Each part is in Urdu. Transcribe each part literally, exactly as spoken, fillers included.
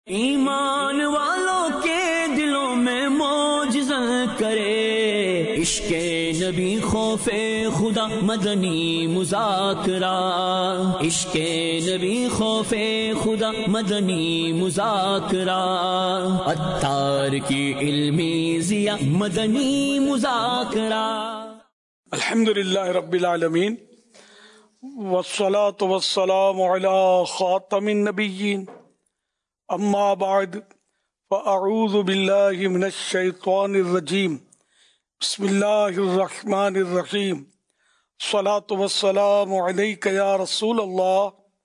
ایمان والوں کے دلوں میں معجزہ کرے، عشق نبی خوف خدا مدنی مذاکرہ، عشق نبی خوف خدا مدنی مذاکرہ، عطار کی علمی ضیا مدنی مذاکرہ۔ الحمدللہ رب العالمین والصلاة والسلام علی خاتم النبیین، اما بعد فاعوذ باللہ من الشیطان الرجیم، بسم اللہ الرحمن الرحیم، الصلاة والسلام علیک یا رسول اللہ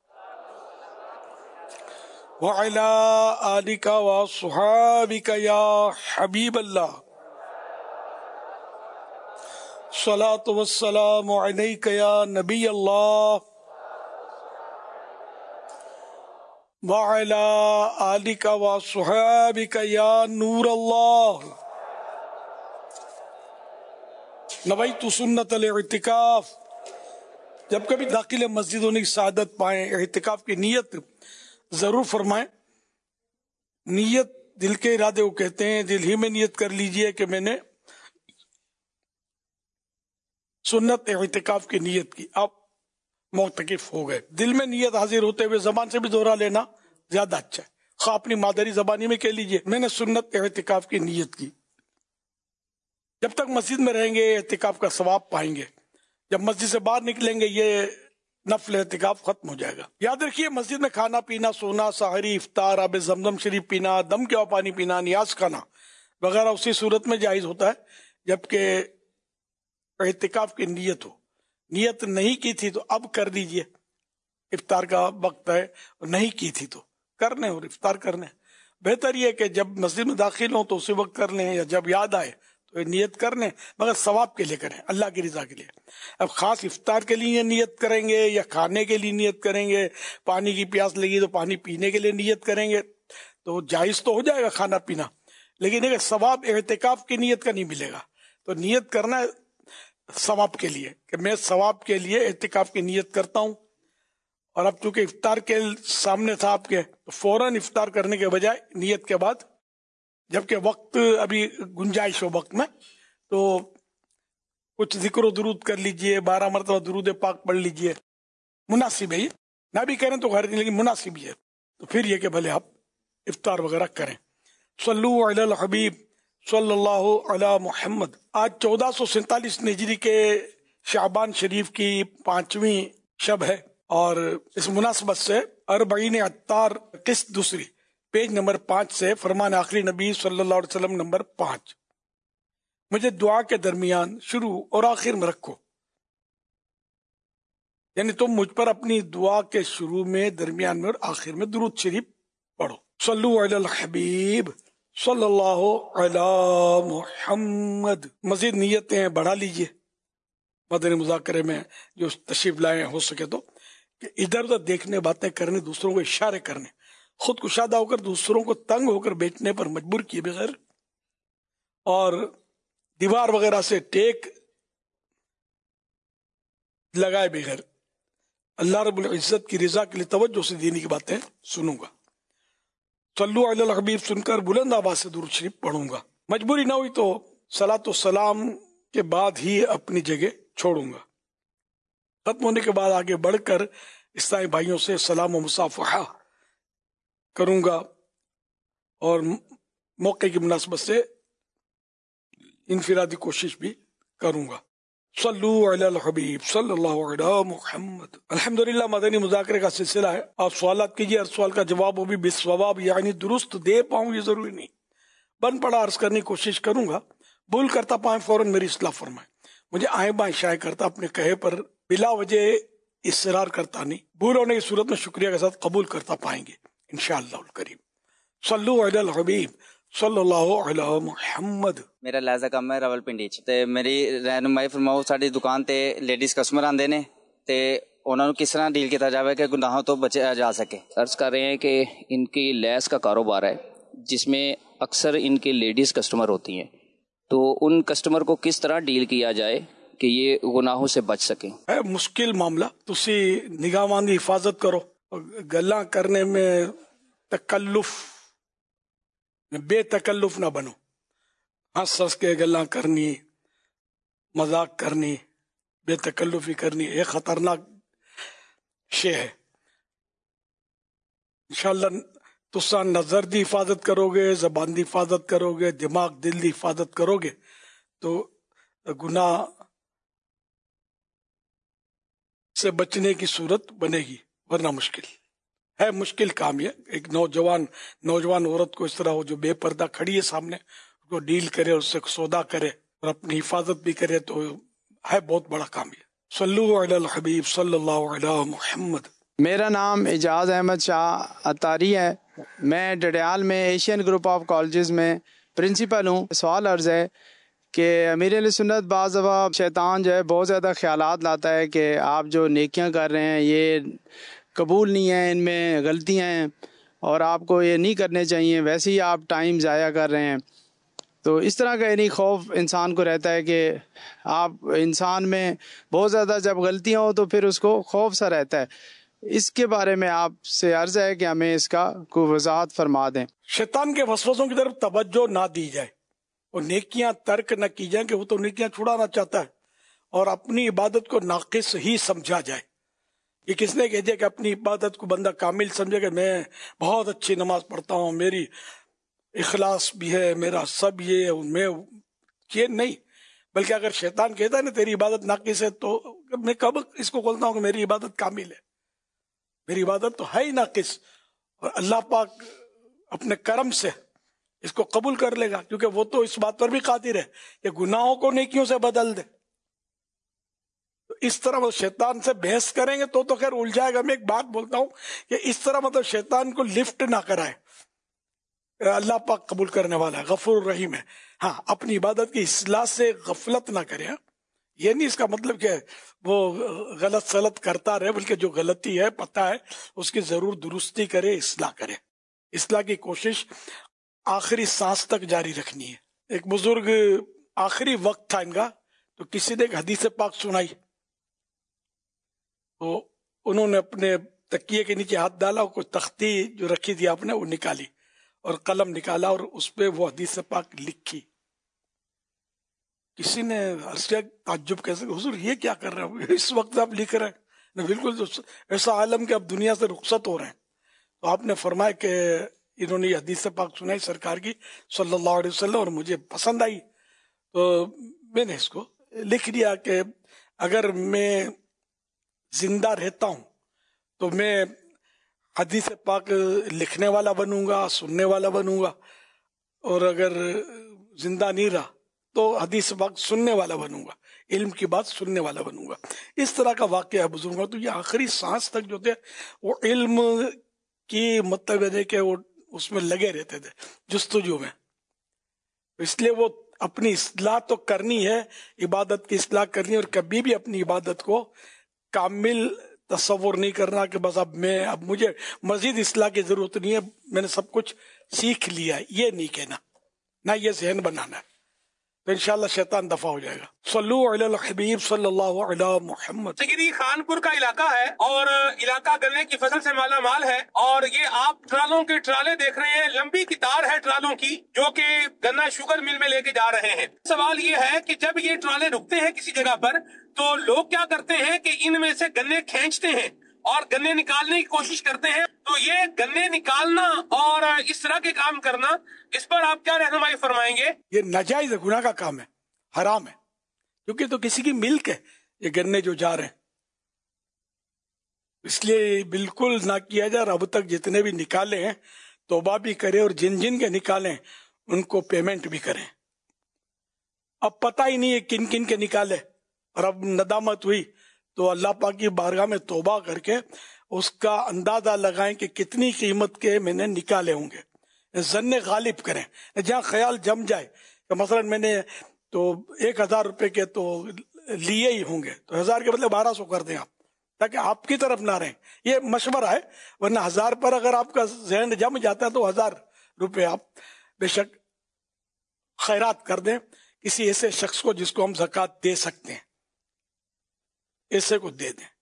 وعلی آلک وصحابک یا حبیب اللہ، الصلاة والسلام علیک یا نبی اللہ وعلی آلک وصحابک یا نور اللہ۔ نویت سنت الاعتکاف، جب کبھی داخل مسجد ہونے کی سعادت پائیں اعتکاف کی نیت ضرور فرمائیں۔ نیت دل کے ارادے کو کہتے ہیں، دل ہی میں نیت کر لیجئے کہ میں نے سنت اعتکاف کی نیت کی، آپ معتکف ہو گئے۔ دل میں نیت حاضر ہوتے ہوئے زبان سے بھی دوہرا لینا زیادہ اچھا ہے، خواہ اپنی مادری زبانی میں کہہ لیجئے میں نے سنت اعتکاف کی نیت کی۔ جب تک مسجد میں رہیں گے اعتکاف کا ثواب پائیں گے، جب مسجد سے باہر نکلیں گے یہ نفل اعتکاف ختم ہو جائے گا۔ یاد رکھیے مسجد میں کھانا پینا، سونا، سحری، افطار، آب زمزم شریف پینا، دم کے پانی پینا، نیاز کھانا وغیرہ اسی صورت میں جائز ہوتا ہے جبکہ اعتکاف کی نیت ہو۔ نیت نہیں کی تھی تو اب کر دیجئے، افطار کا وقت ہے، اور نہیں کی تھی تو کرنے اور افطار کرنے۔ بہتر یہ کہ جب مسجد میں داخل ہوں تو اسی وقت کر لیں، یا جب یاد آئے تو نیت کر لیں، مگر ثواب کے لیے کریں، اللہ کی رضا کے لیے۔ اب خاص افطار کے لیے نیت کریں گے یا کھانے کے لیے نیت کریں گے، پانی کی پیاس لگی تو پانی پینے کے لیے نیت کریں گے تو جائز تو ہو جائے گا کھانا پینا، لیکن اگر ثواب اعتکاف کی نیت کا نہیں ملے گا۔ تو نیت کرنا ہے ثواب کے لیے کہ میں ثواب کے لیے اعتکاف کی نیت کرتا ہوں، اور اب چونکہ افطار کے سامنے تھا آپ کے تو فوراً افطار کرنے کے بجائے نیت کے بعد، جبکہ وقت ابھی گنجائش ہو وقت میں، تو کچھ ذکر و درود کر لیجئے، بارہ مرتبہ درود پاک پڑھ لیجئے، مناسب ہے یہ، نہ بھی کریں تو غیر، لیکن مناسب ہی ہے، تو پھر یہ کہ بھلے آپ افطار وغیرہ کریں۔ صلو علی الحبیب صلی اللہ علی محمد۔ آج چودہ سو سینتالیس ہجری کے شعبان شریف کی پانچویں شب ہے، اور اس مناسبت سے اربعین عطار قسط دوسری پیج نمبر پانچ سے فرمان آخری نبی صلی اللہ علیہ وسلم نمبر پانچ، مجھے دعا کے درمیان، شروع اور آخر میں رکھو، یعنی تم مجھ پر اپنی دعا کے شروع میں، درمیان میں اور آخر میں درود شریف پڑھو۔ صلو علی الحبیب صلی اللہ علی محمد۔ مزید نیتیں بڑھا لیجئے مدنی مذاکرے میں، جو تشریف لائے ہو سکے تو، کہ ادھر ادھر دیکھنے، باتیں کرنے، دوسروں کو اشارے کرنے، خود کشادہ ہو کر دوسروں کو تنگ ہو کر بیٹھنے پر مجبور کیے بغیر، اور دیوار وغیرہ سے ٹیک لگائے بغیر اللہ رب العزت کی رضا کے لیے توجہ سے دینی کی باتیں سنوں گا۔ صلو علی الحبیب سن کر بلند آواز سے درود شریف پڑھوں گا، مجبوری نہ ہوئی تو صلاۃ و سلام کے بعد ہی اپنی جگہ چھوڑوں گا۔ ختم ہونے کے بعد آگے بڑھ کر عیسائی بھائیوں سے سلام و مصافحہ کروں گا، اور موقع کی مناسبت سے انفرادی کوشش بھی کروں گا۔ صلو علی الحبیب صلی اللہ علی محمد۔ الحمدللہ مدنی مذاکرے کا سلسلہ ہے، آپ سوالات کیجئے، ہر سوال کا جواب وہ بھی بالصواب، یعنی درست دے پاؤں یہ ضروری نہیں، بن پڑا عرض کرنے کی کوشش کروں گا، بھول کرتا پائیں فوراً میری اصلاح فرمائیں، مجھے آئیں بائیں شائع کرتا اپنے کہے پر بلا وجہ اصرار کرتا نہیں، بھول ہونے کی صورت میں شکریہ کے ساتھ قبول کرتا پائیں گے انشاءاللہ الکریم۔ صلو علی الحبیب صلی اللہ علی محمد۔ میرا لہذا کم ہے راول پنڈی چ تے میری رہنمائی فرماؤ، ساری دکان تے لیڈیز کسٹمر آندے نے تے انہوں نے کس طرح ڈیل کیا جاوے کہ گناہوں تو بچا جا سکے؟ عرض کر رہے ہیں کہ ان کی لیس کا کاروبار ہے جس میں اکثر ان کے لیڈیز کسٹمر ہوتی ہیں، تو ان کسٹمر کو کس طرح ڈیل کیا جائے کہ یہ گناہوں سے بچ سکیں؟ ہے مشکل معاملہ، تسی نگاہ ماندی حفاظت کرو، گلاں کرنے میں تکلف بے تکلف نہ بنو. ہنس ہنس کے گلاں کرنی, مذاق کرنی, بے تکلفی کرنی ایک خطرناک شے ہے. انشاءاللہ تساں نظر دی حفاظت کرو گے, زبان دی حفاظت کرو گے, دماغ دل دی حفاظت کرو گے تو گناہ سے بچنے کی صورت بنے گی, ورنہ مشکل ہے. مشکل کام یہ ایک نوجوان نوجوان عورت کو اس طرح ہو جو بے پردہ کھڑی ہے سامنے, اس کو ڈیل کرے, اس سے سودا کرے اور اپنی حفاظت بھی کرے, تو ہے بہت بڑا کام یہ. صلو علی الحبیب صلی اللہ علی محمد. میرا نام اعجاز احمد شاہ اتاری ہے. میں ڈڈیال میں ایشین گروپ آف کالجز میں پرنسپل ہوں. سوال عرض ہے کہ امیر اہل سنت بعض دفعہ شیطان جو ہے بہت زیادہ خیالات لاتا ہے کہ آپ جو نیکیاں کر رہے ہیں یہ قبول نہیں ہیں, ان میں غلطیاں ہیں اور آپ کو یہ نہیں کرنے چاہیے, ویسے ہی آپ ٹائم ضائع کر رہے ہیں. تو اس طرح کا یعنی خوف انسان کو رہتا ہے کہ آپ انسان میں بہت زیادہ جب غلطیاں ہوں تو پھر اس کو خوف سا رہتا ہے. اس کے بارے میں آپ سے عرض ہے کہ ہمیں اس کا کوئی وضاحت فرما دیں. شیطان کے وسوسوں کی طرف توجہ نہ دی جائے اور نیکیاں ترک نہ کی جائیں کہ وہ تو نیکیاں چھڑانا چاہتا ہے, اور اپنی عبادت کو ناقص ہی سمجھا جائے. یہ کس نے کہہ دیا کہ اپنی عبادت کو بندہ کامل سمجھے کہ میں بہت اچھی نماز پڑھتا ہوں, میری اخلاص بھی ہے, میرا سب یہ میں یہ نہیں. بلکہ اگر شیطان کہتا ہے نا تیری عبادت ناقص ہے, تو میں کب اس کو بولتا ہوں کہ میری عبادت کامل ہے؟ میری عبادت تو ہے ہی ناقص, اور اللہ پاک اپنے کرم سے اس کو قبول کر لے گا, کیونکہ وہ تو اس بات پر بھی قادر ہے کہ گناہوں کو نیکیوں سے بدل دے. تو اس طرح وہ شیطان سے بحث کریں گے تو تو خیر الجھائے گا. میں ایک بات بولتا ہوں کہ اس طرح مطلب شیطان کو لفٹ نہ کرائے. اللہ پاک قبول کرنے والا ہے, غفور الرحیم ہے. ہاں, اپنی عبادت کی اصلاح سے غفلت نہ کرے. یہ نہیں اس کا مطلب کہ وہ غلط سلط کرتا رہے, بلکہ جو غلطی ہے پتہ ہے اس کی ضرور درستی کرے, اصلاح کرے. اصلاح کی کوشش آخری سانس تک جاری رکھنی ہے. ایک بزرگ آخری وقت تھا ان کا, تو کسی نے ایک حدیث پاک سنائی, تو انہوں نے اپنے تکیے کے نیچے ہاتھ ڈالا, اور کوئی تختی جو رکھی تھی آپ نے وہ نکالی اور قلم نکالا اور اس پہ وہ حدیث پاک لکھی. کسی نے عرض کیا تعجب کیسے, حضور یہ کیا کر رہے ہیں اس وقت آپ لکھ رہے ہیں؟ بالکل ایسا عالم کہ اب دنیا سے رخصت ہو رہے ہیں. تو آپ نے فرمایا کہ انہوں نے یہ حدیث پاک سنائی سرکار کی صلی اللہ علیہ وسلم, اور مجھے پسند آئی, تو میں نے اس کو لکھ دیا کہ اگر میں زندہ رہتا ہوں تو میں حدیث پاک لکھنے والا بنوں گا, سننے والا بنوں گا, اور اگر زندہ نہیں رہا تو حدیث پاک سننے والا بنوں گا, علم کی بات سننے والا بنوں گا. اس طرح کا واقعہ ہے بزرگوں. تو یہ آخری سانس تک جو تھے وہ علم کی مطلب ہے کہ وہ اس میں لگے رہتے تھے جستجو میں. اس لیے وہ اپنی اصلاح تو کرنی ہے, عبادت کی اصلاح کرنی ہے, اور کبھی بھی اپنی عبادت کو کامل تصور نہیں کرنا کہ بس اب میں اب مجھے مزید اصلاح کی ضرورت نہیں ہے, میں نے سب کچھ سیکھ لیا. یہ نہیں کہنا, نہ یہ ذہن بنانا ہے, تو انشاءاللہ شیطان دفع ہو جائے گا. صلو علی الحبیب صلی اللہ علی محمد. سگری خانپور کا علاقہ ہے اور علاقہ گنے کی فصل سے مالا مال ہے, اور یہ آپ ٹرالوں کے ٹرالے دیکھ رہے ہیں, لمبی قطار ہے ٹرالوں کی جو کہ گنا شوگر مل میں لے کے جا رہے ہیں. سوال یہ ہے کہ جب یہ ٹرالے رکتے ہیں کسی جگہ پر تو لوگ کیا کرتے ہیں کہ ان میں سے گنے کھینچتے ہیں اور گنے نکالنے کی کوشش کرتے ہیں. تو یہ گنے نکالنا اور اس طرح کے کام کرنا, اس پر آپ کیا رہنمائی فرمائیں گے؟ یہ ناجائز ہے, گناہ کا کام ہے, حرام ہے, کیونکہ تو کسی کی ملک ہے یہ گنے جو جا رہے ہیں. اس لیے بالکل نہ کیا جائے. اب تک جتنے بھی نکالے ہیں توبہ بھی کرے, اور جن جن کے نکالے ان کو پیمنٹ بھی کریں. اب پتہ ہی نہیں ہے کن کن کے نکالے, اور اب ندامت ہوئی تو اللہ پاک کی بارگاہ میں توبہ کر کے اس کا اندازہ لگائیں کہ کتنی قیمت کے میں نے نکالے ہوں گے. ظن غالب کریں, جہاں خیال جم جائے کہ مثلا میں نے تو ایک ہزار روپے کے تو لیے ہی ہوں گے, تو ہزار کے بدلے بارہ سو کر دیں آپ, تاکہ آپ کی طرف نہ رہیں. یہ مشورہ ہے, ورنہ ہزار پر اگر آپ کا ذہن جم جاتا ہے تو ہزار روپے آپ بے شک خیرات کر دیں کسی ایسے شخص کو جس کو ہم زکوٰۃ دے سکتے ہیں, ایسے کو دے دیں.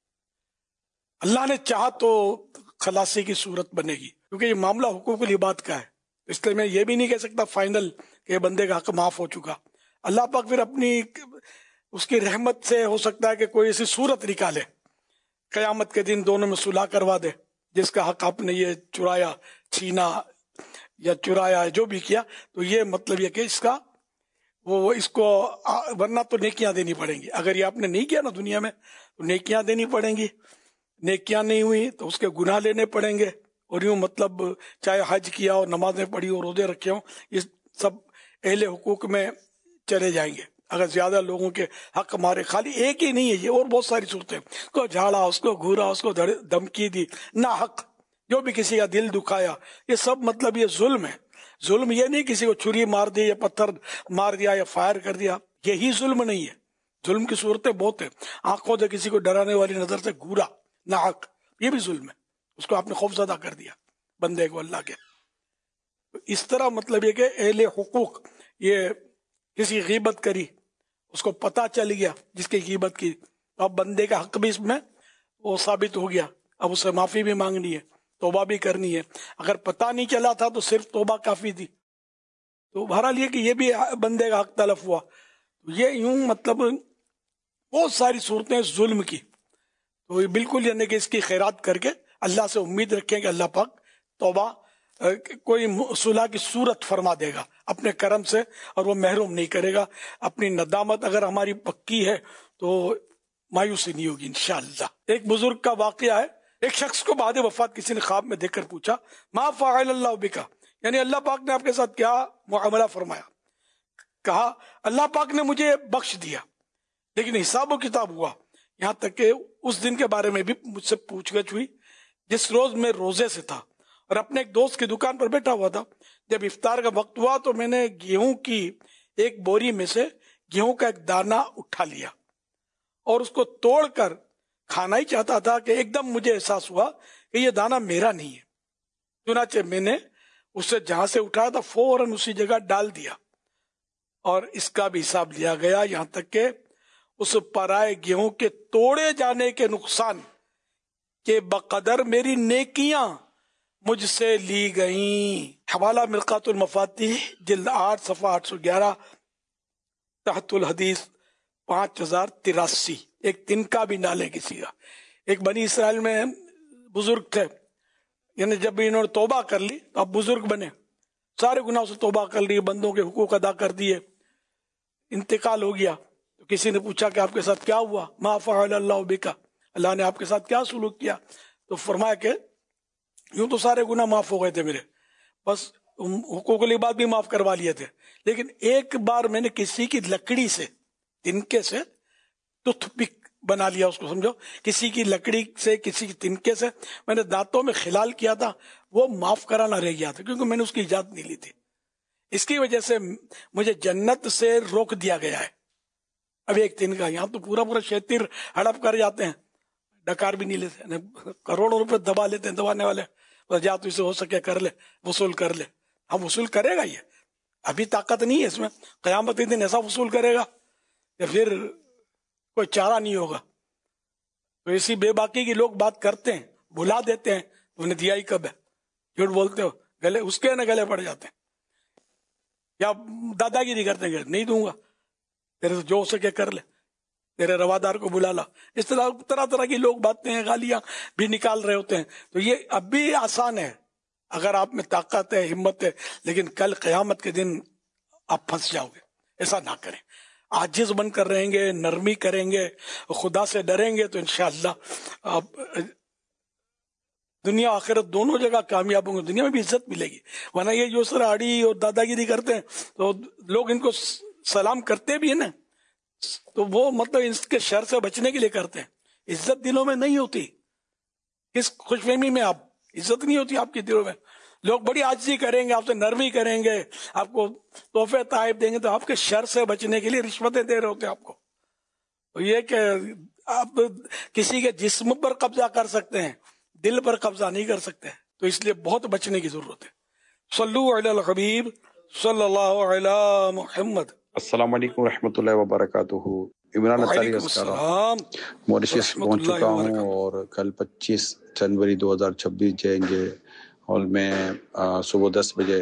اللہ نے چاہا تو خلاصی کی صورت بنے گی, کیونکہ یہ معاملہ حقوق العباد کا ہے. اس لیے میں یہ بھی نہیں کہہ سکتا فائنل کہ بندے کا حق معاف ہو چکا. اللہ پاک پھر اپنی اس کی رحمت سے ہو سکتا ہے کہ کوئی ایسی صورت نکالے قیامت کے دن دونوں میں صلح کروا دے. جس کا حق آپ نے یہ چرایا, چھینا یا چرایا, جو بھی کیا, تو یہ مطلب یہ کہ اس کا وہ اس کو, ورنہ تو نیکیاں دینی پڑیں گی. اگر یہ آپ نے نہیں کیا نا دنیا میں تو نیکیاں دینی پڑیں گی. نیکیاں نہیں ہوئی تو اس کے گناہ لینے پڑیں گے. اور یوں مطلب چاہے حج کیا اور نمازیں پڑھی اور روزے رکھے ہوں, یہ سب اہل حقوق میں چلے جائیں گے. اگر زیادہ لوگوں کے حق مارے, خالی ایک ہی نہیں ہے یہ, اور بہت ساری صورتیں, اس کو جھاڑا, اس کو گھورا, اس کو دھمکی دی, نہ حق جو بھی کسی کا دل دکھایا, یہ سب مطلب یہ ظلم ہے. ظلم یہ نہیں کسی کو چھری مار دی یا پتھر مار دیا یا فائر کر دیا, یہی ظلم نہیں ہے. ظلم کی صورتیں بہت ہیں. آنکھوں سے کسی کو ڈرانے والی نظر سے گھورا نہ حق, یہ بھی ظلم ہے. اس کو آپ نے خوف زدہ کر دیا بندے کو اللہ کے. اس طرح مطلب یہ کہ اہل حقوق, یہ کسی غیبت کری, اس کو پتہ چل گیا جس کی غیبت کی, اب بندے کا حق بھی اس میں وہ ثابت ہو گیا. اب اسے معافی بھی مانگنی ہے, توبہ بھی کرنی ہے. اگر پتہ نہیں چلا تھا تو صرف توبہ کافی تھی. تو بہرحال یہ کہ یہ بھی بندے کا حق تلف ہوا. یہ یوں مطلب بہت ساری صورتیں ظلم کی. تو بالکل یعنی کہ اس کی خیرات کر کے اللہ سے امید رکھیں کہ اللہ پاک توبہ کوئی صلح کی صورت فرما دے گا اپنے کرم سے, اور وہ محروم نہیں کرے گا. اپنی ندامت اگر ہماری پکی ہے تو مایوسی نہیں ہوگی انشاءاللہ. ایک بزرگ کا واقعہ ہے. ایک شخص کو بعد وفات کسی نے خواب میں دیکھ کر پوچھا, ما فعل اللہ بکا, یعنی اللہ پاک نے آپ کے ساتھ کیا معاملہ فرمایا. کہا اللہ پاک نے مجھے بخش دیا, لیکن حساب و کتاب ہوا. یہاں تک کہ اس دن کے بارے میں بھی مجھ سے پوچھ گچھ ہوئی جس روز میں روزے سے تھا اور اپنے ایک دوست کی دکان پر بیٹھا ہوا تھا. جب افطار کا وقت ہوا تو میں نے گیہوں کی ایک بوری میں سے گیہوں کا ایک دانہ اٹھا لیا اور اس کو توڑ کر کھانا ہی چاہتا تھا کہ ایک دم مجھے احساس ہوا کہ یہ دانہ میرا نہیں ہے. چنانچہ میں نے اسے جہاں سے اٹھایا تھا فوراً اسی جگہ ڈال دیا اور اس کا بھی حساب لیا گیا, یہاں تک کہ اس پرائے گیہوں کے توڑے جانے کے نقصان کے بقدر میری نیکیاں مجھ سے لی گئیں. حوالہ مرقات المفاتیح جلد آٹھ صفحہ آٹھ سو گیارہ تحت الحدیث پانچ ہزار تراسی. ایک تنکا بھی نہ لے کسی کا. ایک بنی اسرائیل میں بزرگ تھے, یعنی جب بھی انہوں نے توبہ کر لی تو اب بزرگ بنے, سارے گناہوں سے توبہ کر لی, بندوں کے حقوق ادا کر دیے, انتقال ہو گیا. تو کسی نے پوچھا کہ آپ کے ساتھ کیا ہوا, ما فعل اللہ بکا, اللہ نے آپ کے ساتھ کیا سلوک کیا. تو فرمایا کہ یوں تو سارے گناہ معاف ہو گئے تھے میرے, بس حقوق العباد بھی معاف کروا لیے تھے, لیکن ایک بار میں نے کسی کی لکڑی سے, تنکے سے ٹوتھ پک بنا لیا, اس کو سمجھو, کسی کی لکڑی سے, کسی کی تنکے سے میں نے دانتوں میں خلال کیا تھا, وہ معاف کرانا رہ گیا تھا کیونکہ میں نے اس کی اجازت نہیں لی تھی. اس کی وجہ سے مجھے جنت سے روک دیا گیا ہے. اب ایک تنکا, یہاں تو پورا پورا شیطر ہڑپ کر جاتے ہیں, ڈکار بھی نہیں لیتے, کروڑوں روپے دبا لیتے ہیں دبانے والے, بس جا تو اسے ہو سکے کر لے, وصول کر لے. ہم وصول کرے گا, یہ ابھی طاقت نہیں ہے اس میں, قیامت کے دن ایسا وصول کرے گا یا پھر کوئی چارہ نہیں ہوگا. تو اسی بے باکی کی لوگ بات کرتے ہیں, بھلا دیتے ہیں, تو انہیں دیا ہی کب ہے, جھوٹ بولتے ہو, گلے اس کے نہ گلے پڑ جاتے ہیں, یا دادا گیری کرتے ہیں, نہیں دوں گا, تیرے سے جو ہو سکے کر لے, تیرے روادار کو بلا لا. اس طرح طرح طرح کی لوگ باتیں ہیں, گالیاں بھی نکال رہے ہوتے ہیں. تو یہ اب بھی آسان ہے اگر آپ میں طاقت ہے, ہمت ہے, لیکن کل قیامت کے دن آپ پھنس جاؤ گے. ایسا نہ کریں, عاجز بن کر رہیں گے, نرمی کریں گے, خدا سے ڈریں گے, تو انشاءاللہ آپ دنیا آخرت دونوں جگہ کامیاب ہوں گے. دنیا میں بھی عزت ملے گی. ورنہ یہ جو سر آڑی اور دادا گیری کرتے ہیں تو لوگ ان کو سلام کرتے بھی ہیں نا, تو وہ مطلب اس کے شر سے بچنے کے لیے کرتے ہیں. عزت دلوں میں نہیں ہوتی, اس خوش فہمی میں آپ عزت نہیں ہوتی آپ کے دلوں میں. لوگ بڑی عاجزی کریں گے, آپ سے نرمی کریں گے, آپ کو تحفے تحائف دیں گے, تو آپ کے شر سے بچنے کے لیے رشوتیں دے رہے ہوتے ہیں آپ کو. تو یہ کہ آپ کسی کے جسم پر قبضہ کر سکتے ہیں, دل پر قبضہ نہیں کر سکتے, تو اس لیے بہت بچنے کی ضرورت ہے. صلو علی الحبیب صلی اللہ علی محمد. السلام علیکم ورحمۃ اللہ وبرکاتہ. عمران اطاری اسکارا موریشیس پہنچ چکا ہوں, اور کل پچیس جنوری دو ہزار چھبیس جے این جے ہال میں صبح دس بجے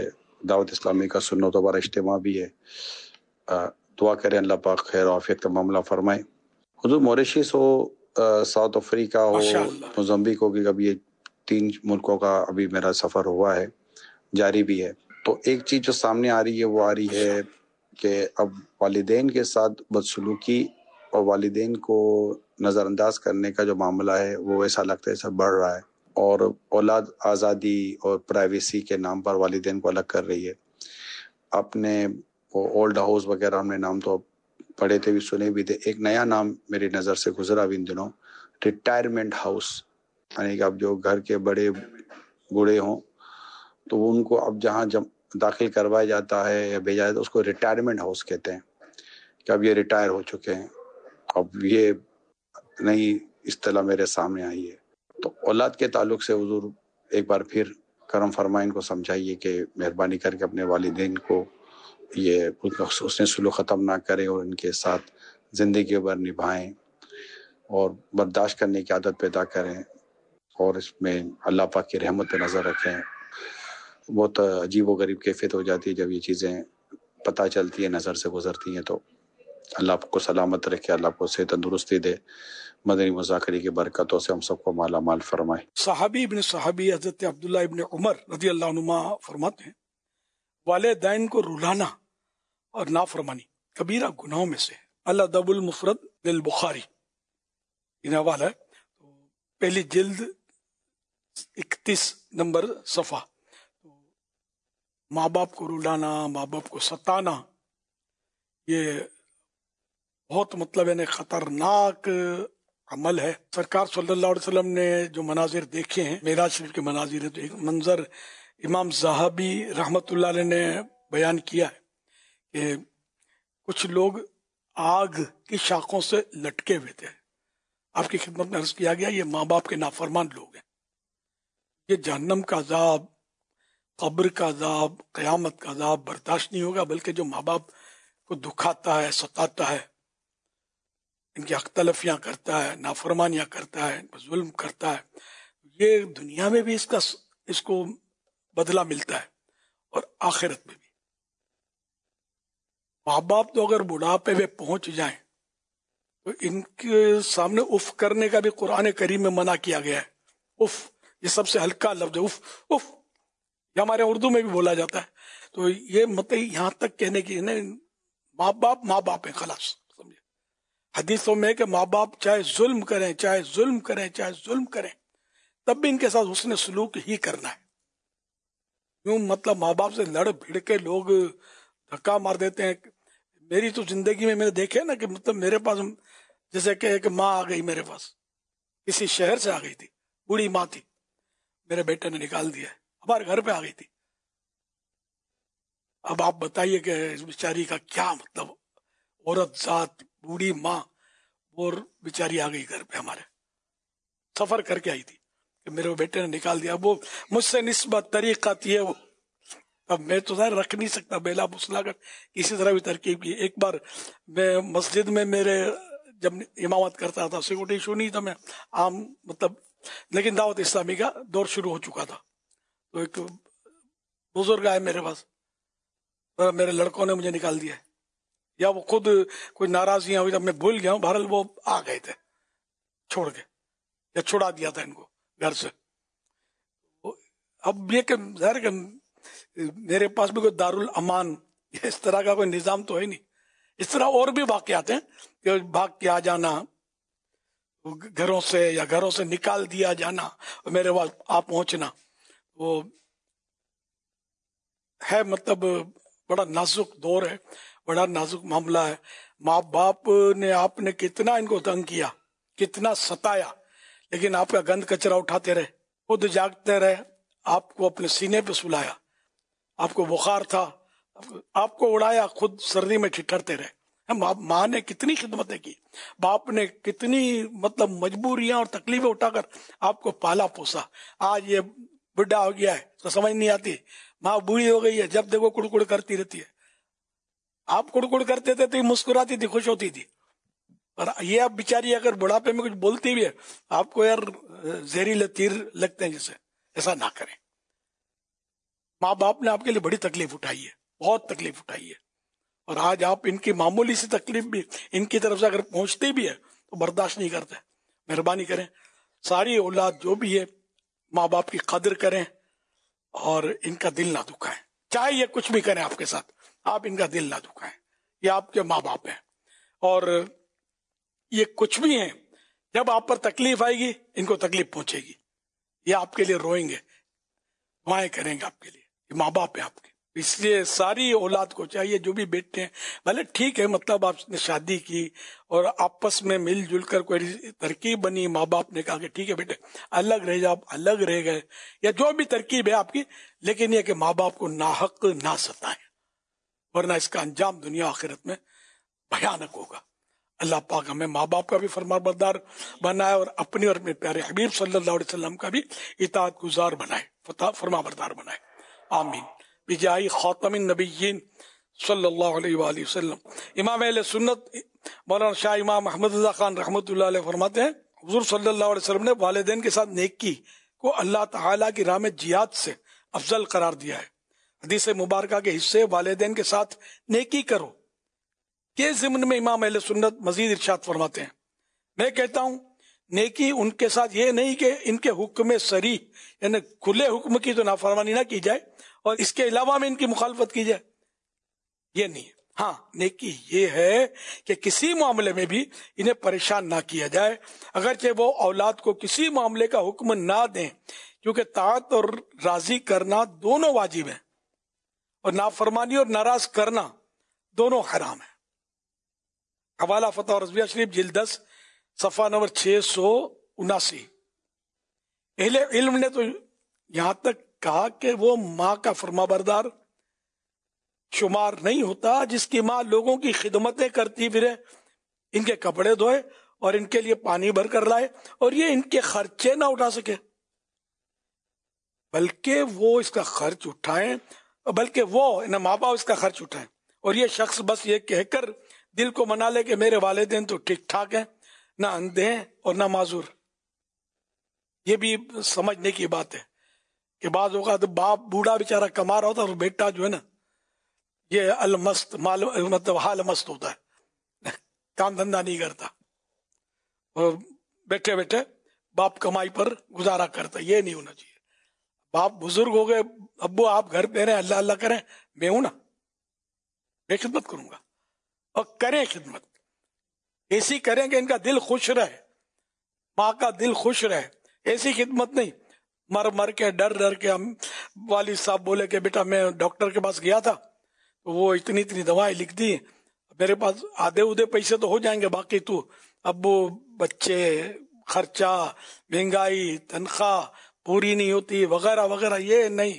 دعوت اسلامی کا سنت و بارہ اجتماع بھی ہے. دعا کریں اللہ پاک خیر و عافیت کا معاملہ فرمائے. حضور موریشیس ہو، ساؤتھ افریقہ ہو، موزمبیک ہو، کہ ابھی یہ تین ملکوں کا ابھی میرا سفر ہوا ہے، جاری بھی ہے. تو ایک چیز جو سامنے آ رہی ہے وہ آ رہی ہے کہ اب والدین کے ساتھ بدسلوکی اور والدین کو نظر انداز کرنے کا جو معاملہ ہے وہ ایسا لگتا ہے ایسا بڑھ رہا ہے، اور اولاد آزادی اور پرائیویسی کے نام پر والدین کو الگ کر رہی ہے. اپنے وہ اولڈ ہاؤس وغیرہ ہم نے نام تو پڑھے تھے بھی، سنے بھی تھے. ایک نیا نام میری نظر سے گزرا بھی ان دنوں، ریٹائرمنٹ ہاؤس. یعنی کہ اب جو گھر کے بڑے بوڑھے ہوں تو ان کو اب جہاں جب داخل کروایا جاتا ہے یا بھیجا جاتا ہے اس کو ریٹائرمنٹ ہاؤس کہتے ہیں، کہ اب یہ ریٹائر ہو چکے ہیں. اب یہ نئی اصطلاح میرے سامنے آئی ہے. تو اولاد کے تعلق سے حضور ایک بار پھر کرم فرمائیں، ان کو سمجھائیے کہ مہربانی کر کے اپنے والدین کو یہ اس نے سلوک ختم نہ کریں اور ان کے ساتھ زندگی بھر نبھائیں اور برداشت کرنے کی عادت پیدا کریں، اور اس میں اللہ پاک کی رحمت پہ نظر رکھیں. بہت عجیب و غریب کیفیت ہو جاتی ہے جب یہ چیزیں پتہ چلتی ہیں، نظر سے گزرتی ہیں. تو اللہ آپ کو سلامت رکھے، اللہ کو صحت تندرستی دے، مدنی مذاکرے کی برکتوں سے ہم سب کو مالا مال فرمائے. صحابی ابن صحابی حضرت عبداللہ ابن عمر رضی اللہ عنہما فرماتے ہیں والدین کو رلانا اور نافرمانی کبیرہ گناہوں میں سے. الادب المفرد للبخاری یہ حوالہ ہے، پہلی جلد اکتیس نمبر صفحہ. ماں باپ کو رلانا، ماں باپ کو ستانا، یہ بہت مطلب یعنی خطرناک عمل ہے. سرکار صلی اللہ علیہ وسلم نے جو مناظر دیکھے ہیں، معراج شریف کے مناظر ہیں، تو ایک منظر امام زاہبی رحمت اللہ علیہ نے بیان کیا ہے کہ کچھ لوگ آگ کی شاخوں سے لٹکے ہوئے تھے. آپ کی خدمت میں عرض کیا گیا یہ ماں باپ کے نافرمان لوگ ہیں. یہ جہنم کا عذاب، قبر کا عذاب، قیامت کا عذاب برداشت نہیں ہوگا، بلکہ جو ماں باپ کو دکھاتا ہے، ستاتا ہے، ان کی حق تلفیاں کرتا ہے، نافرمانیاں کرتا ہے، ظلم کرتا ہے، یہ دنیا میں بھی اس کا اس کو بدلہ ملتا ہے اور آخرت میں بھی. ماں باپ تو اگر بڑھاپے میں پہنچ جائیں تو ان کے سامنے اف کرنے کا بھی قرآن کریم میں منع کیا گیا ہے. اف یہ سب سے ہلکا لفظ ہے، اف اف یہ ہمارے اردو میں بھی بولا جاتا ہے. تو یہ مطلب یہاں تک کہنے کی ماں باپ ماں باپ ہیں، خلاص سمجھے. حدیثوں میں کہ ماں باپ چاہے ظلم کریں چاہے ظلم کریں چاہے ظلم کریں تب بھی ان کے ساتھ حسن سلوک ہی کرنا ہے. یوں مطلب ماں باپ سے لڑ بھیڑ کے لوگ دھکا مار دیتے ہیں. میری تو زندگی میں میں نے دیکھے نا کہ مطلب میرے پاس جیسے کہ ایک ماں آ گئی میرے پاس، کسی شہر سے آ گئی تھی، بوڑھی ماں تھی، میرے بیٹے نے نکال دیا، ہمارے گھر پہ آ گئی تھی. اب آپ بتائیے کہ اس بیچاری کا کیا مطلب، عورت ذات بوڑھی ماں اور بیچاری آ گئی گھر پہ، ہمارے سفر کر کے آئی تھی کہ میرے بیٹے نے نکال دیا. اب وہ مجھ سے نسبت طریقہ تھی وہ، اب میں تو ظاہر رکھ نہیں سکتا بیلا بسلا کر کسی طرح بھی ترکیب کی. ایک بار میں مسجد میں میرے جب امامت کرتا تھا، سیکورٹی ایشو نہیں تھا، میں عام مطلب، لیکن دعوت اسلامی کا دور شروع ہو چکا تھا. تو ایک بزرگ آئے میرے پاس، میرے لڑکوں نے مجھے نکال دیا، یا وہ خود کوئی ناراضیاں ہوئی، تب میں بھول گیا ہوں، بہرحال وہ آ گئے تھے چھوڑ کے، یا چھڑا دیا تھا ان کو گھر سے. اب یہ کہ ظاہر کہ میرے پاس بھی کوئی دارالامان اس طرح کا کوئی نظام تو ہے نہیں. اس طرح اور بھی واقعات ہیں کہ بھاگ کے آ جانا گھروں سے، یا گھروں سے نکال دیا جانا، میرے پاس آ پہنچنا، وہ ہے مطلب بڑا نازک دور ہے، بڑا نازک معاملہ ہے. ماں باپ نے آپ نے کتنا ان کو تنگ کیا، کتنا ستایا، لیکن آپ کا گند کچرا اٹھاتے رہے، خود جاگتے رہے، آپ کو اپنے سینے پہ سلایا، آپ کو بخار تھا، آپ کو اڑایا، خود سردی میں ٹھٹھرتے رہے. ماں نے کتنی خدمتیں کی، باپ نے کتنی مطلب مجبوریاں اور تکلیفیں اٹھا کر آپ کو پالا پوسا. آج یہ بڈھا ہو گیا ہے تو سمجھ نہیں آتی، ماں بوڑھی ہو گئی ہے، جب دیکھو کڑکڑ کرتی رہتی ہے. آپ کڑکڑ کرتے تھے تو یہ مسکراتی تھی، خوش ہوتی تھی، اور یہ اب بیچاری اگر بڑھاپے میں کچھ بولتی بھی ہے آپ کو یار زہریلے تیر لگتے ہیں جسے. ایسا نہ کریں. ماں باپ نے آپ کے لیے بڑی تکلیف اٹھائی ہے، بہت تکلیف اٹھائی ہے، اور آج آپ ان کی معمولی سی تکلیف بھی ان کی طرف سے اگر پہنچتی بھی ہے تو برداشت نہیں کرتے۔ مہربانی کریں ساری اولاد جو بھی ہے ماں باپ کی قدر کریں اور ان کا دل نہ دکھائیں، چاہے یہ کچھ بھی کریں آپ کے ساتھ، آپ ان کا دل نہ دکھائیں، یہ آپ کے ماں باپ ہیں اور یہ کچھ بھی ہیں، جب آپ پر تکلیف آئے گی ان کو تکلیف پہنچے گی، یہ آپ کے لیے روئیں گے، دعائیں کریں گے آپ کے لیے، یہ ماں باپ ہیں آپ کے۔ اس لیے ساری اولاد کو چاہیے جو بھی بیٹے ہیں، بھلے ٹھیک ہے مطلب آپ نے شادی کی اور آپس میں مل جل کر کوئی ترکیب بنی، ماں باپ نے کہا کہ ٹھیک ہے بیٹے الگ رہ جاؤ، الگ رہ گئے، یا جو بھی ترکیب ہے آپ کی، لیکن یہ کہ ماں باپ کو ناحق نہ ستائیں، ورنہ اس کا انجام دنیا آخرت میں بھیانک ہوگا۔ اللہ پاک ہمیں ماں باپ کا بھی فرما بردار بنائے اور اپنی اور اپنے پیارے حبیب صلی اللہ علیہ وسلم کا بھی اطاعت گزار بنائے، فتح فرما بردار بنائے، آمین بجائی خاتم النبیین صلی اللہ علیہ وآلہ وسلم۔ امام اہل سنت مولانا شاہ امام محمد رضا خان رحمۃ اللہ علیہ فرماتے ہیں حضور صلی اللہ علیہ وسلم نے والدین کے ساتھ نیکی کو اللہ تعالیٰ کی راہ میں جہاد سے افضل قرار دیا ہے۔ حدیث مبارکہ کے حصے والدین کے ساتھ نیکی کرو کے ضمن میں امام اہل سنت مزید ارشاد فرماتے ہیں، میں کہتا ہوں نیکی ان کے ساتھ یہ نہیں کہ ان کے حکم صریح یعنی کھلے حکم کی تو نافرمانی نہ کی جائے اور اس کے علاوہ میں ان کی مخالفت کی جائے، یہ نہیں ہے۔ ہاں نیکی یہ ہے کہ کسی معاملے میں بھی انہیں پریشان نہ کیا جائے، اگرچہ وہ اولاد کو کسی معاملے کا حکم نہ دیں، کیونکہ طاعت اور راضی کرنا دونوں واجب ہیں اور نافرمانی اور ناراض کرنا دونوں حرام ہیں۔ حوالہ فتح رضویہ شریف جلد دس صفحہ نمبر چھ سو اناسی۔ اہل علم نے تو یہاں تک کہا کہ وہ ماں کا فرما بردار شمار نہیں ہوتا جس کی ماں لوگوں کی خدمتیں کرتی پھرے، ان کے کپڑے دھوئے اور ان کے لیے پانی بھر کر لائے اور یہ ان کے خرچے نہ اٹھا سکے، بلکہ وہ اس کا خرچ اٹھائیں بلکہ وہ ماں باپ اس کا خرچ اٹھائیں اور یہ شخص بس یہ کہہ کر دل کو منا لے کہ میرے والدین تو ٹھیک ٹھاک ہیں، نہ اندھے ہیں اور نہ معذور۔ یہ بھی سمجھنے کی بات ہے کہ بعض اوقات باپ بوڑھا بیچارہ کما رہا ہوتا ہے اور بیٹا جو ہے نا یہ المست مال مطلب حال مست ہوتا ہے، کام دھندا نہیں کرتا اور بیٹھے بیٹھے باپ کمائی پر گزارا کرتا، یہ نہیں ہونا چاہیے۔ باپ بزرگ ہو گئے، ابو آپ گھر پہ رہیں اللہ اللہ کریں، میں ہوں نا، میں خدمت کروں گا اور کریں خدمت ایسی کریں کہ ان کا دل خوش رہے، ماں کا دل خوش رہے، ایسی خدمت نہیں مر مر کے ڈر ڈر کے۔ ہم والد صاحب بولے کہ بیٹا میں ڈاکٹر کے پاس گیا تھا تو وہ اتنی اتنی دوائیں لکھ دی، میرے پاس آدھے ادھے پیسے تو ہو جائیں گے، باقی تو ابو بچے خرچہ مہنگائی تنخواہ پوری نہیں ہوتی وغیرہ وغیرہ، یہ نہیں،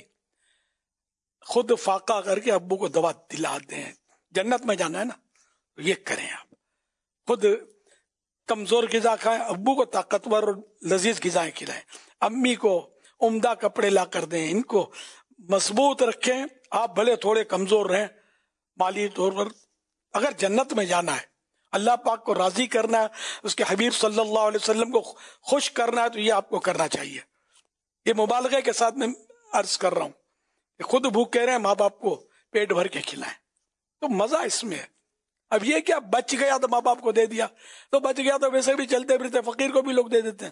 خود فاقہ کر کے ابو کو دوا دلا دیں، جنت میں جانا ہے نا، یہ کریں آپ۔ خود کمزور غذا کھائیں، ابو کو طاقتور اور لذیذ غذائیں کھلائیں، امی کو عمدہ کپڑے لا کر دیں، ان کو مضبوط رکھیں، آپ بھلے تھوڑے کمزور رہیں مالی طور پر، اگر جنت میں جانا ہے، اللہ پاک کو راضی کرنا ہے، اس کے حبیب صلی اللہ علیہ وسلم کو خوش کرنا ہے، تو یہ آپ کو کرنا چاہیے۔ یہ مبالغے کے ساتھ میں عرض کر رہا ہوں کہ خود بھوکے رہیں، ماں باپ کو پیٹ بھر کے کھلائیں، تو مزہ اس میں ہے۔ اب یہ کیا بچ گیا تو ماں باپ کو دے دیا، تو بچ گیا تو ویسے بھی چلتے پھرتے فقیر کو بھی لوگ دے دیتے ہیں۔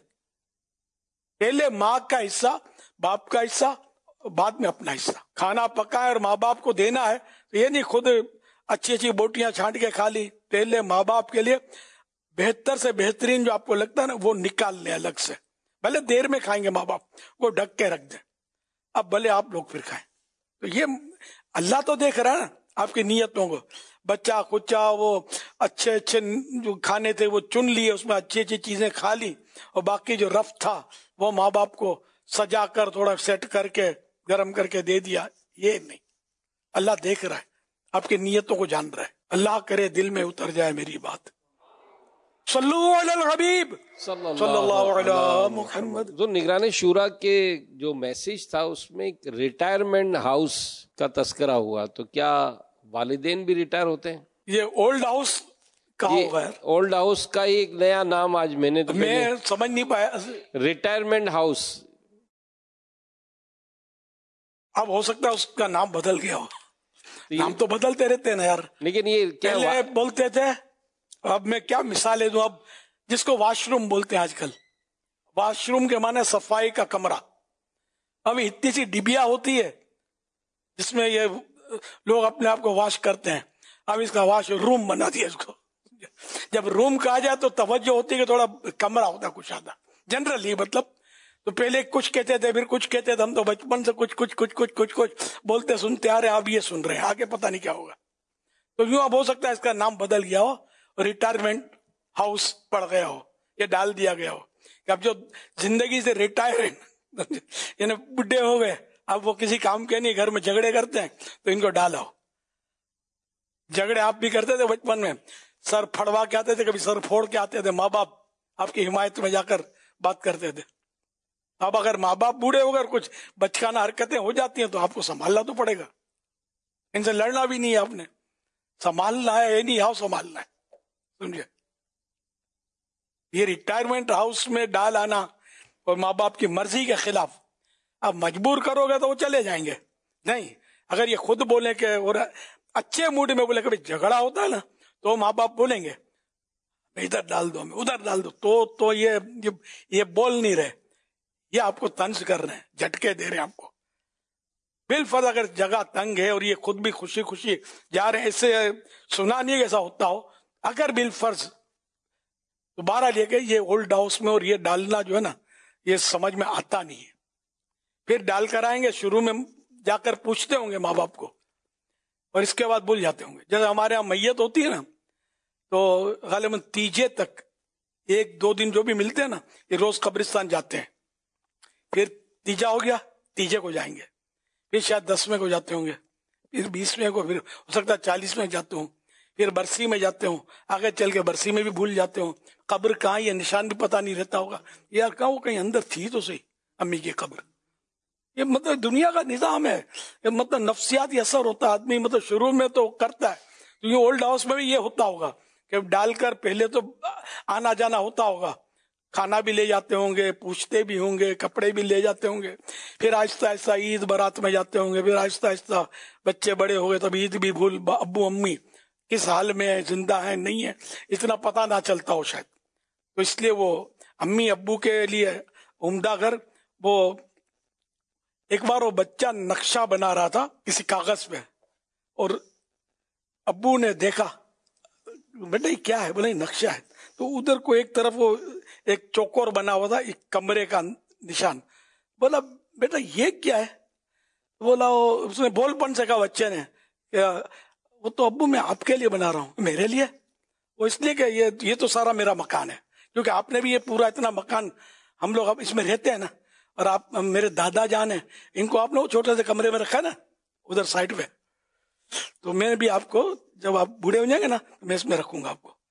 پہلے ماں کا حصہ، باپ کا حصہ، بعد میں اپنا حصہ۔ کھانا پکائے اور ماں باپ کو دینا ہے تو یہ نہیں خود اچھی اچھی بوٹیاں چھانٹ کے کھا لی، پہلے ماں باپ کے لیے بہتر سے بہترین جو آپ کو لگتا ہے نا وہ نکال لیں الگ سے، بھلے دیر میں کھائیں گے ماں باپ، وہ ڈھک کے رکھ دیں، اب بھلے آپ لوگ پھر کھائیں۔ تو یہ اللہ تو دیکھ رہا ہے نا آپ کی نیتوں کو، بچہ کچا وہ اچھے اچھے جو کھانے تھے وہ چن لیے، اس میں اچھی اچھی چیزیں کھا لی، اور باقی جو رف تھا وہ ماں باپ کو سجا کر تھوڑا سیٹ کر کے گرم کر کے دے دیا، یہ نہیں۔ اللہ دیکھ رہا ہے، آپ کی نیتوں کو جان رہا ہے، اللہ کرے دل میں اتر جائے میری بات۔ صلو علی الحبیب صلی اللہ علیہ محمد۔ جو نگران شورا کے جو میسج تھا اس میں ریٹائرمنٹ ہاؤس کا تذکرہ ہوا، تو کیا والدین بھی ریٹائر ہوتے ہیں؟ یہ اولڈ ہاؤس کہا ہوگا، اولڈ ہاؤس کا ایک نیا نام آج میں نے میں سمجھ نہیں پایا، ریٹائرمنٹ ہاؤس اب ہو سکتا ہے اس کا نام بدل گیا ہو. نام تو بدلتے رہتے ہیں نا یار. لیکن یہ کیا پہلے بولتے تھے, اب میں کیا مثالیں دوں, اب جس کو واش روم بولتے ہیں آج کل, واش روم کے معنی صفائی کا کمرہ. اب اتنی سی ڈبیا ہوتی ہے جس میں یہ لوگ اپنے آپ کو واش کرتے ہیں, اب اس کا واش روم بنا دیا اس کو. جب روم کہا جائے تو توجہ ہوتی ہے کہ تھوڑا کمرہ ہوتا کچھ آدھا جنرلی, مطلب تو پہلے کچھ کہتے تھے پھر کچھ کہتے تھے. ہم تو بچپن سے کچھ کچھ کچھ کچھ کچھ کچھ بولتے سنتے آ رہے ہیں, اب یہ سن رہے ہیں, آگے پتہ نہیں کیا ہوگا. تو یوں اب ہو سکتا ہے اس کا نام بدل گیا ہو, ریٹائرمنٹ ہاؤس پڑ گیا ہو, یہ ڈال دیا گیا ہو کہ اب جو زندگی سے ریٹائر یعنی بڈھے ہو گئے, اب وہ کسی کام کے نہیں, گھر میں جھگڑے کرتے ہیں تو ان کو ڈالو. جھگڑے آپ بھی کرتے تھے بچپن میں, سر پھڑوا کے آتے تھے, کبھی سر پھوڑ کے آتے تھے, ماں باپ آپ کی حمایت میں جا کر بات کرتے تھے. اب اگر ماں باپ بوڑھے ہو گئے, کچھ بچکانہ حرکتیں ہو جاتی ہیں تو آپ کو سنبھالنا تو پڑے گا. ان سے لڑنا بھی نہیں ہے, آپ نے سنبھالنا ہے, یہ نہیں ہاؤ سنبھالنا ہے. سمجھے, یہ ریٹائرمنٹ ہاؤس میں ڈال آنا اور ماں باپ کی مرضی کے خلاف, اب مجبور کرو گے تو وہ چلے جائیں گے. نہیں, اگر یہ خود بولیں کہ اور اچھے موڈ میں بولے, کبھی جھگڑا ہوتا ہے نا تو ماں باپ بولیں گے ادھر ڈال دو, میں ادھر ڈال دو, تو تو یہ یہ بول نہیں رہے, یہ آپ کو طنز کر رہے ہیں, جھٹکے دے رہے ہیں آپ کو. بالفرض اگر جگہ تنگ ہے اور یہ خود بھی خوشی خوشی جا رہے ہیں, اس سے سنا نہیں ایسا ہوتا ہو, اگر بالفرض دوبارہ لے کے یہ اولڈ ہاؤس میں اور یہ ڈالنا جو ہے نا یہ سمجھ میں آتا نہیں ہے, پھر ڈال کر آئیں گے, شروع میں جا کر پوچھتے ہوں گے ماں باپ کو اور اس کے بعد بھول جاتے ہوں گے. جیسے ہمارے یہاں میت ہوتی ہے نا تو غالباً تیجے تک ایک دو دن جو بھی ملتے ہیں نا, یہ روز قبرستان جاتے ہیں. پھر تیجا ہو گیا, تیجے کو جائیں گے, پھر شاید دسویں کو جاتے ہوں گے, پھر بیسویں کو, پھر ہو سکتا ہے چالیس میں جاتے ہوں, پھر برسی میں جاتے ہوں, آگے چل کے برسی میں بھی بھول جاتے ہوں. قبر کہاں, یہ نشان بھی پتہ نہیں رہتا ہوگا, یار کہاں وہ کہیں اندر تھی تو صحیح امی کی قبر. یہ مطلب دنیا کا نظام ہے, یہ مطلب نفسیاتی اثر ہوتا ہے. آدمی مطلب شروع میں تو کرتا ہے, تو یہ اولڈ ہاؤس میں بھی یہ ہوتا ہوگا کہ ڈال کر پہلے تو آنا جانا ہوتا ہوگا, کھانا بھی لے جاتے ہوں گے, پوچھتے بھی ہوں گے, کپڑے بھی لے جاتے ہوں گے, پھر آہستہ آہستہ عید برات میں جاتے ہوں گے, پھر آہستہ آہستہ بچے بڑے ہو گئے تب عید بھی بھول, ابو امی کس حال میں ہے, زندہ ہے نہیں ہے, اتنا پتہ نہ چلتا ہو شاید. تو اس لیے وہ امی ابو کے لیے عمدہ گھر. وہ ایک بار وہ بچہ نقشہ بنا رہا تھا کسی کاغذ پہ, اور ابو نے دیکھا, بیٹا یہ کیا ہے؟ بولے نقشہ ہے. تو ادھر کو ایک طرف وہ ایک چوکور بنا ہوا تھا, ایک کمرے کا نشان. بولا بیٹا یہ کیا ہے؟ بولا اس نے بول پن سے کہا بچے نے, وہ تو ابو میں آپ کے لیے بنا رہا ہوں. میرے لیے؟ وہ اس لیے کہ یہ یہ تو سارا میرا مکان ہے, کیونکہ آپ نے بھی یہ پورا اتنا مکان, ہم لوگ اب اس میں رہتے ہیں نا, اور آپ میرے دادا جان ہیں, ان کو آپ نے وہ چھوٹے سے کمرے میں رکھا نا ادھر سائڈ پہ, تو میں بھی آپ کو جب آپ بوڑھے ہو جائیں گے نا میں اس میں رکھوں گا آپ کو.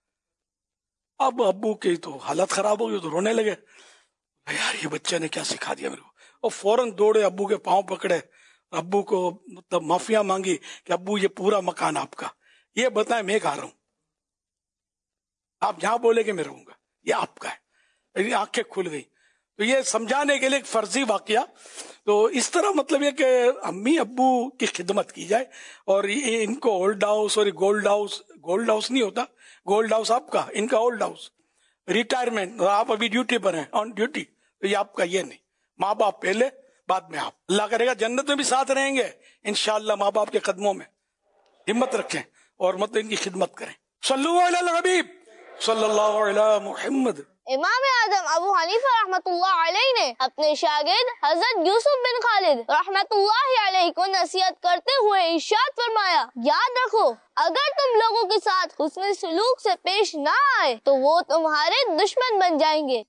اب ابو کی تو حالت خراب ہو گئی, تو رونے لگے, یار یہ بچے نے کیا سکھا دیا میرے کو. اور فوراً دوڑے, ابو کے پاؤں پکڑے, ابو کو مطلب معافیاں مانگی کہ ابو یہ پورا مکان آپ کا, یہ بتائیں میں کہا رہا ہوں, آپ جہاں بولے کہ میں رہوں گا, یہ آپ کا ہے. آنکھیں کھل گئی. تو یہ سمجھانے کے لیے ایک فرضی واقعہ. تو اس طرح مطلب یہ کہ امی ابو کی خدمت کی جائے, اور ان کو اولڈ ہاؤس اور گولڈ ہاؤس, گولڈ ہاؤس نہیں ہوتا, گولڈ ہاؤس آپ کا, ان کا اولڈ ہاؤس. ریٹائرمنٹ, آپ ابھی ڈیوٹی پر ہیں, آن ڈیوٹی, تو یہ آپ کا یہ نہیں. ماں باپ پہلے, بعد میں آپ. اللہ کرے گا جنت میں بھی ساتھ رہیں گے انشاءاللہ. ماں باپ کے قدموں میں ہمت رکھیں اور مطلب ان کی خدمت کریں. صلو علی الحبیب صلی اللہ علیہ محمد. امام اعظم ابو حنیفہ رحمۃ اللہ علیہ نے اپنے شاگرد حضرت یوسف بن خالد رحمۃ اللہ علیہ کو نصیحت کرتے ہوئے ارشاد فرمایا, یاد رکھو اگر تم لوگوں کے ساتھ حسن سلوک سے پیش نہ آئے تو وہ تمہارے دشمن بن جائیں گے.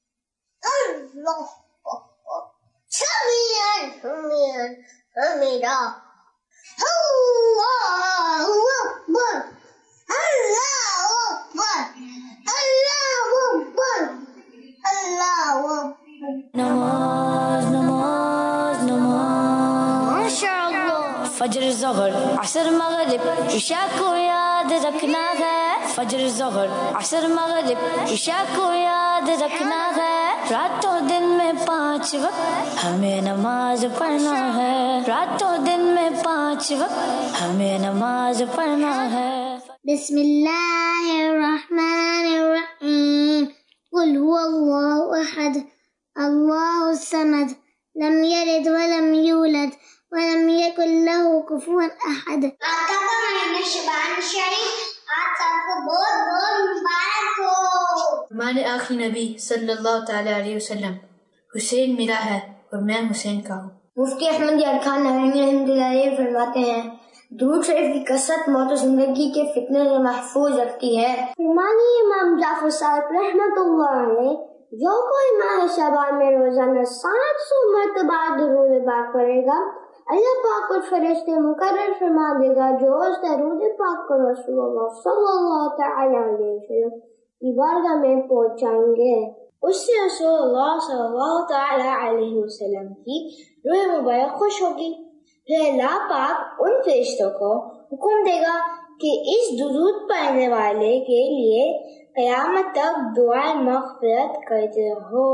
نماز نماز نماز فجر ظہر عصر مغرب عشاء کو یاد رکھنا ہے. فجر ظہر عصر مغرب عشاء کو یاد رکھنا ہے. راتوں دن میں پانی پانچ وقت ہمیں نماز پڑھنا ہے، راتوں دن میں پانچ وقت ہمیں نماز پڑھنا ہے۔ بسم اللہ الرحمن الرحیم، قل هو اللہ احد اللہ الصمد لم یلد ولم یولد ولم یکن له کفوا احد۔ آقا کا مہینہ شعبان شریف آپ سب کو بہت بہت مبارک ہو۔ ہمارے آخری نبی صلی اللہ تعالی علیہ وسلم حسین ملا ہے اور میں حسین کا ہوں۔ مفتی احمد یار خان نعیمی رحمۃ اللہ علیہ فرماتے ہیں درود شریف کی کثرت موت و زندگی کے فتنے سے محفوظ رکھتی ہے۔ فرمانی امام جعفر صادق رحمۃ اللہ علیہ، جو کوئی ماہ شعبان میں روزانہ سات سو مرتبہ درود پاک پڑھے گا، اللہ پاک کچھ فرشتے مقرر فرما دے گا جو اس درود پاک کو رسول اللہ صلی اللہ تعالی علیہ وسلم کی بارگاہ میں پہنچائیں گے۔ اس سے رسول اللہ صلی اللہ تعالی علیہ وسلم کی روح مبارک خوش ہوگی، پھر اللہ پاک ان فرشتوں کو حکم دے گا کہ اس درود پڑھنے والے کے لیے قیامت تک دعائیں مغفرت کرتے رہو۔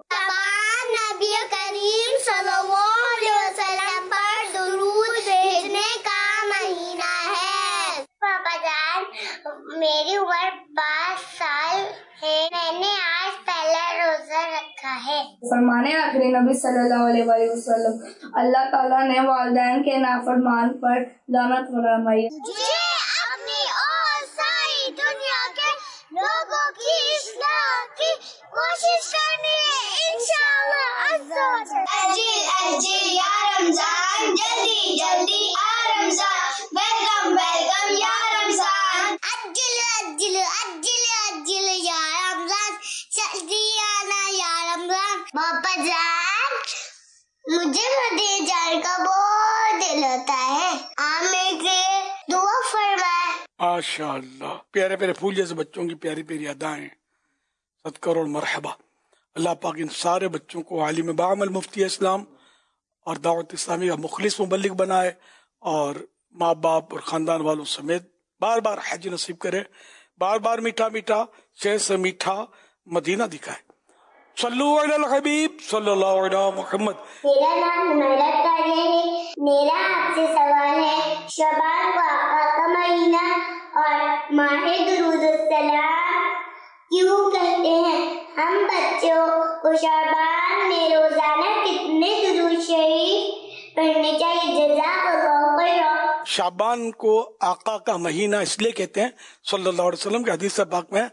نبی کریم صلی اللہ علیہ وسلم پر درود بھیجنے کا مہینہ ہے۔ پاپا جان، میری عمر پانچ سال ہے، میں نے آج پہلا روزہ رکھا ہے۔ فرمانے آخری نبی صلی اللہ علیہ وسلم، اللہ تعالیٰ نے والدین کے نافرمان پر لعنت فرمائی۔ مجھے اپنی اور ساری دنیا کے لوگوں کی اصلاح کی کوشش کرنی ہے، انشاءاللہ عز و جل۔ اجل اجل یا رمضان، جلدی جلدی آ رمضان، ویلکم ویلکم یا رمضان۔ اجل اجل اجل اجل یا رمضان، جلدی آنا یا رمضان۔ پاپا جان، مجھے مدینہ جانے کا بہت دل ہوتا ہے، آپ میرے لیے دعا فرمائے۔ ماشاء اللہ، پیارے پیارے پھول جیسے بچوں کی پیاری پیاری ادائیں، صد کروڑ مرحبا۔ اللہ پاک ان سارے بچوں کو عالم بعمل مفتی اسلام اور دعوت اسلامی کا مخلص مبلغ بنائے، اور ماں باپ اور خاندان والوں سمیت بار بار حج نصیب کرے، بار بار میٹھا میٹھا شہد سے میٹھا مدینہ دکھائے۔ صلو علی الحبیب صلی اللہ علیہ محمد۔ میرا نام ہمارا تاریہ ہے، میرا آپ سے سوال ہے، شعبان کو آقا کا مہینہ اور ماہ درود السلام کیوں کہتے ہیں؟ ہم بچوں کو شعبان میں روزانہ کتنے درود شریف پڑھنے چاہیے؟ جزاک اللہ خیر۔ شعبان کو آقا کا مہینہ اس لیے کہتے ہیں، صلی اللہ علیہ وسلم کے حدیث پاک میں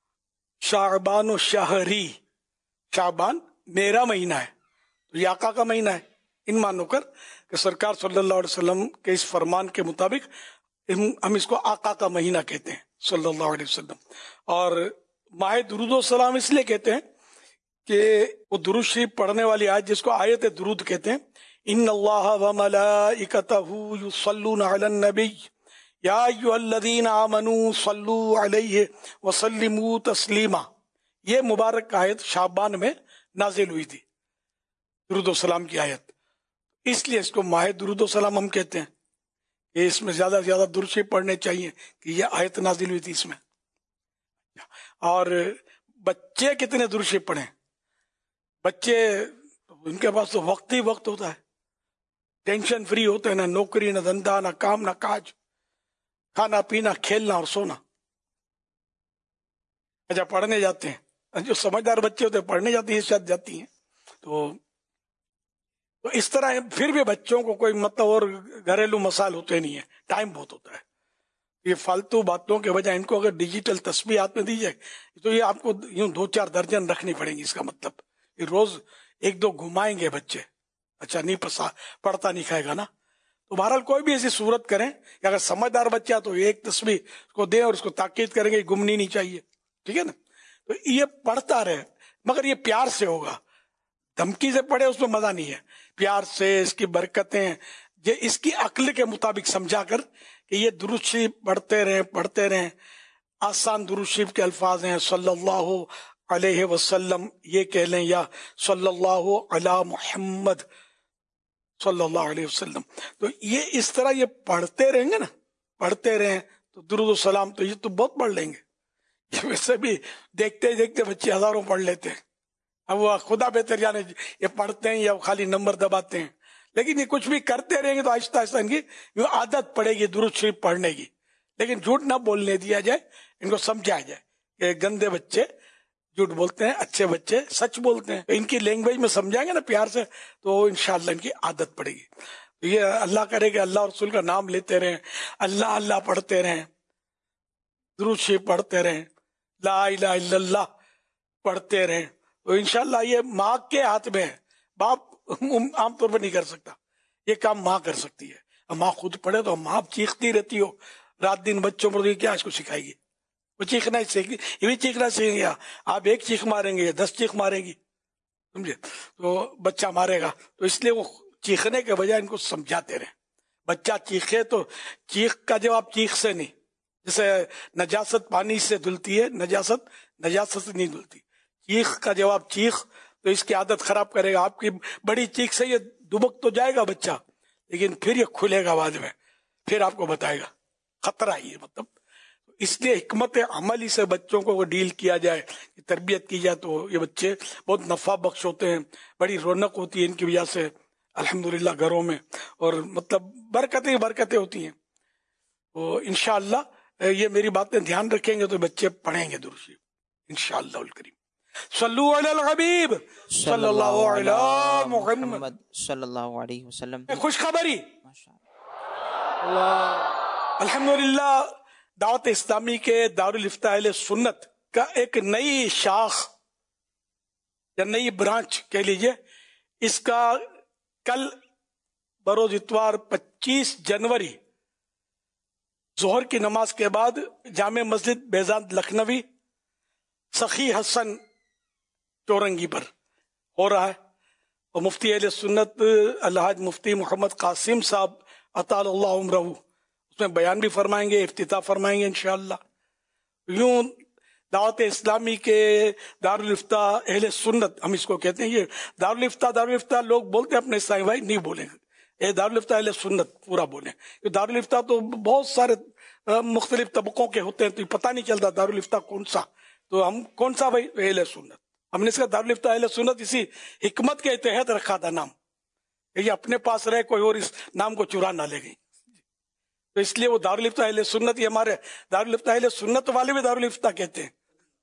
شعبان و شہری، شعبان میرا مہینہ ہے، تو یہ آقا کا مہینہ ہے۔ ان مانو کر کہ سرکار صلی اللہ علیہ وسلم کے اس فرمان کے مطابق ہم اس کو آقا کا مہینہ کہتے ہیں صلی اللہ علیہ وسلم۔ اور ماہ درود و سلام اس لیے کہتے ہیں کہ وہ درود شریف پڑھنے والی آیت جس کو آیت درود کہتے ہیں، ان اللہ وملائکتہ یصلون علی النبی یا ایھا الذین آمنوا صلوا علیہ وسلموا تسلیما، یہ مبارک آیت شعبان میں نازل ہوئی تھی، درود و سلام کی آیت، اس لیے اس کو ماہ درود و سلام ہم کہتے ہیں کہ اس میں زیادہ سے زیادہ درود شریف پڑھنے چاہیے کہ یہ آیت نازل ہوئی تھی اس میں۔ اور بچے کتنے درود شریف پڑھیں؟ بچے ان کے پاس تو وقت ہی وقت ہوتا ہے، ٹینشن فری ہوتے ہیں، نہ نوکری نہ دھندا نہ کام نہ کاج، کھانا پینا کھیلنا اور سونا۔ اچھا پڑھنے جاتے ہیں، جو سمجھدار بچے ہوتے ہیں پڑھنے جاتے ہیں، شاید جاتی ہیں، تو تو اس طرح پھر بھی بچوں کو کوئی مطلب اور گھریلو مسائل ہوتے نہیں ہیں، ٹائم بہت ہوتا ہے۔ یہ فالتو باتوں کے بجائے ان کو اگر ڈیجیٹل تسبیح ہاتھ میں دی جائے تو یہ آپ کو یوں دو چار درجن رکھنی پڑیں گی، اس کا مطلب یہ روز ایک دو گھمائیں گے بچے، اچھا نہیں پسا پڑھتا نہیں کھائے گا نا۔ تو بہرحال کوئی بھی ایسی صورت کریں کہ اگر سمجھدار بچہ تو ایک تسبیح کو دیں اور اس کو تاکید کریں گے گمنی نہیں چاہیے، ٹھیک ہے نا۔ تو یہ پڑھتا رہے، مگر یہ پیار سے ہوگا، دھمکی سے پڑھے اس میں مزہ نہیں ہے، پیار سے اس کی برکتیں یہ اس کی عقل کے مطابق سمجھا کر کہ یہ درود شریف پڑھتے رہیں پڑھتے رہیں۔ آسان درود شریف کے الفاظ ہیں صلی اللہ علیہ وسلم، یہ کہہ لیں، یا صلی اللہ علی محمد صلی اللہ علیہ وسلم۔ تو یہ اس طرح یہ پڑھتے رہیں گے نا، پڑھتے رہیں تو درود و سلام تو یہ تو بہت پڑھ لیں گے۔ ویسے بھی دیکھتے دیکھتے بچے ہزاروں پڑھ لیتے ہیں، اب وہ خدا بہتر جانے یہ پڑھتے ہیں یا خالی نمبر دباتے ہیں، لیکن یہ کچھ بھی کرتے رہیں گے تو آہستہ آہستہ ان کی یوں عادت پڑے گی درود شریف پڑھنے کی. لیکن جھوٹ نہ بولنے دیا جائے، ان کو سمجھایا جائے کہ گندے بچے جھوٹ بولتے ہیں، اچھے بچے سچ بولتے ہیں. ان کی لینگویج میں سمجھائیں گے نا پیار سے تو انشاءاللہ ان کی عادت پڑے گی. یہ اللہ کرے کہ اللہ رسول کا نام لیتے رہیں، اللہ اللہ پڑھتے رہیں، درود شریف پڑھتے رہیں، لا الہ الا اللہ پڑھتے رہیں، تو انشاءاللہ یہ ماں کے ہاتھ میں ہے. باپ عام طور پر نہیں کر سکتا، یہ کام ماں کر سکتی ہے. ماں خود پڑھے تو ماں چیختی رہتی ہو رات دن بچوں پر، کیا اس کو سکھائے گی؟ وہ چیخنا ہی سیکھ یہ بھی چیخنا سیکھیں گے. آپ ایک چیخ ماریں گے یا دس چیخ ماریں گی، سمجھے، تو بچہ مارے گا. تو اس لیے وہ چیخنے کے بجائے ان کو سمجھاتے رہیں. بچہ چیخے تو چیخ کا جواب چیخ سے نہیں، جیسے نجاست پانی سے دھلتی ہے، نجاست نجاست سے نہیں دھلتی. چیخ کا جواب چیخ، تو اس کی عادت خراب کرے گا. آپ کی بڑی چیخ سے یہ دبک تو جائے گا بچہ، لیکن پھر یہ کھلے گا بعد میں، پھر آپ کو بتائے گا. خطرہ ہی ہے. مطلب اس لیے حکمت عملی سے بچوں کو ڈیل کیا جائے، تربیت کی جائے تو یہ بچے بہت نفع بخش ہوتے ہیں. بڑی رونق ہوتی ہے ان کی وجہ سے الحمدللہ گھروں میں، اور مطلب برکتیں برکتیں ہوتی ہیں. تو انشاءاللہ یہ میری باتیں دھیان رکھیں گے تو بچے پڑھیں گے درود شریف انشاءاللہ الکریم. صلو علی الحبیب صلی اللہ علیہ محمد صلی اللہ علیہ وسلم. خوشخبری الحمدللہ دعوت اسلامی کے دارالافتاء اہل سنت کا ایک نئی شاخ یا نئی برانچ کہہ لیجئے، اس کا کل بروز اتوار پچیس جنوری ظہر کی نماز کے بعد جامع مسجد بیزانت لکھنوی سخی حسن چورنگی پر ہو رہا ہے. اور مفتی اہل سنت الحاج مفتی محمد قاسم صاحب اطال اللہ عمرہ اس میں بیان بھی فرمائیں گے، افتتاح فرمائیں گے انشاءاللہ. یوں دعوت اسلامی کے دارالافتاء اہل سنت ہم اس کو کہتے ہیں. یہ دارالافتاء دارالافتاء لوگ بولتے ہیں، اپنے عیسائی بھائی نہیں بولیں گے، اے دارالافتاء اہل سنت پورا بولیں. دارالافتاء تو بہت سارے مختلف طبقوں کے ہوتے ہیں تو پتہ نہیں چلتا دارالافتاء کون سا. تو ہم کون سا بھائی؟ اہل سنت. ہم نے اس کا دارالافتاء اہل سنت اسی حکمت کے تحت رکھا تھا نام، یہ اپنے پاس رہے کوئی اور اس نام کو چرا نہ لے گئی. تو اس لیے وہ دارالافتاء اہل سنت، یہ ہمارے دارالافتاء اہل سنت والے بھی دارالافتاء کہتے ہیں.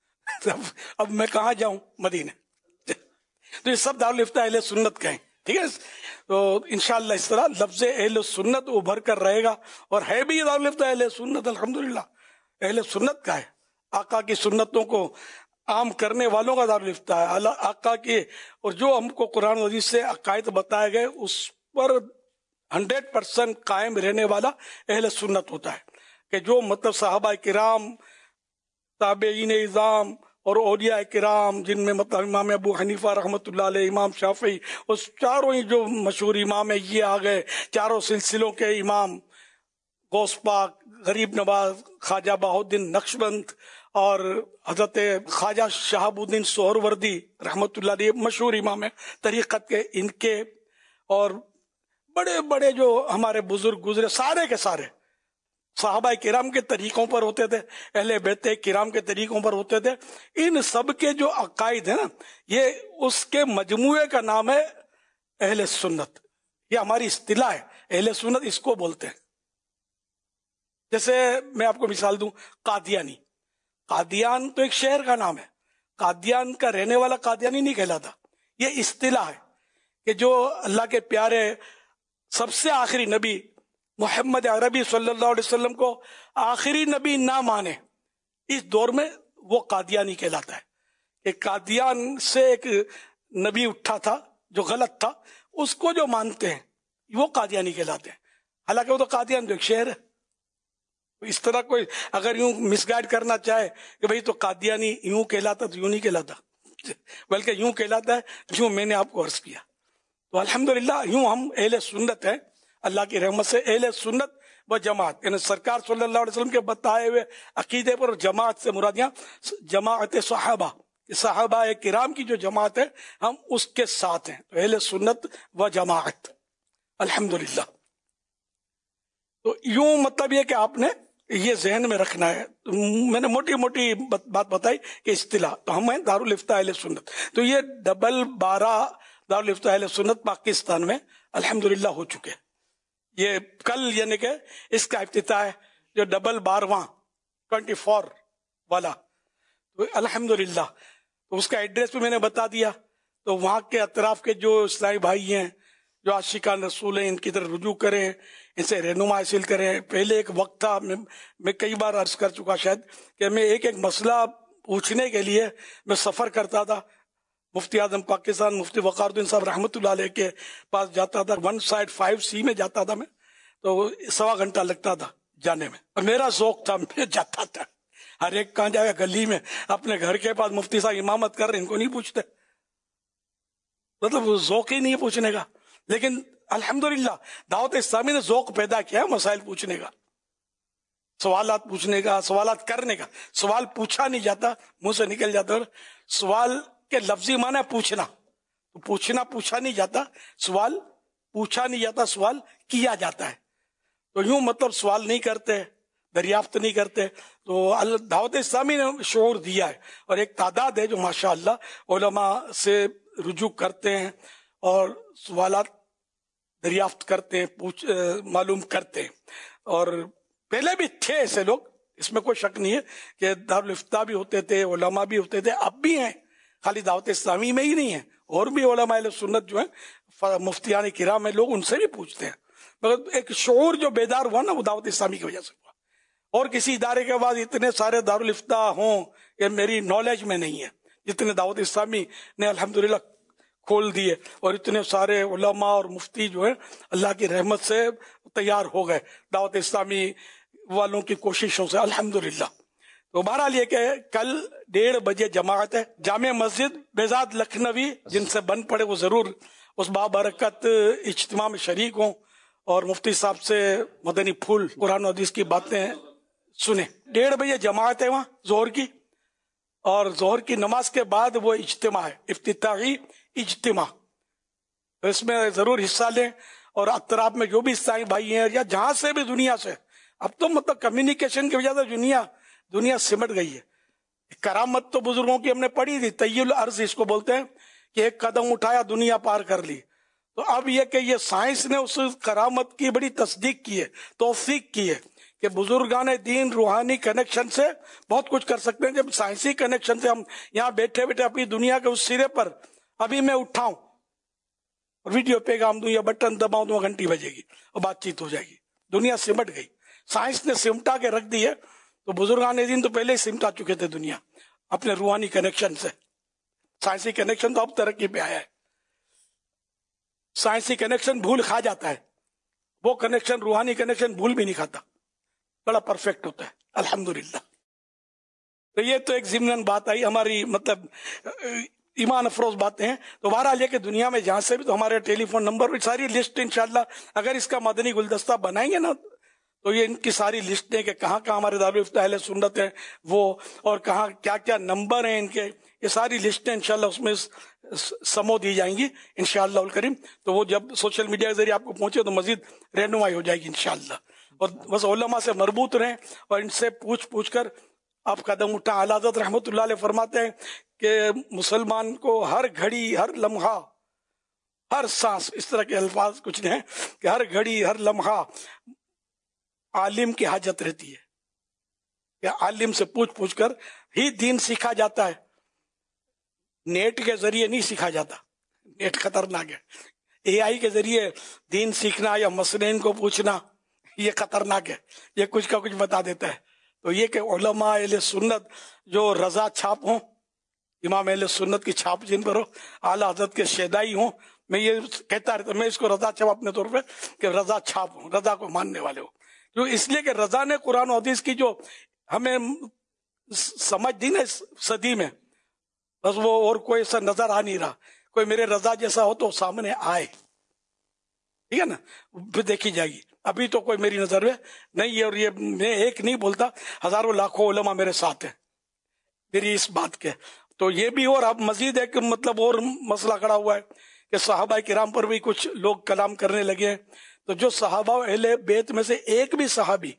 اب میں کہاں جاؤں مدینے، تو یہ سب دارالافتاء اہل سنت کہیں، ٹھیک ہے. تو انشاءاللہ اس طرح لفظ اہل سنت ابھر کر رہے گا، اور ہے بھی دارالافتاء اہل سنت الحمدللہ. اہل سنت کا ہے، آقا کی سنتوں کو عام کرنے والوں کا دارالافتاء ہے. اللہ آقا کے اور جو ہم کو قرآن و حدیث سے عقائد بتائے گئے اس پر ہنڈریڈ پرسینٹ قائم رہنے والا اہل سنت ہوتا ہے. کہ جو مطلب صحابہ کرام، تابعین اعظام اور اولیاء کرام، جن میں مطلب امام ابو حنیفہ رحمۃ اللہ علیہ، امام شافعی، اس چاروں ہی جو مشہور امام ہیں یہ آ گئے، چاروں سلسلوں کے امام، غوث پاک، غریب نواز، خواجہ بہاؤالدین نقشبند اور حضرت خواجہ شہاب الدین سہروردی رحمۃ اللہ علیہ، مشہور امام ہیں طریقت کے. ان کے اور بڑے بڑے جو ہمارے بزرگ گزرے سارے کے سارے صحابہ کرام کے طریقوں پر ہوتے تھے، اہل بیت کرام کے طریقوں پر ہوتے تھے. ان سب کے جو عقائد ہیں نا، یہ اس کے مجموعے کا نام ہے اہل سنت. یہ ہماری اصطلاح ہے، اہل سنت اس کو بولتے ہیں. جیسے میں آپ کو مثال دوں، قادیانی. قادیان تو ایک شہر کا نام ہے، قادیان کا رہنے والا قادیانی نہیں کہلاتا. یہ اصطلاح ہے کہ جو اللہ کے پیارے سب سے آخری نبی محمد عربی صلی اللہ علیہ وسلم کو آخری نبی نہ مانے، اس دور میں وہ قادیانی کہلاتا ہے. کہ قادیان سے ایک نبی اٹھا تھا جو غلط تھا، اس کو جو مانتے ہیں وہ قادیانی کہلاتے ہیں. حالانکہ وہ تو قادیان جو ایک شہر ہے. اس طرح کوئی اگر یوں مس گائیڈ کرنا چاہے کہ بھئی تو قادیانی یوں کہلاتا، تو یوں نہیں کہلاتا، بلکہ یوں کہلاتا ہے جو میں نے آپ کو عرض کیا. تو الحمدللہ یوں ہم اہل سنت ہیں اللہ کی رحمت سے. اہل سنت و جماعت یعنی سرکار صلی اللہ علیہ وسلم کے بتائے ہوئے عقیدے پر، جماعت سے مراد یہاں جماعت صحابہ، صحابہ کرام کی جو جماعت ہے ہم اس کے ساتھ ہیں. تو اہل سنت و جماعت الحمدللہ. تو یوں مطلب یہ کہ آپ نے یہ ذہن میں رکھنا ہے. میں نے موٹی موٹی بات بتائی کہ اصطلاح تو ہم ہیں دارالفتہ اہل سنت. تو یہ ڈبل بارہ دارالفتہ اہل سنت پاکستان میں الحمدللہ ہو چکے. یہ کل یعنی کہ اس کا افتتاح ہے جو ڈبل بارواں ٹوینٹی فور والا. تو الحمدللہ تو اس کا ایڈریس بھی میں نے بتا دیا. تو وہاں کے اطراف کے جو اسلامی بھائی ہیں جو عاشقان رسول ہیں ان کی طرف رجوع کریں, ان سے رہنما حاصل کریں. پہلے ایک وقت تھا, میں, میں کئی بار عرض کر چکا شاید, کہ میں ایک ایک مسئلہ پوچھنے کے لیے میں سفر کرتا تھا. مفتی اعظم پاکستان مفتی وقار الدین صاحب رحمۃ اللہ علیہ کے پاس جاتا تھا. ون سائڈ فائیو سی میں جاتا تھا میں, تو سوا گھنٹہ لگتا تھا جانے میں. اور میرا ذوق تھا, میں جاتا تھا. ہر ایک کہاں جائے گلی میں اپنے گھر کے پاس مفتی صاحب امامت کر رہے, ان کو نہیں پوچھتے, مطلب ذوق ہی نہیں ہے پوچھنے کا. لیکن الحمدللہ دعوت اسلامی نے ذوق پیدا کیا ہے مسائل پوچھنے کا, سوالات پوچھنے کا, سوالات کرنے کا. سوال پوچھا نہیں جاتا, منہ سے نکل جاتا. سوال کے لفظی معنی پوچھنا, تو پوچھنا پوچھا نہیں جاتا, سوال پوچھا نہیں جاتا, سوال کیا جاتا ہے. تو یوں مطلب سوال نہیں کرتے, دریافت نہیں کرتے. تو دعوت اسلامی نے شعور دیا ہے, اور ایک تعداد ہے جو ماشاءاللہ علماء سے رجوع کرتے ہیں اور سوالات دریافت کرتے ہیں, پوچھ معلوم کرتے ہیں. اور پہلے بھی تھے ایسے لوگ, اس میں کوئی شک نہیں ہے کہ دارالفتہ بھی ہوتے تھے, علماء بھی ہوتے تھے, اب بھی ہیں. خالی دعوت اسلامی میں ہی نہیں ہے, اور بھی علماء اہل سنت جو ہیں مفتیان کرام ہیں, لوگ ان سے بھی پوچھتے ہیں. مگر ایک شعور جو بیدار ہوا نا وہ دعوت اسلامی کی وجہ سے ہوا. اور کسی ادارے کے بعد اتنے سارے دارالفتہ ہوں یہ میری نالج میں نہیں ہے جتنے دعوت اسلامی نے الحمدللہ کھول دیے. اور اتنے سارے علماء اور مفتی جو ہیں اللہ کی رحمت سے تیار ہو گئے دعوت اسلامی والوں کی کوششوں سے الحمدللہ. تو بہرحال یہ کہ کل ڈیڑھ بجے جماعت ہے جامع مسجد بیزاد لکھنوی, جن سے بن پڑے وہ ضرور اس بابرکت اجتماع میں شریک ہوں اور مفتی صاحب سے مدنی پھول قرآن و حدیث کی باتیں سنیں. ڈیڑھ بجے جماعت ہے وہاں ظہر کی, اور ظہر کی نماز کے بعد وہ اجتماع ہے, افتتاحی اجتماع. اس میں ضرور حصہ لیں, اور اطراف میں جو بھی عیسائی بھائی ہیں یا جہاں سے بھی دنیا سے, اب تو مطلب کمیونیکیشن کی وجہ سے دنیا دنیا سمٹ گئی ہے. کرامت تو بزرگوں کی ہم نے پڑھی تھی, طیل الارض اس کو بولتے ہیں, کہ ایک قدم اٹھایا دنیا پار کر لی. تو اب یہ کہ یہ سائنس نے اس کرامت کی بڑی تصدیق کی ہے, توثیق کی ہے کہ بزرگان دین روحانی کنیکشن سے بہت کچھ کر سکتے ہیں. جب سائنسی کنیکشن سے ہم یہاں بیٹھے بیٹھے اپنی دنیا کے اس سرے پر ابھی میں اٹھاؤں اور ویڈیو پیغام دوں یا بٹن دباؤں تو گھنٹی بجے گی اور بات چیت ہو جائے گی. دنیا سمٹ گئی, سائنس نے سمٹا کے رکھ دی ہے. تو بزرگان دین تو پہلے ہی سمٹا چکے تھے دنیا اپنے روحانی کنیکشن سے. سائنسی کنیکشن تو اب ترقی پہ آیا ہے. سائنسی کنیکشن بھول کھا جاتا ہے, وہ کنیکشن روحانی کنیکشن بھول بھی نہیں کھاتا, بڑا پرفیکٹ ہوتا ہے الحمدللہ. تو یہ تو ایک ضمن بات آئی ہماری, مطلب ایمان افروز باتیں ہیں. تو بہرحال یہ کہ دنیا میں جہاں سے بھی, تو ہمارے ٹیلی فون نمبر ساری لسٹ انشاءاللہ اگر اس کا مدنی گلدستہ بنائیں گے نا تو یہ ان کی ساری لسٹیں کہ کہاں کہاں ہمارے دارالفتہ اہل سنت ہیں وہ, اور کہاں کیا کیا نمبر ہیں ان کے, یہ ساری لسٹیں انشاءاللہ اس میں سمو دی جائیں گی انشاءاللہ الکریم. تو وہ جب سوشل میڈیا کے ذریعے آپ کو پہنچے تو مزید رہنمائی ہو جائے گی انشاءاللہ. اور بس علماء سے مربوط رہیں اور ان سے پوچھ پوچھ کر آپ قدم اٹھائیں. اعلیٰ حضرت رحمۃ اللہ علیہ فرماتے ہیں کہ مسلمان کو ہر گھڑی, ہر لمحہ, ہر سانس, اس طرح کے الفاظ کچھ نہیں ہیں کہ ہر گھڑی ہر لمحہ عالم کی حاجت رہتی ہے, کہ عالم سے پوچھ پوچھ کر ہی دین سیکھا جاتا ہے. نیٹ کے ذریعے نہیں سیکھا جاتا, نیٹ خطرناک ہے. اے آئی کے ذریعے دین سیکھنا یا مسئلین کو پوچھنا یہ خطرناک ہے, یہ کچھ کا کچھ بتا دیتا ہے. تو یہ کہ علماء اہل سنت جو رضا چھاپ ہوں, امام اہل سنت کی چھاپ جن پر ہو, اعلیٰ حضرت کے شیدائی ہوں, میں یہ کہتا رہتا, میں اس کو رضا چھاپ اپنے طور پہ کہ رضا چھاپ ہوں, رضا کو ماننے والے ہو. جو اس لیے کہ رضا نے قرآن و حدیث کی جو ہمیں سمجھ دی نا اس صدی میں, بس وہ اور کوئی ایسا نظر آ نہیں رہا. کوئی میرے رضا جیسا ہو تو سامنے آئے, ٹھیک ہے نا, پھر دیکھی جائے گی. ابھی تو کوئی میری نظر میں نہیں ہے, اور یہ میں ایک نہیں بولتا, ہزاروں لاکھوں علماء میرے ساتھ ہیں میری اس بات کے. تو یہ بھی, اور اب مزید ایک مطلب اور مسئلہ کھڑا ہوا ہے کہ صحابہ کرام پر بھی کچھ لوگ کلام کرنے لگے ہیں. تو جو صحابہ اہل بیت میں سے ایک بھی صحابی,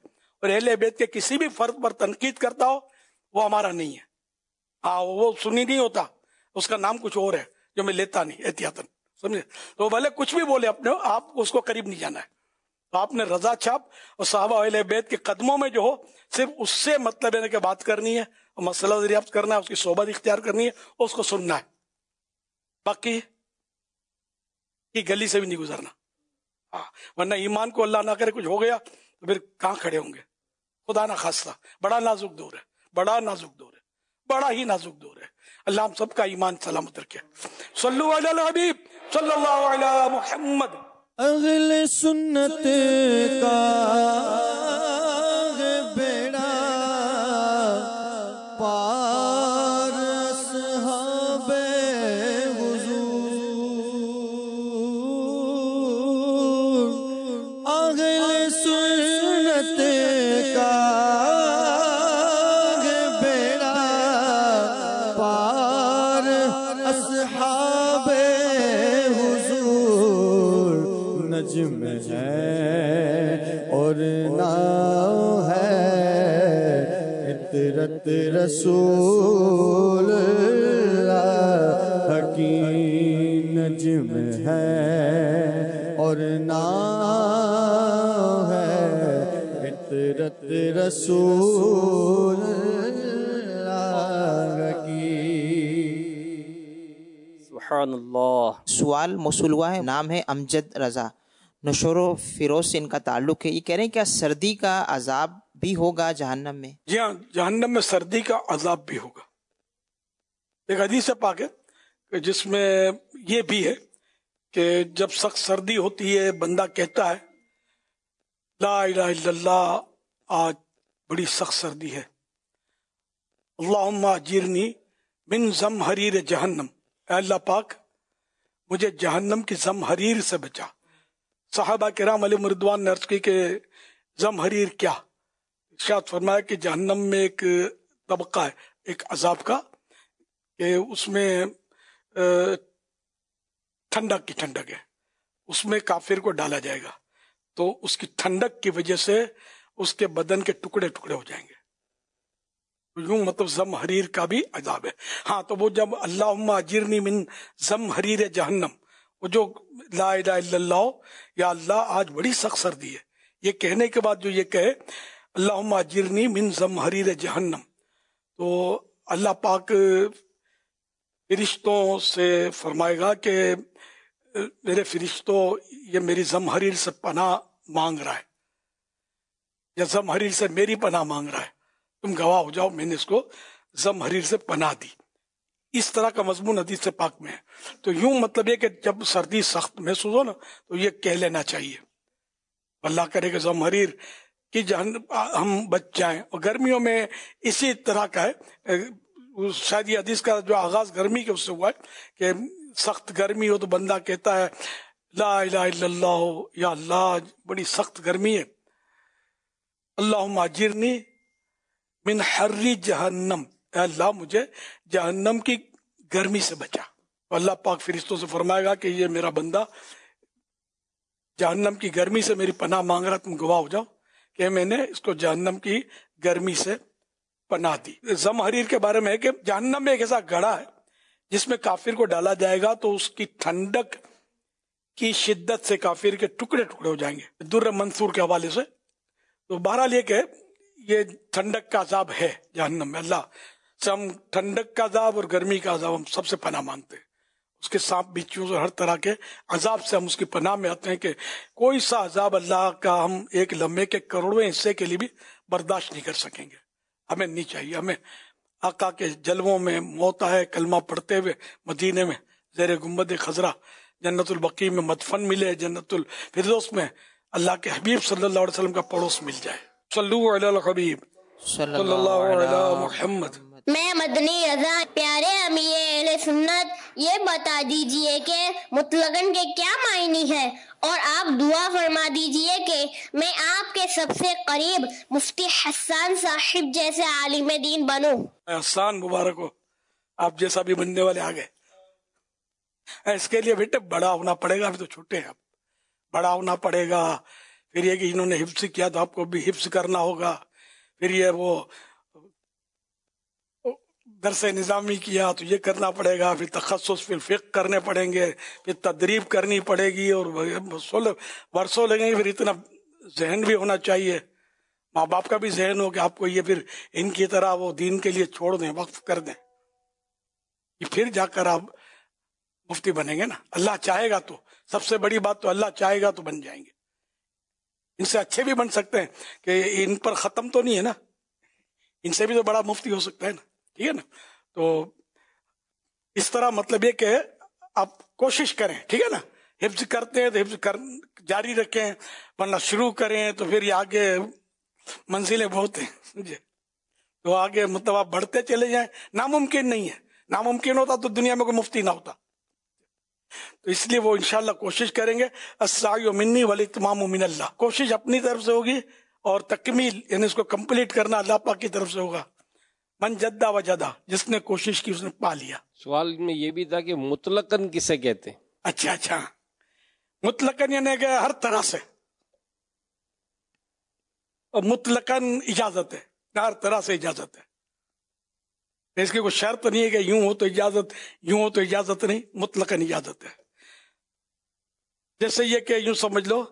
और अहले बैत के किसी भी फर्द पर तनकीद करता हो वो हमारा नहीं है। हाँ, वो सुन्नी नहीं होता, उसका नाम कुछ और है जो मैं लेता नहीं एहतियातन, समझे। तो भले कुछ भी बोले अपने, आप उसको करीब नहीं जाना है। तो आपने रजा छाप और साहबा अहले बैत के कदमों में जो हो सिर्फ उससे मतलब है कि बात करनी है और मसला दरियाफ्त करना है, उसकी सोबत इख्तियार करनी है और उसको सुनना है, बाकी की गली से भी नहीं गुजरना। हाँ, वरना ईमान को अल्लाह ना करे कुछ हो गया तो फिर कहाँ खड़े होंगे, खुदा ना खास्ता। बड़ा नाजुक दौर है, बड़ा नाजुक दौर है, बड़ा ही नाजुक दौर है। अल्लाह हम सबका ईमान सलामत रखे। सल्लु अला हबीब सल्लल्लाहु अलैहि मुहम्मद। अहले सुन्नत का है बेड़ा पार असहाबे हुजूर। अहले सुन्नत का है बेड़ा पार असहाबे नज्म है और नाव है इतरत रसूल हकीम। नज्म है और नाव है इतरत रसूल हकीम। सुभान अल्लाह। सवाल मौसूल हुआ है, नाम है अमजद रजा, नशोरो फिरोज से इनका ताल्लुक है। ये कह रहे हैं क्या सर्दी का अजाब भी होगा जहन्नम में? जी हाँ, जहन्नम में सर्दी का अजाब भी होगा। एक हदीस पाक है कि जिसमें ये भी है कि जब सख्त सर्दी होती है बंदा कहता है ला इलाहा इल्लल्लाह, आज बड़ी सख्त सर्दी है, अल्लाहुम्मा अजिरनी मिन ज़महरीर जहन्नम, अल्लाह पाक मुझे जहन्नम की ज़महरीर से बचा। सहाबा किराम अलैहिम रिदवान ने अर्ज़ की कि ज़महरीर क्या? इरशाद फरमाया कि जहन्नम में एक तबका है, एक अजाब का, कि उसमें ठंडक की ठंडक है, उसमें काफिर को डाला जाएगा तो उसकी ठंडक की वजह से उसके बदन के टुकड़े टुकड़े हो जाएंगे। यूं मतलब ज़महरीर का भी अजाब है। हाँ, तो वो जब अल्लाहुम्मा अजिरनी मिन ज़महरीर जहन्नम, वो जो ला इलाहा इल्लल्लाह, या अल्लाह आज बड़ी सख्त सर्दी है, ये कहने के बाद जो ये कहे अल्लाहुम्मा अजिरनी मिन ज़महरीर जहन्नम, तो अल्लाह पाक फरिश्तों से फरमाएगा कि मेरे फरिश्तों, ये मेरी ज़महरीर से पनाह मांग रहा है या ज़महरीर से मेरी पनाह मांग रहा है, तुम गवाह हो जाओ, मैंने इसको ज़महरीर से पनाह दी। इस तरह का मजमून हदीस से पाक में है। तो यूं मतलब ये कि जब सर्दी सख्त महसूस हो ना तो ये कह लेना चाहिए, अल्लाह करे कि ज़महरीर की जहन हम बच जाएं। और गर्मियों में इसी तरह का है, शायद ये हदीस का जो आगाज गर्मी के उससे हुआ है कि सख्त गर्मी हो तो बंदा कहता है ला इलाहा इल्लल्लाह, या अल्लाह बड़ी सख्त गर्मी है, अल्लाहुम्मा अजिरनी मिन हर्री जहन्नम, अल्लाह मुझे जहन्नम की गर्मी से बचा। तो अल्लाह पाक फरिश्तों से फरमाएगा कि ये मेरा बंदा जहन्नम की गर्मी से मेरी पनाह मांग रहा, तुम गवाह हो जाओ कि मैंने इसको जहन्नम की गर्मी से पनाह दी। ज़महरीर के बारे में है कि जहन्नम में एक ऐसा गड़ा है जिसमें काफिर को डाला जाएगा तो उसकी ठंडक की शिद्दत से काफिर के टुकड़े टुकड़े हो जाएंगे, दुर्र मंसूर के हवाले से। तो बहरहाल ये कि ये ठंडक का अजाब है जहन्नम में। अल्लाह से हम ठंडक का अजाब और गर्मी का अजाब हम सबसे पनाह मांगते हैं, उसके सांप बिच्छुओं से हर तरह के अजाब से हम उसकी पनाह में आते हैं कि कोई सा अजाब अल्लाह का हम एक लम्हे के करोड़वें हिस्से के लिए भी बर्दाश्त नहीं कर सकेंगे, हमें नहीं चाहिए। हमें आका के जलवों में मौत आए कलमा पढ़ते हुए मदीने में ज़ेरे गुंबद खजरा जन्नतुल बकी में मदफन मिले, जन्नतुल फिरदौस में अल्लाह के हबीब सल्लल्लाहु अलैहि वसल्लम का पड़ोस मिल जाए। सल्लू अलल हबीब सल्लल्लाहु अलैहि मुहम्मद। मैं मदनी रजा, प्यारे अमीर अहले सुन्नत, ये बता दीजिए कि मुतलकन के क्या मायने हैं और आप दुआ फरमा दीजिए कि मैं आपके सबसे करीब मुफ्ती हसन साहिब जैसे आलिम दीन बनूं। हसन मुबारक हो, आप जैसा भी बनने वाले आ गए। इसके लिए बेटे बड़ा होना पड़ेगा, अभी तो छोटे हैं, आप बड़ा होना पड़ेगा, پھر یہ کہ انہوں نے حفظ کیا تو آپ کو بھی حفظ کرنا ہوگا، پھر یہ وہ درس نظامی کیا تو یہ کرنا پڑے گا، پھر تخصص پھر فقہ کرنے پڑیں گے، پھر تدریب کرنی پڑے گی، اور برسوں لگیں گے. پھر اتنا ذہن بھی ہونا چاہیے، ماں باپ کا بھی ذہن ہو کہ آپ کو یہ پھر ان کی طرح وہ دین کے لیے چھوڑ دیں، وقف کر دیں، پھر جا کر آپ مفتی بنیں گے نا. اللہ چاہے گا تو، سب سے بڑی بات تو اللہ چاہے گا تو بن جائیں گے. ان سے اچھے بھی بن سکتے ہیں کہ ان پر ختم تو نہیں ہے نا، ان سے بھی تو بڑا مفتی ہو سکتا ہے نا، ٹھیک ہے نا. تو اس طرح مطلب یہ کہ آپ کوشش کریں، ٹھیک ہے نا. حفظ کرتے ہیں تو حفظ کر جاری رکھیں، ورنہ شروع کریں تو پھر یہ آگے منزلیں بہت ہیں، سمجھے. تو آگے مطلب آپ بڑھتے چلے جائیں. ناممکن نہیں ہے، ناممکن ہوتا تو دنیا میں کوئی مفتی نہ ہوتا. تو اس لیے وہ انشاءاللہ کوشش کریں گے. السعی منی والاتمام من اللہ، کوشش اپنی طرف سے ہوگی اور تکمیل یعنی اس کو کمپلیٹ کرنا اللہ پاک کی طرف سے ہوگا. من جدہ و جدہ، جس نے کوشش کی اس نے پا لیا. سوال میں یہ بھی تھا کہ مطلقاً کسے کہتے ہیں؟ اچھا اچھا مطلقاً یعنی کہ ہر طرح سے، اور مطلقاً اجازت ہے، ہر طرح سے اجازت ہے. اس کی کوئی شرط نہیں ہے کہ یوں ہو تو اجازت، یوں ہو تو اجازت نہیں، مطلقاً اجازت ہے. جیسے یہ کہ یوں سمجھ لو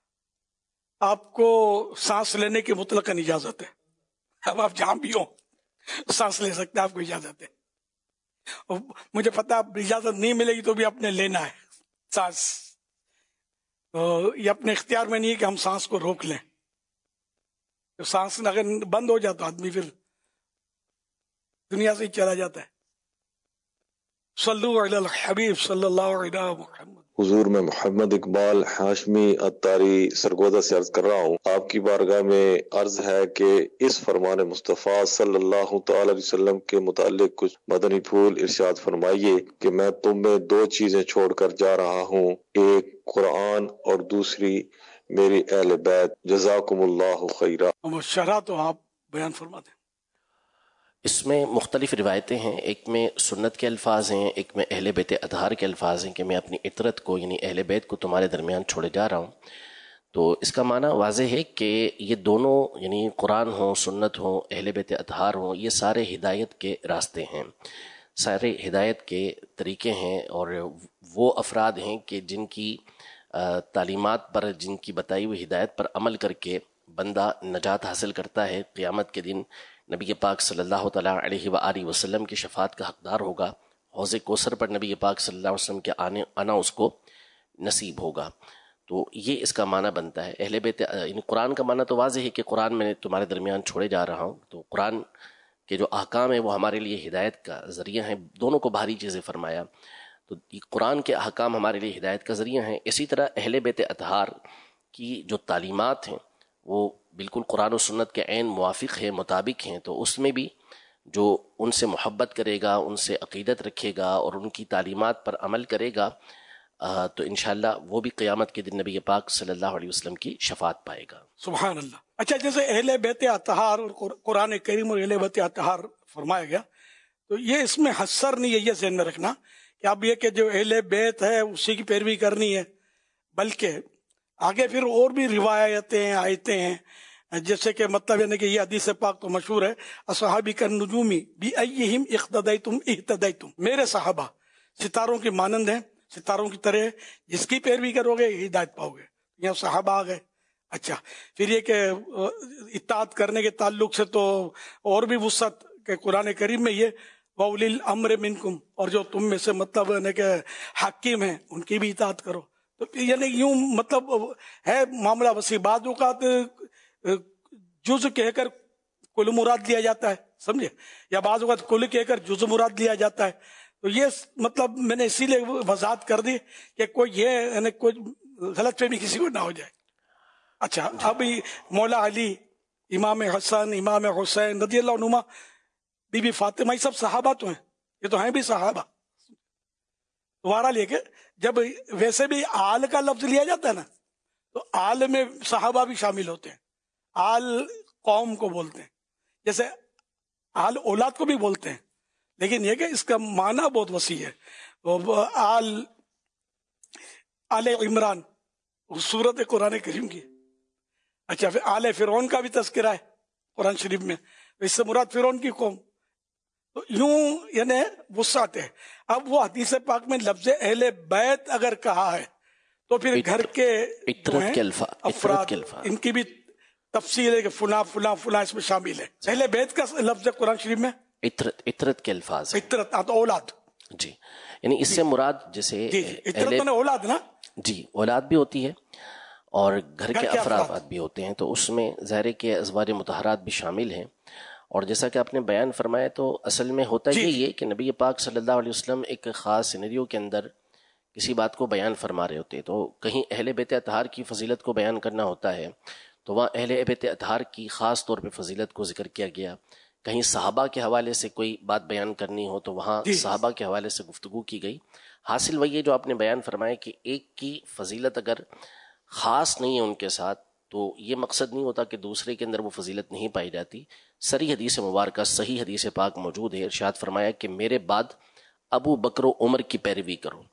آپ کو سانس لینے کی مطلقاً اجازت ہے. اب آپ جہاں بھی ہو سانس لے سکتے ہیں، آپ کو اجازت ہے. مجھے پتا اجازت نہیں ملے گی تو بھی آپ نے لینا ہے سانس. تو یہ اپنے اختیار میں نہیں ہے کہ ہم سانس کو روک لیں. تو سانس اگر بند ہو جائے تو آدمی پھر دنیا سے ہی چلا جاتا ہے. صلو علی الحبیب صلی اللہ علیہ محمد. حضور میں محمد اقبال ہاشمی اتاری سرگودا سے عرض کر رہا ہوں، آپ کی بارگاہ میں عرض ہے کہ اس فرمان مصطفیٰ صلی اللہ تعالی علیہ وسلم کے متعلق کچھ مدنی پھول ارشاد فرمائیے کہ میں تم میں دو چیزیں چھوڑ کر جا رہا ہوں، ایک قرآن اور دوسری میری اہل بیت. جزاکم اللہ خیرہ. شرح تو آپ بیان فرما دیں. اس میں مختلف روایتیں ہیں، ایک میں سنت کے الفاظ ہیں، ایک میں اہل بیت اطہار کے الفاظ ہیں کہ میں اپنی عطرت کو یعنی اہل بیت کو تمہارے درمیان چھوڑے جا رہا ہوں. تو اس کا معنی واضح ہے کہ یہ دونوں یعنی قرآن ہوں، سنت ہوں، اہل بیت اطہار ہوں، یہ سارے ہدایت کے راستے ہیں، سارے ہدایت کے طریقے ہیں، اور وہ افراد ہیں کہ جن کی تعلیمات پر، جن کی بتائی ہوئی ہدایت پر عمل کر کے بندہ نجات حاصل کرتا ہے. قیامت کے دن نبی پاک صلی اللہ تعالیٰ علیہ وآلہ وسلم کی شفاعت کا حقدار ہوگا. حوض کوثر پر نبی پاک صلی اللہ علیہ وسلم کے آنے آنا اس کو نصیب ہوگا. تو یہ اس کا معنی بنتا ہے. اہل بیت یعنی قرآن کا معنی تو واضح ہے کہ قرآن میں تمہارے درمیان چھوڑے جا رہا ہوں. تو قرآن کے جو احکام ہیں وہ ہمارے لیے ہدایت کا ذریعہ ہیں. دونوں کو بھاری چیزیں فرمایا، تو قرآن کے احکام ہمارے لیے ہدایت کا ذریعہ ہیں. اسی طرح اہل بیت اطہار کی جو تعلیمات ہیں وہ بالکل قرآن و سنت کے عین موافق ہے، مطابق ہیں. تو اس میں بھی جو ان سے محبت کرے گا، ان سے عقیدت رکھے گا اور ان کی تعلیمات پر عمل کرے گا تو انشاءاللہ وہ بھی قیامت کے دن نبی پاک صلی اللہ علیہ وسلم کی شفاعت پائے گا. سبحان اللہ. اچھا، جیسے اہل بیت اطہار اور قرآن کریم اور اہل بیت اطہار فرمایا گیا، تو یہ اس میں حصر نہیں ہے، یہ ذہن میں رکھنا کہ اب یہ کہ جو اہل بیت ہے اسی کی پیروی کرنی ہے، بلکہ آگے پھر اور بھی روایتیں آیتیں ہیں. جیسے کہ مطلب یعنی کہ یہ حدیث پاک تو مشہور ہے، اصحابی کا نجومی بی ایہم اقتدیتم اہتدیتم، میرے صحابہ ستاروں کی مانند ہیں، ستاروں کی طرح جس کی پیروی کرو گے ہدایت پاؤ گے. یہاں صحابہ آ گئے. اچھا، پھر یہ کہ اطاعت کرنے کے تعلق سے تو اور بھی وسعت کہ قرآن کریم میں یہ وَأُولِي الْأَمْرِ مِنْكُمْ، اور جو تم میں سے مطلب یعنی کہ حاکم ہیں ان کی بھی اطاعت کرو. تو یعنی یوں مطلب ہے معاملہ وسیع. بعض اوقات جز کہہ کر کل مراد لیا جاتا ہے، سمجھے، یا بعض اوقات کل کہہ کر جز مراد لیا جاتا ہے. تو یہ مطلب میں نے اسی لیے وضاحت کر دی کہ کوئی یہ یعنی کوئی غلط فہمی کسی کو نہ ہو جائے. اچھا، اب مولا علی، امام حسن، امام حسین رضی اللہ عنہما، بی بی فاطمہ، یہ سب صحابہ تو ہیں، یہ تو ہیں بھی صحابہ. دوبارہ لے کے جب ویسے بھی آل کا لفظ لیا جاتا ہے نا، تو آل میں صحابہ بھی شامل ہوتے ہیں. آل قوم کو بولتے ہیں، جیسے آل اولاد کو بھی بولتے ہیں، لیکن یہ کہ اس کا معنی بہت وسیع ہے. آل آل عمران سورت قرآن کریم کی، اچھا پھر آل فرعون کا بھی تذکرہ ہے قرآن شریف میں، اس سے مراد فرعون کی قوم. تو یوں یعنی وسعت ہے. اب وہ حدیث پاک میں لفظ اہل بیت اگر کہا ہے تو پھر گھر کے عطرت کے الفاظ افراد ان کی بھی تفصیل ہے کہ فلاں فلاں فلاں اس میں شامل ہے. اہل بیت کا لفظ ہے قرآن شریف میں عطرت عطرت کے الفاظ، عطرت تو اولاد، جی یعنی اس سے مراد جیسے عطرت اولاد نا، جی اولاد بھی ہوتی ہے اور گھر کے افراد بھی ہوتے ہیں، تو اس میں ظاہر ہے کہ ازواج مطہرات بھی شامل ہیں. اور جیسا کہ آپ نے بیان فرمایا تو اصل میں ہوتا ہی یہ کہ نبی پاک صلی اللہ علیہ وسلم ایک خاص سینریو کے اندر کسی بات کو بیان فرما رہے ہوتے، تو کہیں اہل بیت اطہار کی فضیلت کو بیان کرنا ہوتا ہے تو وہاں اہل بیت اطہار کی خاص طور پہ فضیلت کو ذکر کیا گیا. کہیں صحابہ کے حوالے سے کوئی بات بیان کرنی ہو تو وہاں صحابہ کے حوالے سے گفتگو کی گئی. حاصل وہی ہے جو آپ نے بیان فرمایا کہ ایک کی فضیلت اگر خاص نہیں ہے ان کے ساتھ تو یہ مقصد نہیں ہوتا کہ دوسرے کے اندر وہ فضیلت نہیں پائی جاتی. صریح حدیث مبارکہ صحیح حدیث پاک موجود ہے، ارشاد فرمایا کہ میرے بعد ابو بکر و عمر کی پیروی کرو،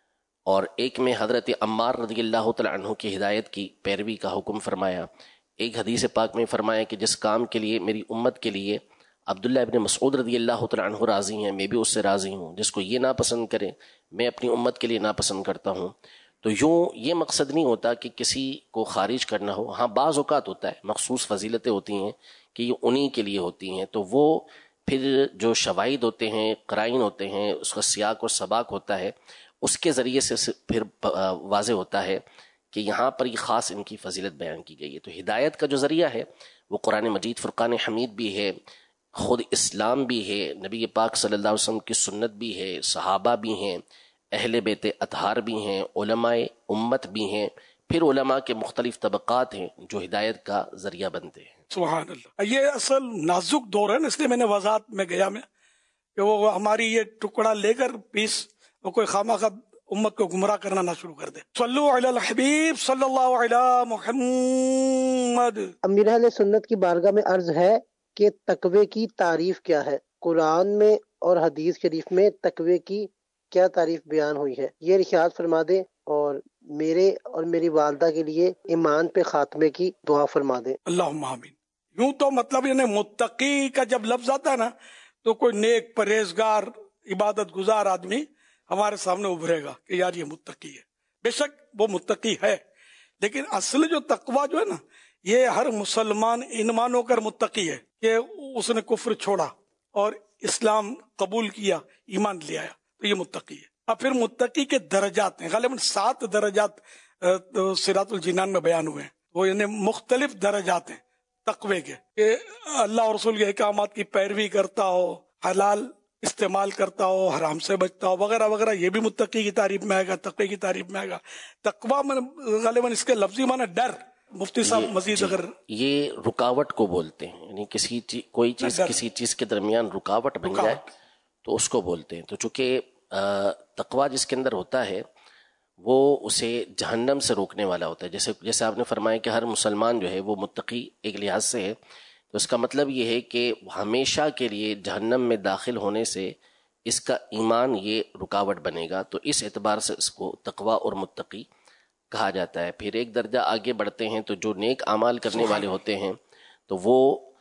اور ایک میں حضرت عمار رضی اللہ تعالی عنہ کی ہدایت کی پیروی کا حکم فرمایا. ایک حدیث پاک میں فرمایا کہ جس کام کے لیے میری امت کے لیے عبداللہ ابن مسعود رضی اللہ تعالی عنہ راضی ہیں میں بھی اس سے راضی ہوں، جس کو یہ ناپسند کرے میں اپنی امت کے لیے ناپسند کرتا ہوں. تو یوں یہ مقصد نہیں ہوتا کہ کسی کو خارج کرنا ہو. ہاں بعض اوقات ہوتا ہے مخصوص فضیلتیں ہوتی ہیں کہ یہ انہی کے لیے ہوتی ہیں، تو وہ پھر جو شواہد ہوتے ہیں، قرائن ہوتے ہیں، اس کا سیاق و سباق ہوتا ہے، اس کے ذریعے سے پھر واضح ہوتا ہے کہ یہاں پر یہ خاص ان کی فضیلت بیان کی گئی ہے. تو ہدایت کا جو ذریعہ ہے وہ قرآن مجید فرقان حمید بھی ہے، خود اسلام بھی ہے، نبی پاک صلی اللہ علیہ وسلم کی سنت بھی ہے، صحابہ بھی ہیں، اہل بیت اطہار بھی ہیں، علماء امت بھی ہیں، پھر علماء کے مختلف طبقات ہیں جو ہدایت کا ذریعہ بنتے ہیں. سبحان اللہ. یہ اصل نازک دور ہے نا، اس لیے میں نے وضاحت میں گیا میں کہ وہ ہماری یہ ٹکڑا لے کر پیس وہ کوئی خامخواہ امت کو گمراہ کرنا نہ شروع کر دے. صلو علی الحبیب صلی اللہ علی محمد. امیر اہل سنت کی بارگاہ میں عرض ہے کہ تقوی کی تعریف کیا ہے؟ قرآن میں اور حدیث شریف میں تقوی کی کیا تعریف بیان ہوئی ہے؟ یہ ارشاد فرما دیں، اور میرے اور میری والدہ کے لیے ایمان پہ خاتمے کی دعا فرما دیں. اللہم آمین. یوں تو مطلب یعنی متقی کا جب لفظ آتا ہے نا تو کوئی نیک پرہیزگار عبادت گزار آدمی ہمارے سامنے ابھرے گا کہ یار یہ متقی ہے. بے شک وہ متقی ہے، لیکن اصل جو تقویٰ جو ہے نا یہ ہر مسلمان ان مانو کر متقی ہے کہ اس نے کفر چھوڑا اور اسلام قبول کیا، ایمان لے آیا، تو یہ متقی ہے. اب پھر متقی کے درجات ہیں، غالباً سات درجات صراط الجنان میں بیان ہوئے ہیں. وہ یعنی مختلف درجات ہیں تقوی کے، کہ اللہ اور رسول کے احکامات کی پیروی کرتا ہو، حلال استعمال کرتا ہو، حرام سے بچتا ہو، وغیرہ وغیرہ. یہ بھی متقی کی تعریف میں آئے گا، تقوی کی تعریف میں آئے گا. تقویٰ میں غالباً اس کے لفظی معنی ڈر. مفتی صاحب مزید اگر یہ رکاوٹ کو بولتے ہیں، یعنی کسی چیز کوئی چیز کسی چیز کے درمیان رکاوٹ بن جائے تو اس کو بولتے ہیں. تو چونکہ تقویٰ جس کے اندر ہوتا ہے وہ اسے جہنم سے روکنے والا ہوتا ہے. جیسے جیسے آپ نے فرمایا کہ ہر مسلمان جو ہے وہ متقی ایک لحاظ سے ہے، تو اس کا مطلب یہ ہے کہ ہمیشہ کے لیے جہنم میں داخل ہونے سے اس کا ایمان یہ رکاوٹ بنے گا. تو اس اعتبار سے اس کو تقویٰ اور متقی کہا جاتا ہے. پھر ایک درجہ آگے بڑھتے ہیں تو جو نیک اعمال کرنے والے ہوتے ہیں تو وہ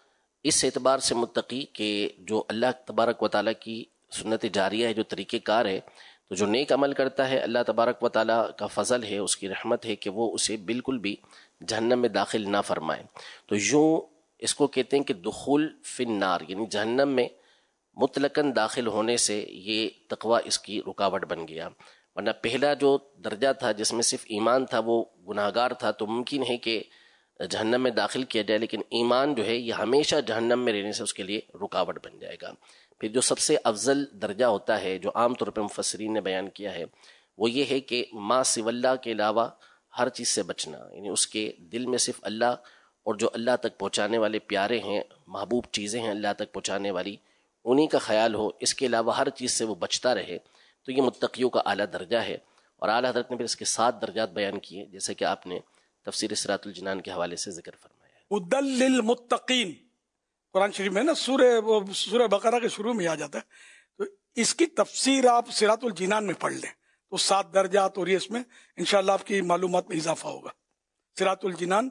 اس اعتبار سے متقی کہ جو اللہ تبارک و تعالیٰ کی سنت جاریہ ہے، جو طریقہ کار ہے، تو جو نیک عمل کرتا ہے اللہ تبارک و تعالیٰ کا فضل ہے، اس کی رحمت ہے کہ وہ اسے بالکل بھی جہنم میں داخل نہ فرمائے. تو یوں اس کو کہتے ہیں کہ دخول فی النار، یعنی جہنم میں مطلقاً داخل ہونے سے یہ تقویٰ اس کی رکاوٹ بن گیا. ورنہ پہلا جو درجہ تھا جس میں صرف ایمان تھا وہ گناہگار تھا، تو ممکن ہے کہ جہنم میں داخل کیا جائے، لیکن ایمان جو ہے یہ ہمیشہ جہنم میں رہنے سے اس کے لیے رکاوٹ بن جائے گا. پھر جو سب سے افضل درجہ ہوتا ہے جو عام طور پہ مفسرین نے بیان کیا ہے وہ یہ ہے کہ ما سوی اللہ کے علاوہ ہر چیز سے بچنا، یعنی اس کے دل میں صرف اللہ اور جو اللہ تک پہنچانے والے پیارے ہیں، محبوب چیزیں ہیں اللہ تک پہنچانے والی، انہی کا خیال ہو، اس کے علاوہ ہر چیز سے وہ بچتا رہے. تو یہ متقیوں کا اعلیٰ درجہ ہے. اور اعلیٰ حضرت نے پھر اس کے سات درجات بیان کیے جیسے کہ آپ نے تفسیر صراط الجنان کے حوالے سے ذکر فرمایا. ہدی للمتقین قرآن شریف میں نا سورہ سورہ بقرہ کے شروع میں آ جاتا ہے. تو اس کی تفسیر آپ صراط الجنان میں پڑھ لیں تو سات درجات اور یہ اس میں انشاءاللہ آپ کی معلومات میں اضافہ ہوگا. صراط الجنان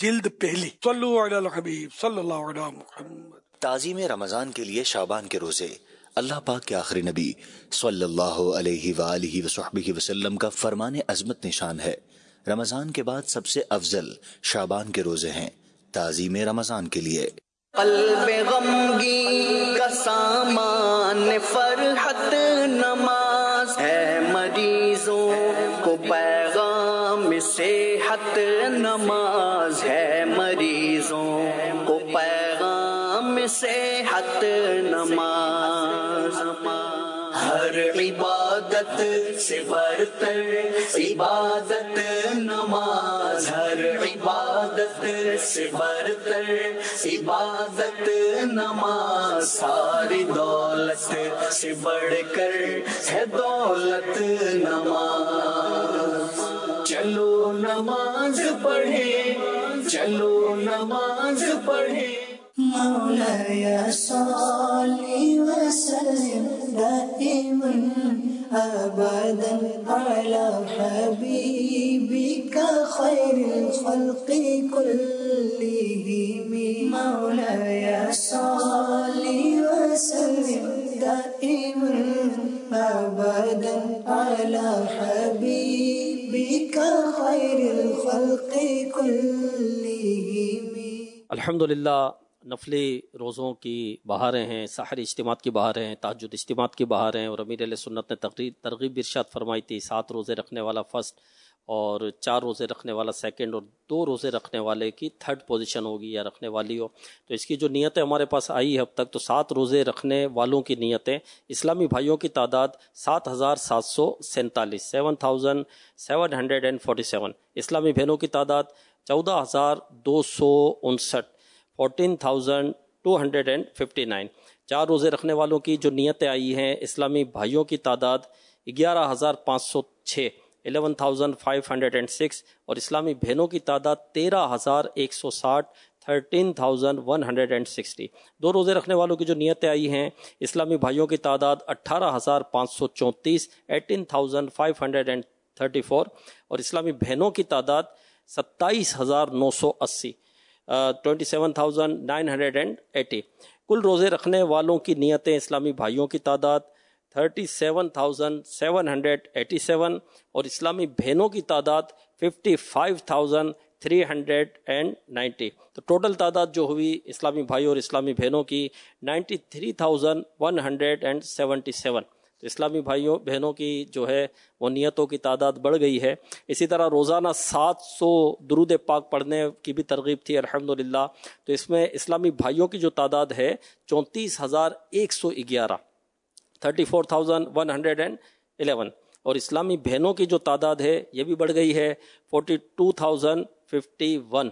جلد پہلی. صلو علی الحبیب صلی اللہ علیہ محمد. تعظیم رمضان کے لیے شعبان کے روزے اللہ پاک کے آخری نبی صلی اللہ علیہ وآلہ وصحبہ وسلم کا فرمان عظمت نشان ہے. رمضان کے بعد سب سے افضل شعبان کے روزے ہیں تعظیم رمضان کے لیے. قلب غمگین کا سامان فرحت نماز ہے، مریضوں کو پیغام صحت نماز ہے، مریضوں کو پیغام صحت نماز. ہر عبادت سے برتر عبادت نماز، ہر عبادت سے برتر عبادت نماز، ساری دولت سے بڑھ کر ہے دولت نماز. چلو نماز پڑھیں، چلو نماز پڑھیں. مولاي صل وسلم دائما أبدا على حبيبك خير الخلق كلهم. مولاي صل وسلم دائما أبدا على حبيبك خير الخلق كلهم. الحمدللہ نفلی روزوں کی بہاریں ہیں، سحری اجتماعات کی بہاریں ہیں، تہجد اجتماعات کی بہاریں ہیں. اور امیر علیہ سنت نے ترغیب ترغیب ارشاد فرمائی تھی، سات روزے رکھنے والا فرسٹ اور چار روزے رکھنے والا سیکنڈ اور دو روزے رکھنے والے کی تھرڈ پوزیشن ہوگی یا رکھنے والی ہو. تو اس کی جو نیتیں ہمارے پاس آئی ہے اب تک، تو سات روزے رکھنے والوں کی نیتیں، اسلامی بھائیوں کی تعداد سات ہزار سات سو سینتالیس seven thousand seven hundred and forty seven. اسلامی بہنوں کی تعداد چودہ ہزار دو سو انسٹھ fourteen thousand two hundred and fifty nine. چار روزے رکھنے والوں کی جو نیتیں آئی ہیں، اسلامی بھائیوں کی تعداد گیارہ ہزار پانچ سو چھ eleven thousand five hundred and six, اور اسلامی بہنوں کی تعداد تیرہ ہزار ایک سو ساٹھ thirteen thousand one hundred and sixty. دو روزے رکھنے والوں کی جو نیتیں آئی ہیں، اسلامی بھائیوں کی تعداد اٹھارہ ہزار پانچ سو چونتیس eighteen thousand five hundred and thirty four, اور اسلامی بہنوں کی تعداد ستائیس ہزار نو سو اسی twenty seven thousand nine hundred and eighty. کل روزے رکھنے والوں کی نیتیں، اسلامی بھائیوں کی تعداد thirty seven thousand seven hundred eighty seven, اور اسلامی بہنوں کی تعداد fifty five thousand three hundred and ninety. تو ٹوٹل تعداد جو ہوئی اسلامی بھائیوں اور اسلامی بہنوں کی ninety three thousand one hundred and seventy seven. تو اسلامی بھائیوں بہنوں کی جو ہے وہ نیتوں کی تعداد بڑھ گئی ہے. اسی طرح روزانہ سات سو درود پاک پڑھنے کی بھی ترغیب تھی الحمدللہ. تو اس میں اسلامی بھائیوں کی جو تعداد ہے چونتیس ہزار ایک سو گیارہ thirty four thousand one hundred and eleven, اور اسلامی بہنوں کی جو تعداد ہے یہ بھی بڑھ گئی ہے forty two thousand fifty one,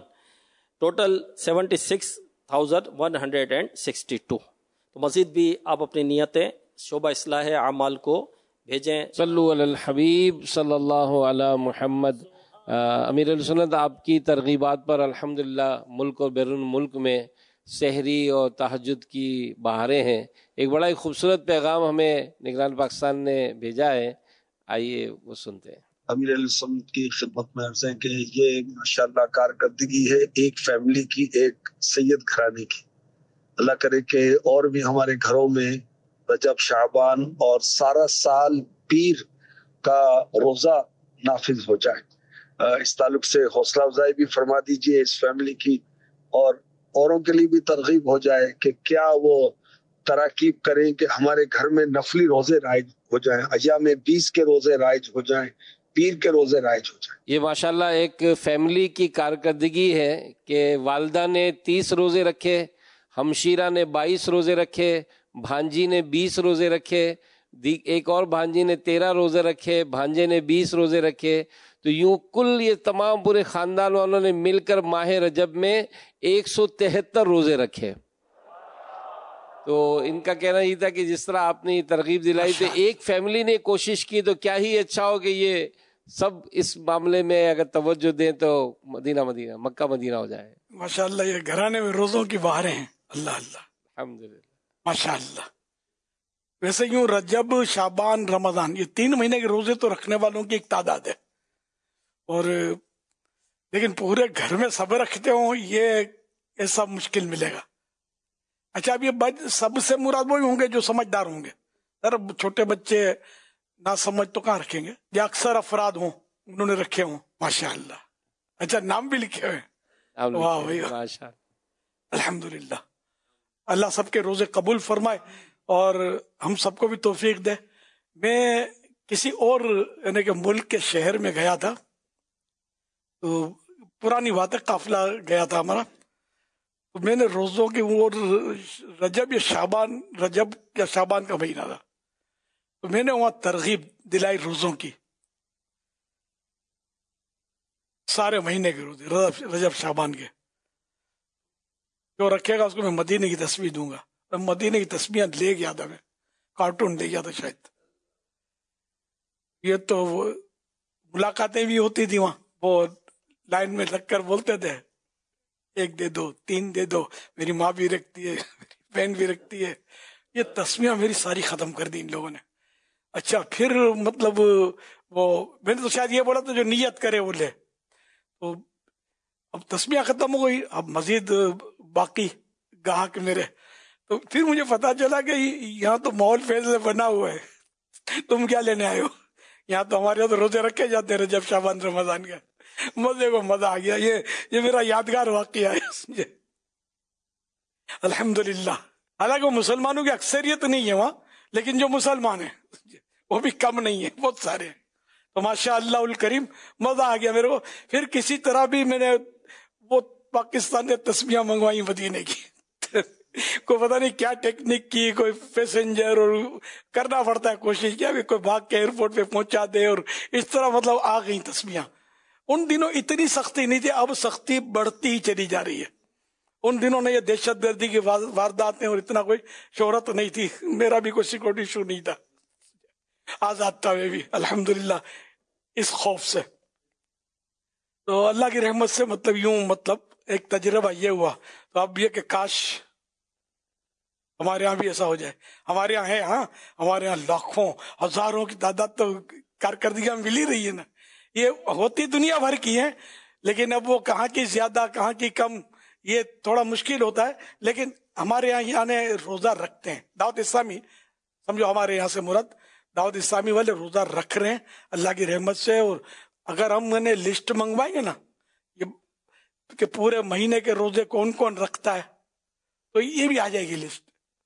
total seventy six thousand one hundred and sixty two. تو مزید بھی آپ اپنی نیتیں شعبہ اصلاح اعمال کو بھیجیں. صلو علی الحبیب صلی اللہ علی محمد. امیر علیہ سنت آپ کی ترغیبات پر الحمدللہ ملک اور بیرون ملک میں سحری اور تہجد کی بہاریں ہیں. ایک بڑا ہی خوبصورت پیغام ہمیں نگران پاکستان نے بھیجا ہے، آئیے وہ سنتے ہیں. امیر علیہ سنت کی خدمت میں عرض ہے کہ یہ ماشاءاللہ کارکردگی ہے ایک فیملی کی، ایک سید گھرانے کی. اللہ کرے کہ اور بھی ہمارے گھروں میں رجب شعبان اور سارا سال پیر کا روزہ نافذ ہو جائے. اس تعلق سے حوصلہ افزائی بھی فرما دیجئے اس فیملی کی، اور اوروں کے لیے بھی ترغیب ہو جائے کہ کیا وہ تراکیب کریں کہ ہمارے گھر میں نفلی روزے رائج ہو جائیں، ایام بیس کے روزے رائج ہو جائیں، پیر کے روزے رائج ہو جائیں. یہ ماشاءاللہ ایک فیملی کی کارکردگی ہے کہ والدہ نے تیس روزے رکھے، ہمشیرہ نے بائیس روزے رکھے، بھانجی نے بیس روزے رکھے، ایک اور بھانجی نے تیرہ روزے رکھے، بھانجے نے بیس روزے رکھے. تو یوں کل یہ تمام پورے خاندان والوں نے مل کر ماہ رجب میں ایک سو تہتر روزے رکھے. تو ان کا کہنا یہ تھا کہ جس طرح آپ نے یہ ترغیب دلائی تو ایک فیملی نے کوشش کی تو کیا ہی اچھا ہو کہ یہ سب اس معاملے میں اگر توجہ دیں تو مدینہ مدینہ مکہ مدینہ ہو جائے. ماشاءاللہ یہ گھرانے میں روزوں کی بہاریں ہیں. اللہ اللہ الحمدللہ ماشاءاللہ. ویسے یوں رجب شعبان رمضان یہ تین مہینے کے روزے تو رکھنے والوں کی ایک تعداد ہے، اور لیکن پورے گھر میں سب رکھتے ہوں یہ ایسا مشکل ملے گا. اچھا اب یہ سب سے مراد وہی ہوں گے جو سمجھدار ہوں گے. سر چھوٹے بچے نہ سمجھ تو کہاں رکھیں گے؟ یا اکثر افراد ہوں انہوں نے رکھے ہوں ماشاء اللہ. اچھا نام بھی لکھے ہوئے. واہ بھائی الحمدللہ. اللہ سب کے روزے قبول فرمائے اور ہم سب کو بھی توفیق دے. میں کسی اور یعنی کہ ملک کے شہر میں گیا تھا، تو پرانی بات ہے، قافلہ گیا تھا ہمارا. تو میں نے روزوں کی وہ رجب یا شعبان رجب یا شعبان کا مہینہ تھا، تو میں نے وہاں ترغیب دلائی روزوں کی، سارے مہینے کے روزے رجب شعبان کے. جو رکھے گا اس کو میں مدینے کی تسبیح دوں گا. میں مدینے کی تسبیحاں لے گیا تھا، میں کارٹون لے گیا تھا شاید. یہ تو ملاقاتیں بھی ہوتی تھی وہاں، وہ لائن میں لگ کر بولتے تھے ایک دے دو، تین دے دو، میری ماں بھی رکھتی ہے، میری بہن بھی رکھتی ہے. یہ تسبیحاں میری ساری ختم کر دی ان لوگوں نے. اچھا پھر مطلب وہ میں نے تو شاید یہ بولا تو جو نیت کرے وہ لے. تو اب تسبیحاں ختم ہو گئی، اب مزید باقی گاہک میرے. تو پھر مجھے پتا چلا کہ یہاں تو ماحول فیض بنا ہوا ہے، تم کیا لینے آئے ہو؟ یہاں تو ہمارے یہاں تو روزے رکھے جاتے ہیں رجب شعبان رمضان کے. مزے کو مزہ آ گیا. یہ یہ میرا یادگار واقعہ ہے الحمدللہ. حالانکہ وہ مسلمانوں کی اکثریت نہیں ہے وہاں، لیکن جو مسلمان ہیں وہ بھی کم نہیں ہے، بہت سارے ہیں. تو ماشاء اللہ الکریم مزہ آ گیا میرے کو. پھر کسی طرح بھی میں نے وہ پاکستان سے تسبیحاں منگوائی مدینے کی. کوئی پتہ نہیں کیا ٹیکنیک کی، کوئی پیسنجر اور کرنا پڑتا ہے کوشش کیا بھی کوئی بھاگ کے ایئرپورٹ پہ پہنچا دے، اور اس طرح مطلب آ گئی تسبیحاں. ان دنوں اتنی سختی نہیں تھی، اب سختی بڑھتی ہی چلی جا رہی ہے. ان دنوں نے یہ دہشت گردی کی وارداتیں اور اتنا کوئی شہرت نہیں تھی. میرا بھی کوئی سیکورٹی ایشو نہیں تھا، آزاد تھا میں بھی الحمدللہ اس خوف سے. تو اللہ کی رحمت سے مطلب یوں مطلب ایک تجربہ یہ ہوا. تو اب یہ کہ کاش ہمارے یہاں بھی ایسا ہو جائے. ہمارے یہاں ہے، ہاں ہمارے یہاں لاکھوں ہزاروں کی تعداد تو کارکردگیاں مل ہی رہی ہے نا. یہ ہوتی دنیا بھر کی ہے، لیکن اب وہ کہاں کی زیادہ کہاں کی کم یہ تھوڑا مشکل ہوتا ہے. لیکن ہمارے یہاں یعنی روزہ رکھتے ہیں. دعوت اسلامی سمجھو ہمارے یہاں سے مراد دعوت اسلامی والے روزہ رکھ رہے ہیں اللہ کی رحمت سے. اور اگر ہم نے لسٹ منگوائیں گے نا یہ کہ پورے مہینے کے روزے کون کون رکھتا ہے، تو یہ بھی آ جائے گی لسٹ،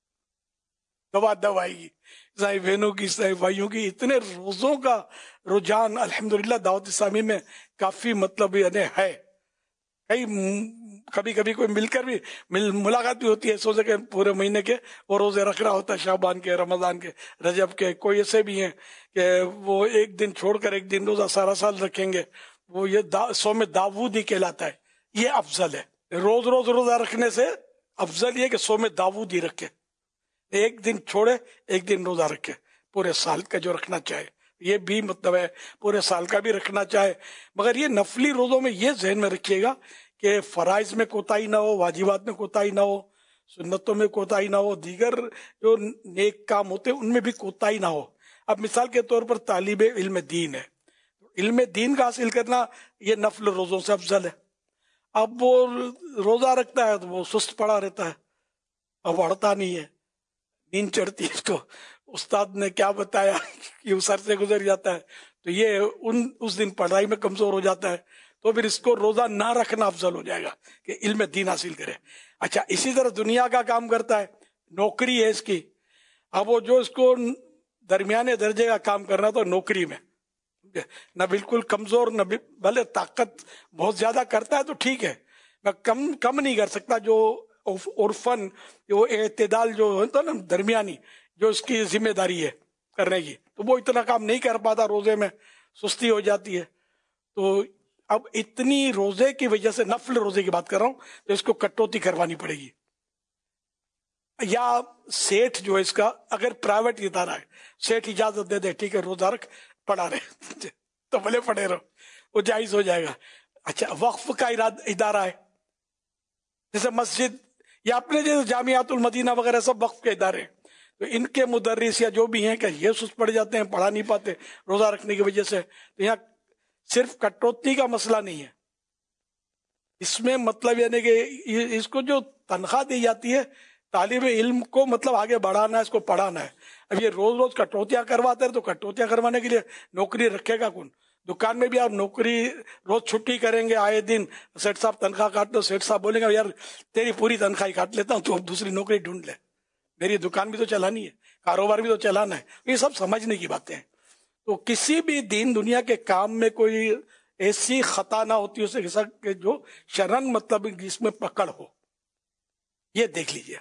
دبا دب آئے گی. عیسائی بہنوں کی، عیسائی بھائیوں کی اتنے روزوں کا رجحان الحمدللہ دعوت اسلامی میں کافی مطلب یعنی ہے. کئی کبھی کبھی کوئی مل کر بھی مل ملاقات بھی ہوتی ہے، سوچے کہ پورے مہینے کے وہ روزے رکھ رہا ہوتا ہے، شعبان کے، رمضان کے، رجب کے. کوئی ایسے بھی ہیں کہ وہ ایک دن چھوڑ کر ایک دن روزہ سارا سال رکھیں گے. وہ یہ دا سوم داودی کہلاتا ہے. یہ افضل ہے. روز روز روزہ رکھنے سے افضل یہ کہ سوم داودی رکھے، ایک دن چھوڑے ایک دن روزہ رکھے، پورے سال کا جو رکھنا چاہے. یہ بھی مطلب ہے پورے سال کا بھی رکھنا چاہے. مگر یہ نفلی روزوں میں یہ ذہن میں رکھیے گا کہ فرائض میں کوتاہی نہ ہو، واجبات میں کوتاہی نہ ہو، سنتوں میں کوتاہی نہ ہو، دیگر جو نیک کام ہوتے ہیں ان میں بھی کوتاہی نہ ہو. اب مثال کے طور پر طالب علم دین ہے، علم دین کا حاصل کرنا یہ نفل روزوں سے افضل ہے. اب وہ روزہ رکھتا ہے تو وہ سست پڑا رہتا ہے، اب پڑھتا نہیں ہے، نیند چڑھتی ہے اس کو، استاد نے کیا بتایا یہ سر سے گزر جاتا ہے. تو یہ ان اس دن پڑھائی میں کمزور ہو جاتا ہے. تو پھر اس کو روزہ نہ رکھنا افضل ہو جائے گا کہ علم دین حاصل کرے. اچھا اسی طرح دنیا کا کام کرتا ہے، نوکری ہے اس کی. اب وہ جو اس کو درمیانے درجے کا کام کرنا تو نوکری میں نہ بالکل کمزور، نہ بھلے طاقت بہت زیادہ کرتا ہے تو ٹھیک ہے، میں کم کم نہیں کر سکتا. جو عرفن جو اعتدال جو ہوتا نا درمیانی جو اس کی ذمہ داری ہے کرنے کی، تو وہ اتنا کام نہیں کر پاتا، روزے میں سستی ہو جاتی ہے. تو اب اتنی روزے کی وجہ سے، نفل روزے کی بات کر رہا ہوں، تو اس کو کٹوتی کروانی پڑے گی. یا سیٹھ جو اس کا اگر پرائیویٹ ادارہ ہے، سیٹھ اجازت دے دے ٹھیک ہے روزہ رکھ، پڑھا رہے تو بھلے پڑھے رہو، وہ جائز ہو جائے گا. اچھا وقف کا ادارہ ہے جیسے مسجد یا اپنے جیسے جامعات المدینہ وغیرہ سب وقف کے ادارے ہیں، تو ان کے مدرس یا جو بھی ہیں کہ یہ سست پڑ جاتے ہیں، پڑھا نہیں پاتے روزہ رکھنے کی وجہ سے. تو یہاں صرف کٹوتی کا مسئلہ نہیں ہے، اس میں مطلب یعنی کہ اس کو جو تنخواہ دی جاتی ہے طالب علم کو مطلب آگے بڑھانا ہے، اس کو پڑھانا ہے. اب یہ روز روز کٹوتیاں کرواتے ہیں تو کٹوتیاں کروانے کے لیے نوکری رکھے گا کون؟ دکان میں بھی آپ نوکری روز چھٹی کریں گے، آئے دن سیٹ صاحب تنخواہ کاٹ دو، سیٹ صاحب بولیں گے یار تیری پوری تنخواہ کاٹ لیتا ہوں، تو اب دوسری نوکری ڈھونڈ لے، میری دکان بھی تو چلانی ہے، کاروبار بھی تو چلانا ہے. یہ سب سمجھنے کی باتیں ہیں. تو کسی بھی دین دنیا کے کام میں کوئی ایسی خطا نہ ہوتی اسے کہ جو شرن مطلب جس میں پکڑ ہو. یہ دیکھ لیجئے.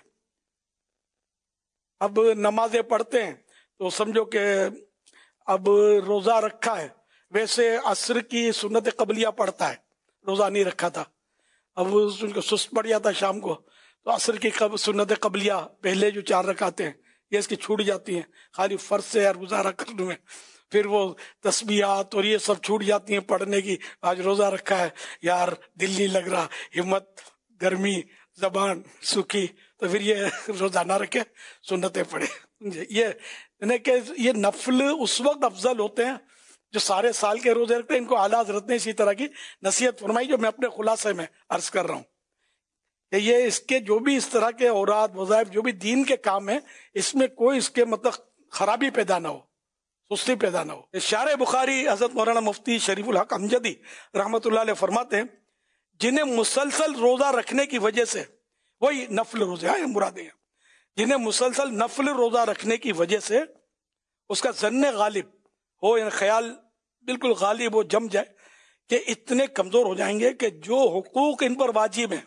اب نمازیں پڑھتے ہیں تو سمجھو کہ اب روزہ رکھا ہے، ویسے عصر کی سنت قبلیہ پڑھتا ہے، روزہ نہیں رکھا تھا، اب ان کو سست پڑ جاتا ہے شام کو، تو عصر کی سنت قبلیہ پہلے جو چار رکعتیں ہیں یہ اس کی چھوٹ جاتی ہیں، خالی فرض سے یار گزارا کرنے میں، پھر وہ تسبیحات اور یہ سب چھوٹ جاتی ہیں پڑھنے کی. آج روزہ رکھا ہے یار دل نہیں لگ رہا، ہمت گرمی، زبان سوکھی، تو پھر یہ روزہ نہ رکھے، سنتیں پڑھے. یہ یعنی کہ یہ نفل اس وقت افضل ہوتے ہیں جو سارے سال کے روزے رکھتے ہیں. ان کو اعلیٰ حضرت نے اسی طرح کی نصیحت فرمائی جو میں اپنے خلاصے میں عرض کر رہا ہوں کہ یہ اس کے جو بھی اس طرح کے اوراد وظائف جو بھی دین کے کام ہیں اس میں کوئی اس کے مطلب خرابی پیدا نہ ہو، سستی پیدا نہ ہو. شارح بخاری حضرت مولانا مفتی شریف الحق امجدی رحمۃ اللہ علیہ فرماتے ہیں جنہیں مسلسل روزہ رکھنے کی وجہ سے، وہی نفل روزے ہیں مرادیں ہیں، جنہیں مسلسل نفل روزہ رکھنے کی وجہ سے اس کا ظن غالب ہو، یعنی خیال بالکل غالب ہو، جم جائے کہ اتنے کمزور ہو جائیں گے کہ جو حقوق ان پر واجب ہیں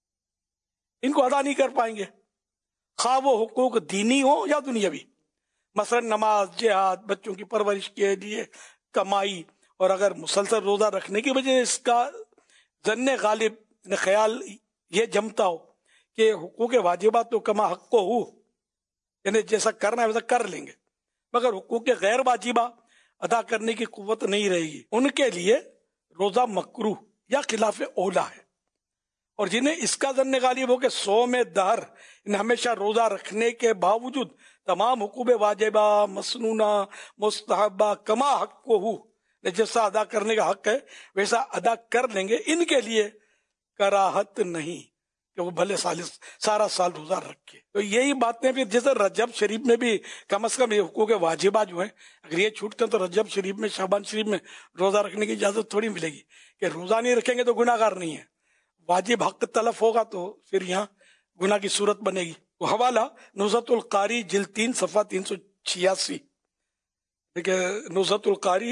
ان کو ادا نہیں کر پائیں گے، خواہ وہ حقوق دینی ہو یا دنیاوی، مثلا نماز، جہاد، بچوں کی پرورش کے لیے کمائی. اور اگر مسلسل روزہ رکھنے کی وجہ سے اس کا ظن غالب خیال یہ جمتا ہو کہ حقوق واجبات تو کما حق کو ہو، یعنی جیسا کرنا ہے ویسا کر لیں گے، مگر حقوق غیر واجبہ ادا کرنے کی قوت نہیں رہے گی، ان کے لیے روزہ مکروہ یا خلاف اولا ہے. اور جنہیں اس کا ظن غالب ہو کہ سو میں دہر ہمیشہ روزہ رکھنے کے باوجود تمام حقوق واجبہ، مسنونہ، مستحبہ کما حق کو ہو، جیسا ادا کرنے کا حق ہے ویسا ادا کر لیں گے، ان کے لیے کراہت نہیں کہ وہ بھلے سال سارا سال روزہ رکھے. تو یہی باتیں پھر جیسے رجب شریف میں بھی کم از کم یہ حقوق واجبہ جو ہیں اگر یہ چھوٹتے ہیں تو رجب شریف میں، شعبان شریف میں روزہ رکھنے کی اجازت تھوڑی ملے گی کہ روزہ نہیں رکھیں گے تو گناہ گار نہیں ہے. واجب حق تلف ہوگا تو پھر یہاں گناہ کی صورت بنے گی. تو حوالہ نزہۃ القاری جلد تین صفحہ تین سو چھیاسی، دیکھیں Nuzhat al-Qari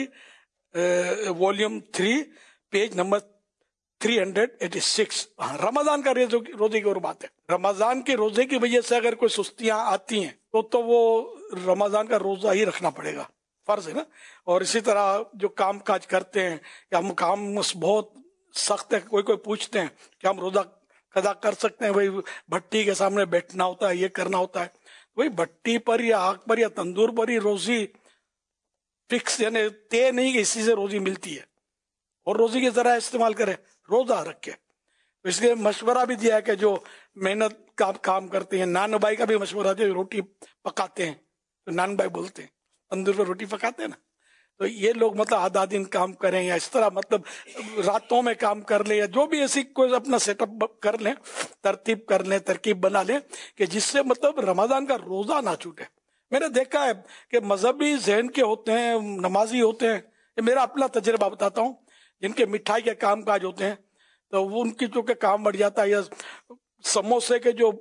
volume three page number three hundred eighty six. Ramzan کا روزے کی اور بات ہے، رمضان کے روزے کی وجہ سے اگر کوئی سستیاں آتی ہیں تو تو وہ رمضان کا روزہ ہی رکھنا پڑے گا، فرض ہے نا. اور اسی طرح جو کام کاج کرتے ہیں کہ ہم کام بہت سخت ہے، کوئی کوئی پوچھتے ہیں کہ ہم روزہ قضا کر سکتے ہیں، وہی بھٹی کے سامنے بیٹھنا ہوتا ہے، یہ کرنا ہوتا ہے، وہی بھٹی پر یا آگ پر یا تندور پر ہی روزی فکس، یعنی طے نہیں کہ اسی سے روزی ملتی ہے، اور روزی کے ذرائع استعمال کرے، روزہ رکھے. اس لیے مشورہ بھی دیا ہے کہ جو محنت کا کام کرتے ہیں، نان بھائی کا بھی مشورہ دیا، روٹی پکاتے ہیں تو نان بھائی بولتے ہیں، تندور پر روٹی پکاتے ہیں نا، تو یہ لوگ مطلب آدھا دن کام کریں یا اس طرح مطلب راتوں میں کام کر لیں، یا جو بھی ایسی کوئی اپنا سیٹ اپ کر لیں، ترتیب کر لیں، ترکیب بنا لیں کہ جس سے مطلب رمضان کا روزہ نہ چھوٹے. میں نے دیکھا ہے کہ مذہبی ذہن کے ہوتے ہیں، نمازی ہوتے ہیں، یہ میرا اپنا تجربہ بتاتا ہوں، جن کے مٹھائی کے کام کاج ہوتے ہیں تو وہ ان کی چونکہ کام بڑھ جاتا ہے، یا سموسے کے جو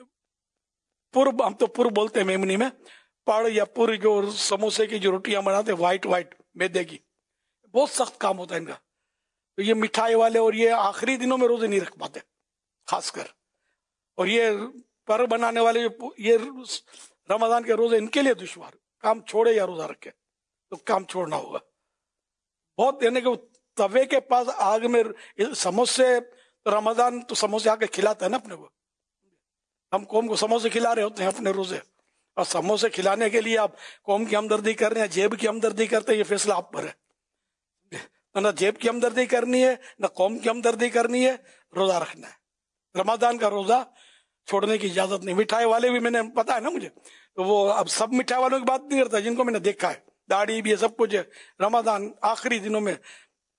پور، ہم تو پور بولتے ہیں میمنی میں، پڑ یا پور، جو سموسے کی جو روٹیاں بناتے ہیں وائٹ وائٹ میدے کی، بہت سخت کام ہوتا ہے ان کا. تو یہ مٹھائی والے اور یہ آخری دنوں میں روزے نہیں رکھ پاتے خاص کر، اور یہ پر بنانے والے یہ رمضان کے روزے ان کے لیے دشوار، کام چھوڑے یا روزہ رکھے تو کام چھوڑنا ہوگا بہت، یعنی کہ توے کے پاس آگ میں سموسے، رمضان تو سموسے آ کے کھلاتا ہے نا اپنے کو، ہم قوم کو سموسے کھلا رہے ہوتے ہیں اپنے روزے، اور سموسے کھلانے کے لیے آپ قوم کی ہمدردی کر رہے ہیں، جیب کی ہمدردی کرتے ہیں، یہ فیصلہ آپ پر ہے. نہ جیب کی ہمدردی کرنی ہے نہ قوم کی ہمدردی کرنی ہے، روزہ رکھنا ہے. رمضان کا روزہ چھوڑنے کی اجازت نہیں. مٹھائی والے بھی میں نے پتا ہے نا مجھے، تو وہ اب سب مٹھائی والوں کی بات نہیں کرتا، جن کو میں نے دیکھا ہے داڑھی بھی ہے، سب کچھ ہے، رمضان آخری دنوں میں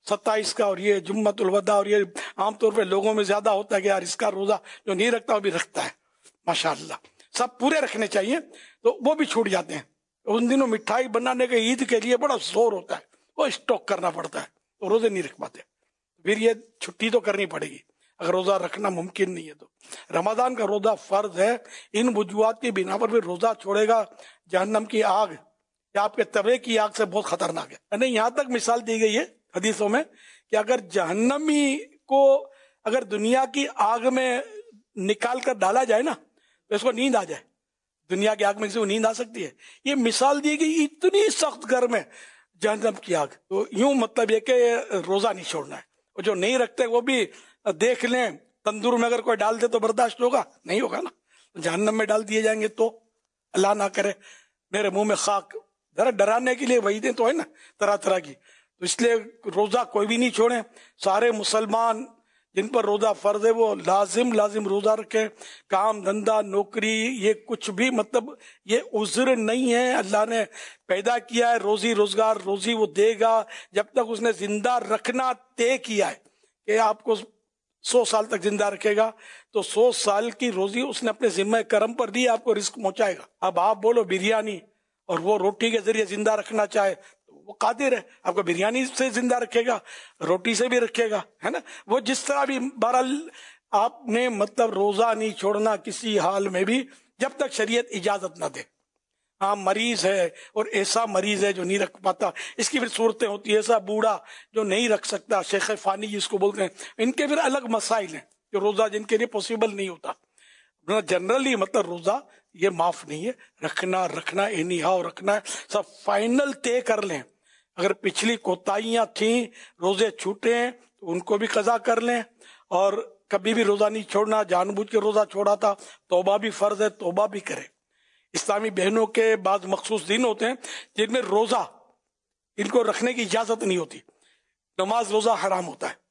सत्ताईस का और ये जुम्मतुल वदा, और ये आमतौर पे लोगों में ज्यादा होता है कि यार इसका रोजा जो नहीं रखता वो भी रखता है, माशाअल्लाह सब पूरे रखने चाहिए, तो वो भी छूट जाते हैं। उन दिनों मिठाई बनाने के ईद के लिए बड़ा जोर होता है, वो स्टॉक करना पड़ता है, तो रोजे नहीं रख पाते, फिर ये छुट्टी तो करनी पड़ेगी अगर रोजा रखना मुमकिन नहीं है तो। रमजान का रोजा फर्ज है, इन वजूहात की बिना पर भी रोजा छोड़ेगा जहन्नम की आग या आपके तवे की आग से बहुत खतरनाक है। यानी यहाँ तक मिसाल दी गई है हदीसों में कि अगर जहन्नमी को अगर दुनिया की आग में निकाल कर डाला जाए ना तो इसको नींद आ जाए, दुनिया की आग में किसी को नींद आ सकती है। ये मिसाल दी गई इतनी सख्त गर्म है जहन्नम की आग, तो यूं मतलब ये कि रोजा नहीं छोड़ना है। और जो नहीं रखते वो भी देख लें, तंदूर में अगर कोई डाल दे तो बर्दाश्त होगा नहीं होगा ना, जहन्नम में डाल दिए जाएंगे तो अल्लाह ना करे मेरे मुंह में खाक। जरा डराने के लिए वही तो है ना तरह तरह की, तो इसलिए रोजा कोई भी नहीं छोड़े। सारे मुसलमान जिन पर रोजा फर्ज है वो लाजिम लाजिम रोजा रखें। काम धंधा नौकरी ये कुछ भी मतलब ये उज्र नहीं है, अल्लाह ने पैदा किया है, रोजी रोजगार रोजी वो देगा जब तक उसने जिंदा रखना तय किया है कि आपको सौ साल तक जिंदा रखेगा, तो सौ साल की रोजी उसने अपने जिम्मे करम पर दी, आपको रिस्क पहुंचाएगा। अब आप बोलो बिरयानी और वो रोटी के जरिए जिंदा रखना चाहे तो वो कादिर है, आपको बिरयानी से जिंदा रखेगा, रोटी से भी रखेगा, है ना। वो जिस तरह भी बहरहाल आपने मतलब रोजा नहीं छोड़ना किसी हाल में भी जब तक शरीयत इजाजत ना दे। हाँ मरीज है और ऐसा मरीज है जो नहीं रख पाता, इसकी फिर सूरतें होती है। ऐसा बूढ़ा जो नहीं रख सकता, शेख फानी जिसको बोलते हैं, इनके फिर अलग मसाइल हैं जो रोजा जिनके लिए पॉसिबल नहीं होता। जनरली मतलब रोजा ये माफ नहीं है, रखना रखना एनी हाउ रखना है, सब फाइनल तय कर लें। अगर पिछली कोताहियां थी, रोजे छूटे हैं तो उनको भी कजा कर लें, और कभी भी रोजा नहीं छोड़ना, जानबूझ के रोजा छोड़ा था तौबा भी फर्ज है, तौबा भी करें। इस्लामी बहनों के बाद मखसूस दिन होते हैं जिनमें रोजा इनको रखने की इजाजत नहीं होती, नमाज रोजा हराम होता है,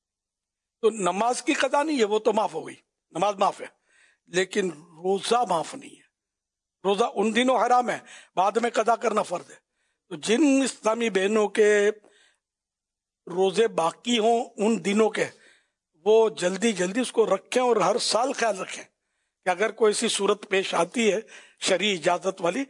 तो नमाज की कदा नहीं है, वो तो माफ हो गई, नमाज माफ है, लेकिन रोजा माफ नहीं है। रोजा उन दिनों हराम है, बाद में कदा करना फर्ज है। तो जिन इस्लामी बहनों के रोजे बाकी हों उन दिनों के, वो जल्दी जल्दी उसको रखें और हर साल ख्याल रखें कि अगर कोई ऐसी सूरत पेश आती है शरी इजाजत वाली,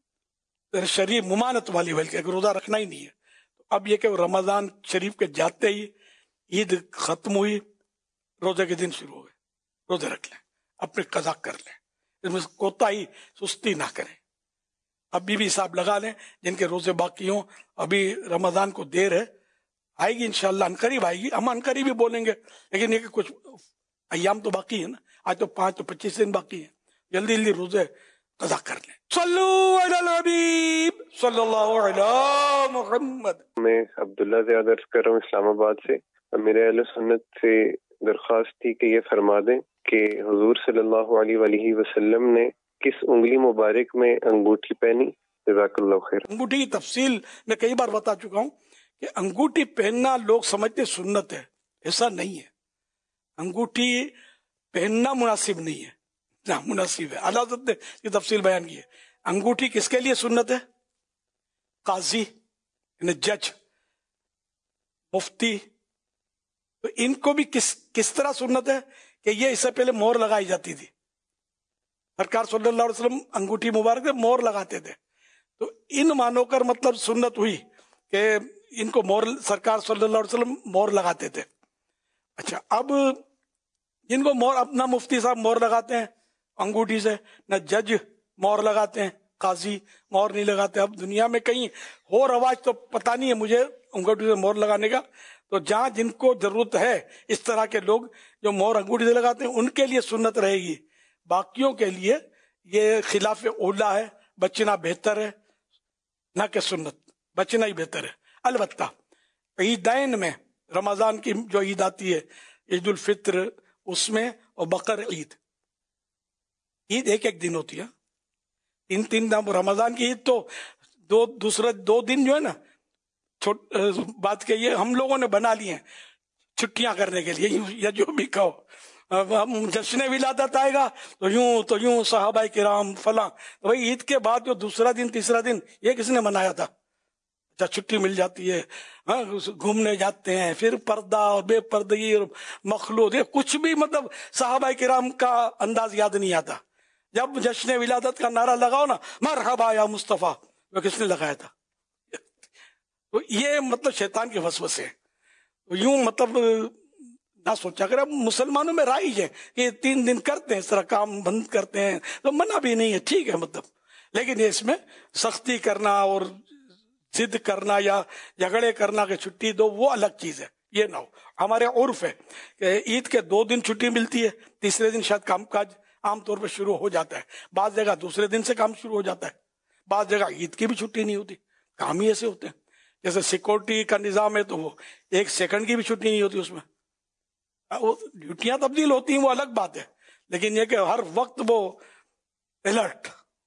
शरी मुमानत वाली, बल्कि अगर रोजा रखना ही नहीं है तो अब ये कि रमजान शरीफ के जाते ही ईद खत्म हुई, रोजे के दिन शुरू हो गए, रोजे रख लें, अपने कजा कर लें, इसमें कोताही सुस्ती ना करें। अभी भी हिसाब लगा लें जिनके रोजे बाकी हों, अभी रमजान को देर है, आएगी इंशाल्लाह, अनकरीब आएगी, हम अनकरीब भी बोलेंगे, लेकिन ये कि कुछ अय्याम तो बाकी है ना, आज तो पांच तो पच्चीस दिन बाकी है, जल्दी जल्दी रोजे कजा कर लें। सल्लू अला हबीब सल्लल्लाहु अलैहि मुहम्मद। मैं अब्दुल्ला ज़ियाद अर्ज कर रहा हूँ इस्लामाबाद से। मेरे अहले सुन्नत से दरख्वास्त थी कि ये फरमा दें कि हुजूर सल्लल्लाहु अलैहि वसल्लम ने किस उंगली मुबारक में अंगूठी पहनी। जज़ाकल्लाहु खैर। अंगूठी की तफसील मैं कई बार बता चुका हूँ कि अंगूठी पहनना लोग समझते सुन्नत है, ऐसा नहीं है। अंगूठी पहनना मुनासिब नहीं है, ना मुनासिब है। आला हज़रत ने ये तफसील बयान की है। अंगूठी किसके लिए सुन्नत है? काजी यानी जज, मुफ्ती, तो इनको भी किस किस तरह सुन्नत है कि ये इससे पहले मोहर लगाई जाती थी। सरकार सल्लल्लाहु अलैहि वसल्लम अंगूठी मुबारक में मोहर लगाते थे, तो इन मानो कर मतलब सुन्नत हुई कि इनको मोहर, सरकार सल्लल्लाहु अलैहि वसल्लम मोहर लगाते थे। अच्छा, अब जिनको मोहर, अपना मुफ्ती साहब मोहर लगाते हैं अंगूठी से, न जज मोहर लगाते हैं, काजी मोहर नहीं लगाते। अब दुनिया में कहीं हो रवाज तो पता नहीं है मुझे अंगूठी से मोहर लगाने का, तो जहां जिनको जरूरत है इस तरह के लोग जो मोहर अंगूठी से लगाते हैं उनके लिए सुन्नत रहेगी। बाकियों के लिए ये खिलाफ ओला है, बचना बेहतर है, ना कि सुन्नत, बचना ही बेहतर है। अलबत्ता ईदैन में रमजान की जो ईद आती है, ईद उल फित्र, उसमें और बकर ईद, ईद एक एक दिन होती है, तीन तीन दिन। रमजान की ईद तो दो दूसरा दो दिन जो है ना, छोट बात के ये हम लोगों ने बना लिए हैं छुट्टियां करने के लिए, या जो भी कहो। अब हम जश्न विलादत आएगा तो यूं तो यूं सहाबाए किराम फला, तो भाई ईद के बाद जो दूसरा दिन तीसरा दिन ये किसने मनाया था? اچھا چھٹی مل جاتی ہے، ہاں گھومنے جاتے ہیں، پھر پردہ اور بے پردگی اور مخلوط، کچھ بھی مطلب صحابہ کرام کا انداز یاد نہیں آتا. جب جشن ولادت کا نعرہ لگاؤ نا، مرحبا یا مصطفیٰ، وہ کس نے لگایا تھا؟ تو یہ مطلب شیطان کے وسوسے ہیں. یوں مطلب نہ سوچا کر. اب مسلمانوں میں رائج ہے کہ تین دن کرتے ہیں اس طرح کام بند کرتے ہیں، تو منع بھی نہیں ہے، ٹھیک ہے مطلب، لیکن اس میں سختی کرنا اور ضد کرنا یا جھگڑے کرنا کہ چھٹی دو، وہ الگ چیز ہے. یہ نہ ہو. ہمارے عرف ہے کہ عید کے دو دن چھٹی ملتی ہے، تیسرے دن شاید کام کاج عام طور پہ شروع ہو جاتا ہے. بعض جگہ دوسرے دن سے کام شروع ہو جاتا ہے. بعض جگہ عید کی بھی چھٹی نہیں ہوتی. کام ہی ایسے ہوتے ہیں. جیسے سیکورٹی کا نظام ہے تو وہ ایک سیکنڈ کی بھی چھٹی نہیں ہوتی اس میں. وہ ڈیوٹیاں تبدیل ہوتی ہیں وہ الگ بات ہے، لیکن یہ کہ ہر وقت وہ الرٹ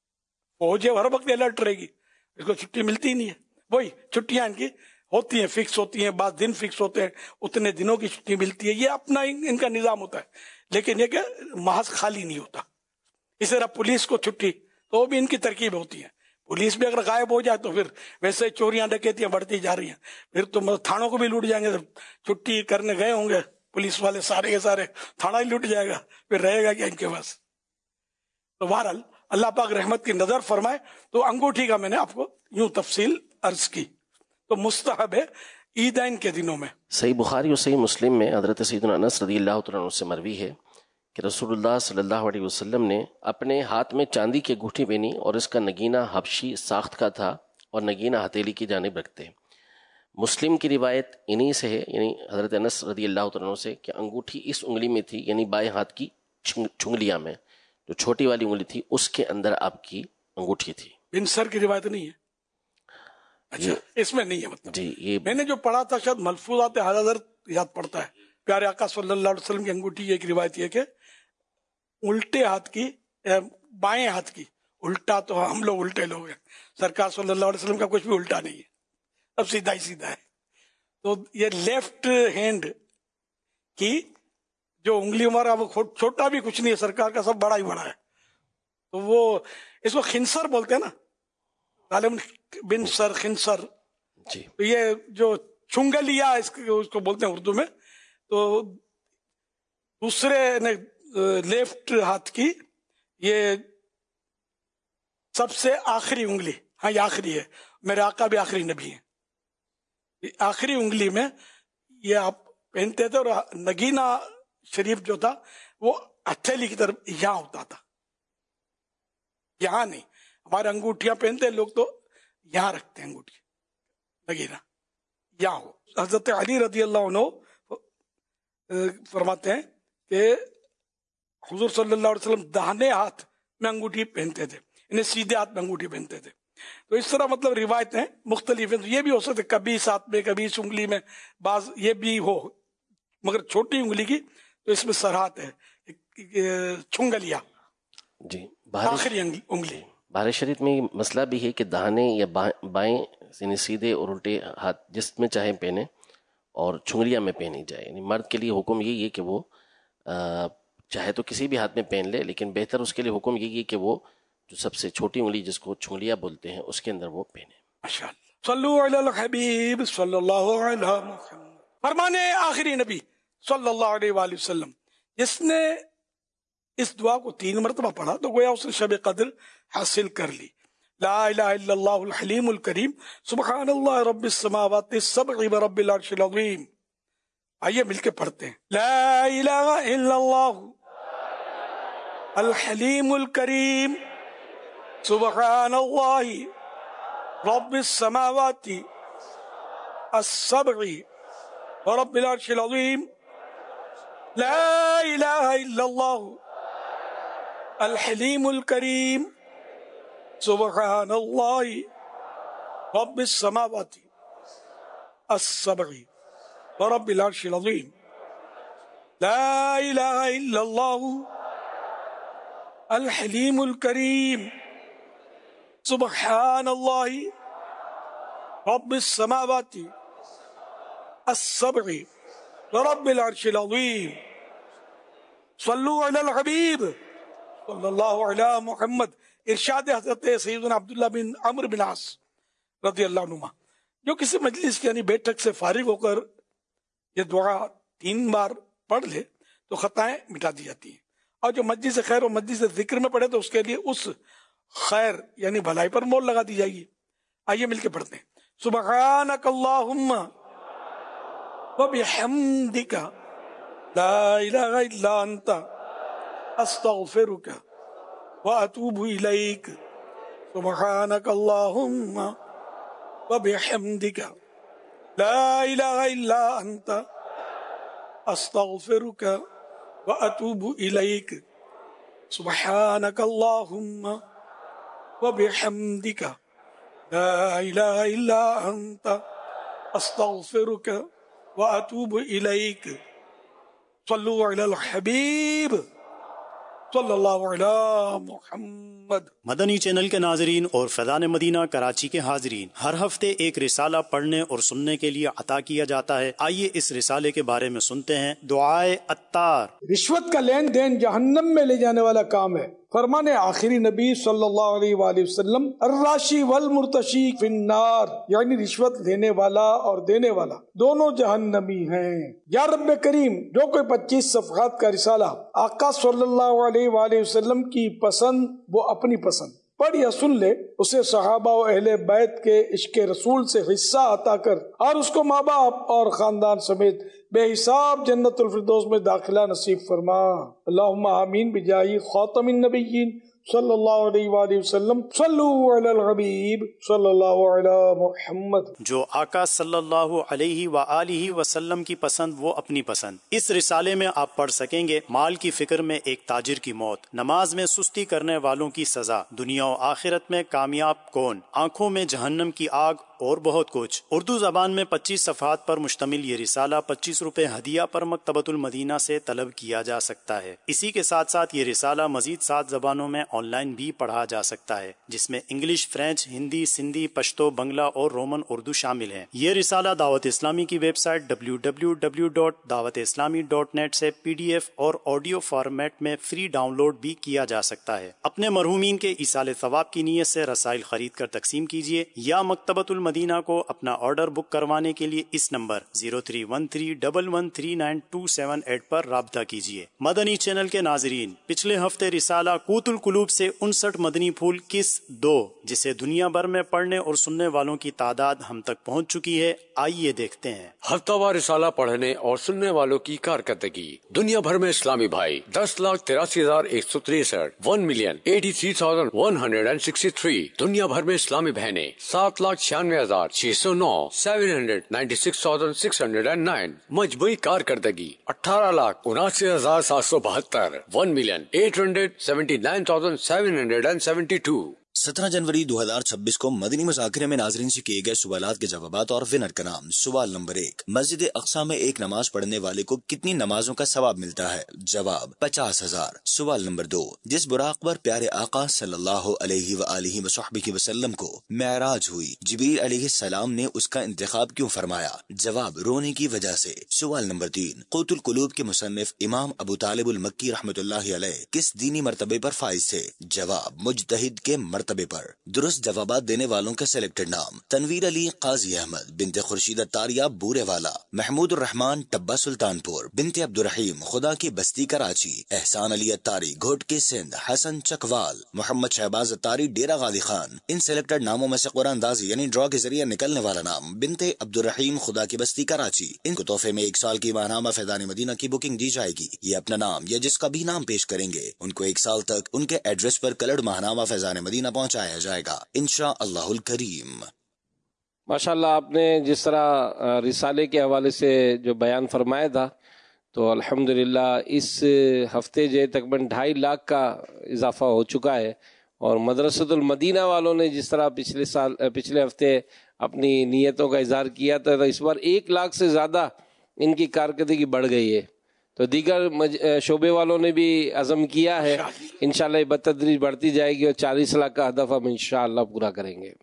فوج ہر وقت الرٹ رہے گی، اس کو چھٹی ملتی ہی نہیں ہے. وہی چھٹیاں ان کی ہوتی ہیں، فکس ہوتی ہیں، بعض دن فکس ہوتے ہیں، اتنے دنوں کی چھٹی ملتی ہے. یہ اپنا ان کا نظام ہوتا ہے، لیکن یہ کہ محض خالی نہیں ہوتا. اس طرح پولیس کو چھٹی تو وہ بھی ان کی ترکیب ہوتی ہے. پولیس بھی اگر غائب ہو جائے تو پھر ویسے چوریاں ڈکیتیاں بڑھتی جا رہی ہیں، پھر تو تھانوں کو بھی لوٹ جائیں گے. چھٹی کرنے گئے ہوں گے پولیس والے سارے کے سارے، تھانہ ہی لوٹ جائے گا، پھر رہے گا کیا ان کے پاس. تو بہرحال اللہ پاک رحمت کی نظر فرمائے. تو انگوٹھی کا میں نے آپ کو یوں تفصیل عرض کی. تو مستحب ہے عیدین کے دنوں میں. صحیح بخاری اور صحیح مسلم میں حضرت سیدنا انس رضی اللہ تعالیٰ عنہ سے مروی ہے کہ رسول اللہ صلی اللہ علیہ وسلم نے اپنے ہاتھ میں چاندی کی انگوٹھی پہنی اور اس کا نگینہ حبشی ساخت کا تھا اور نگینہ ہتھیلی کی جانب رکھتے. مسلم کی روایت انہی سے ہے، یعنی حضرت انس رضی اللہ تعالیٰ عنہ سے، کہ انگوٹھی اس انگلی میں تھی، یعنی بائیں ہاتھ کی چھنگلیاں میں جو چھوٹی والی انگلی تھی اس کے اندر آپ کی انگوٹھی تھی. بن سر کی روایت نہیں ہے. اچھا اس میں نہیں ہے مطلب جی. یہ میں نے جو پڑھا تھا شاید ملفوظات حضرت یاد پڑتا ہے. پیارے آقا صلی اللہ علیہ وسلم کی انگوٹھی ایک روایت یہ کہ الٹے ہاتھ کی، بائیں ہاتھ کی. الٹا تو ہم لوگ الٹے لوگ ہیں، سرکار صلی اللہ علیہ وسلم کا کچھ بھی الٹا نہیں ہے، اب سیدھا ہی سیدھا ہے. تو یہ لیفٹ ہینڈ کی جو انگلی ہمارا وہ چھوٹا بھی کچھ نہیں ہے، سرکار کا سب بڑا ہی بڑا ہے. تو وہ اس کو خنصر بولتے ہیں نا، غالباً بن سر خنصر. جی. تو یہ جو چنگلیا اس کو بولتے ہیں اردو میں. تو دوسرے نے لیفٹ ہاتھ کی یہ سب سے آخری انگلی، ہاں یہ آخری ہے، میرے آقا بھی آخری نبی ہیں. آخری انگلی میں یہ آپ پہنتے تھے، اور نگینہ شریف جو تھا وہ ہتھیلی کی طرف یہاں ہوتا تھا، یہاں نہیں. ہمارے انگوٹھیاں پہنتے لوگ تو یہاں رکھتے ہیں انگوٹھی، نگینہ یہاں ہو. حضرت علی رضی اللہ عنہ فرماتے ہیں کہ حضور صلی اللہ علیہ وسلم داہنے ہاتھ میں انگوٹھی پہنتے تھے، انہیں سیدھے ہاتھ میں انگوٹھی پہنتے تھے. تو اس طرح مطلب روایتیں مختلف ہیں. تو یہ بھی ہو سکتا ہے کبھی اس ہاتھ میں کبھی اس انگلی میں، بعض یہ بھی ہو، مگر چھوٹی انگلی کی تو اس میں سرحد ہے چھنگلیا. جی. آخری انگلی. بہار شریف میں مسئلہ بھی ہے کہ داہنے یا بائیں یعنی سیدھے اور الٹے ہاتھ جس میں چاہے پہنے اور چھنگلیاں میں پہنی جائے. یعنی مرد کے لیے حکم یہی ہے کہ وہ چاہے تو کسی بھی ہاتھ میں پہن لے، لیکن بہتر اس کے لیے حکم یہی ہے کہ وہ جو سب سے چھوٹی انگلی جس کو چھنگلیاں بولتے ہیں اس کے اندر وہ پہنے. ماشاءاللہ. صلو علی الحبیب صلی اللہ علیہ محمد. فرمانے آخری نبی صلی اللہ علیہ وآلہ وسلم جس نے اس دعا کو تین مرتبہ پڑھا تو گویا اس نے شب قدر حاصل کر لی. لا الہ الا اللہ الحلیم الکریم سبحان اللہ رب السماوات السبع ورب العرش العظیم. آئیے مل کے پڑھتے ہیں. لا الہ الا اللہ الحلیم الکریم سبحان اللہ رب السماوات السبع ورب العرش العظیم. لا الہ الا اللہ الحلیم الکریم سبحان اللہ رب السماوات السبع ورب العرش العظیم. لا الہ الا اللہ الحلیم الکریم سبحان اللہ رب السماوات السبع ورب العرش العظیم. صلو علی الحبیب صلی اللہ علی محمد. ارشاد حضرت سیدنا عبداللہ بن عمرو بن عاص رضی اللہ عنہ جو کسی مجلس یعنی بیٹھک سے فارغ ہو کر یہ دعا تین بار پڑھ لے تو خطائیں مٹا دی جاتی ہیں، اور جو مجلس خیر و مجلس ذکر میں پڑھے تو اس کے لیے اس خیر یعنی بھلائی پر مول لگا دی جائے گی۔ آئیے مل کے پڑھتے ہیں، سبحانک اللہم وبحمدک لا الہ الا انت استغفرک واتوب الیک، سبحانک اللہم وبحمدک لا الہ الا انت استغفرک واتوب الیک، سبحانک اللہم وبحمدک لا الہ الا انت استغفرک واتوب الیک۔ صلو علی الحبیب صلی اللہ علی محمد۔ مدنی چینل کے ناظرین اور فیضان مدینہ کراچی کے حاضرین، ہر ہفتے ایک رسالہ پڑھنے اور سننے کے لیے عطا کیا جاتا ہے۔ آئیے اس رسالے کے بارے میں سنتے ہیں۔ دعائے عطار۔ رشوت کا لین دین جہنم میں لے جانے والا کام ہے۔ فرمان آخری نبی صلی اللہ علیہ وآلہ وسلم، الراشی والمرتشی فی النار، یعنی رشوت لینے والا اور دینے والا دونوں جہنمی ہیں۔ یا رب کریم، جو کوئی پچیس صفحات کا رسالہ آقا صلی اللہ علیہ وآلہ وسلم کی پسند وہ اپنی پسند پڑھ یا سن لے، اسے صحابہ و اہل بیت کے عشق رسول سے حصہ عطا کر اور اس کو ماں باپ اور خاندان سمیت بے حساب جنت الفردوس میں داخلہ نصیب فرما۔ اللہم آمین بجاہ خاتم النبیین صلی اللہ علیہ وآلہ وسلم۔ صلو علی الحبیب صلی اللہ علی محمد۔ جو آقا صلی اللہ علیہ وآلہ وسلم کی پسند وہ اپنی پسند۔ اس رسالے میں آپ پڑھ سکیں گے مال کی فکر میں ایک تاجر کی موت، نماز میں سستی کرنے والوں کی سزا، دنیا و آخرت میں کامیاب کون، آنکھوں میں جہنم کی آگ اور بہت کچھ۔ اردو زبان میں پچیس صفحات پر مشتمل یہ رسالہ پچیس روپے ہدیہ پر مکتبۃ المدینہ سے طلب کیا جا سکتا ہے۔ اسی کے ساتھ ساتھ یہ رسالہ مزید سات زبانوں میں آن لائن بھی پڑھا جا سکتا ہے، جس میں انگلش، فرینچ، ہندی، سندھی، پشتو، بنگلہ اور رومن اردو شامل ہیں۔ یہ رسالہ دعوت اسلامی کی website W W W dot Dawat Islami dot net سے پی ڈی ایف اور آڈیو فارمیٹ میں فری ڈاؤن لوڈ بھی کیا جا سکتا ہے۔ اپنے مرحومین کے ایصال ثواب کی نیت سے رسائل خرید کر تقسیم کیجیے یا مکتبۃ المدینہ کو اپنا آرڈر بک کروانے کے لیے اس number zero three one three double one three nine two seven eight پر رابطہ کیجیے۔ مدنی چینل کے ناظرین، پچھلے ہفتے رسالہ قوت القلوب سے انسٹھ مدنی پھول کس دو، جسے دنیا بھر میں پڑھنے اور سننے والوں کی تعداد ہم تک پہنچ چکی ہے، آئیے دیکھتے ہیں۔ ہفتہ وار رسالہ پڑھنے اور سننے والوں کی کارکردگی۔ دنیا بھر میں اسلامی بھائی دس لاکھ تراسی ہزار ایک سو تریسٹھ one million eighty three thousand one hundred and sixty three. دنیا بھر میں اسلامی بہنیں سات لاکھ چھیانوے ہزار چھ سو نو seven hundred ninety six thousand six hundred and nine. مجموعی کارکردگی اٹھارہ لاکھ اناسی ہزار سات سو بہتر one million eight hundred seventy nine thousand seven hundred and seventy two. سترہ جنوری دو ہزار چھبیس کو مدنی مذاکرے میں ناظرین سے کیے گئے سوالات کے جوابات اور ونر کا نام۔ سوال نمبر ایک، مسجد اقصی میں ایک نماز پڑھنے والے کو کتنی نمازوں کا ثواب ملتا ہے؟ جواب پچاس ہزار۔ سوال نمبر دو، جس براق پر پیارے آقا صلی اللہ علیہ وآلہ وصحبہ وسلم کو معراج ہوئی، جبریل علیہ السلام نے اس کا انتخاب کیوں فرمایا؟ جواب رونے کی وجہ سے۔ سوال نمبر تین، قوت القلوب کے مصنف امام ابو طالب المکی رحمۃ اللہ علیہ کس دینی مرتبے پر فائز تھے؟ جواب مجتہد کے مرتبے پر۔ درست جوابات دینے والوں کا سلیکٹڈ نام: تنویر علی قاضی احمد بنت خورشید الطاریہ بورے والا، محمود الرحمان ٹبا سلطان پور، بنت عبد الرحیم خدا کی بستی کراچی، احسان علی اتاری گھوٹ کے سندھ، حسن چکوال، محمد شہباز اتاری ڈیرہ غازی خان۔ ان سلیکٹڈ ناموں میں سے قرآن اندازی یعنی ڈرا کے ذریعے نکلنے والا نام بنت عبد الرحیم خدا کی بستی کراچی، ان کو تحفے میں ایک سال کی ماہنامہ فیضان مدینہ کی بکنگ دی جائے گی۔ یہ اپنا نام یا جس کا بھی نام پیش کریں گے ان کو ایک سال تک ان کے ایڈریس پر کلرڈ ماہنامہ فیضان مدینہ پہنچایا جائے گا انشاء اللہ الکریم۔ ماشاءاللہ، آپ نے جس طرح رسالے کے حوالے سے جو بیان فرمایا تھا تو الحمدللہ اس ہفتے جو تقریباً ڈھائی لاکھ کا اضافہ ہو چکا ہے، اور مدرسۃ المدینہ والوں نے جس طرح پچھلے سال پچھلے ہفتے اپنی نیتوں کا اظہار کیا تھا تو اس بار ایک لاکھ سے زیادہ ان کی کارکردگی بڑھ گئی ہے، تو دیگر شعبے والوں نے بھی عزم کیا ہے، انشاءاللہ یہ بتدریج بڑھتی جائے گی اور چالیس لاکھ کا ہدف ہم انشاءاللہ پورا کریں گے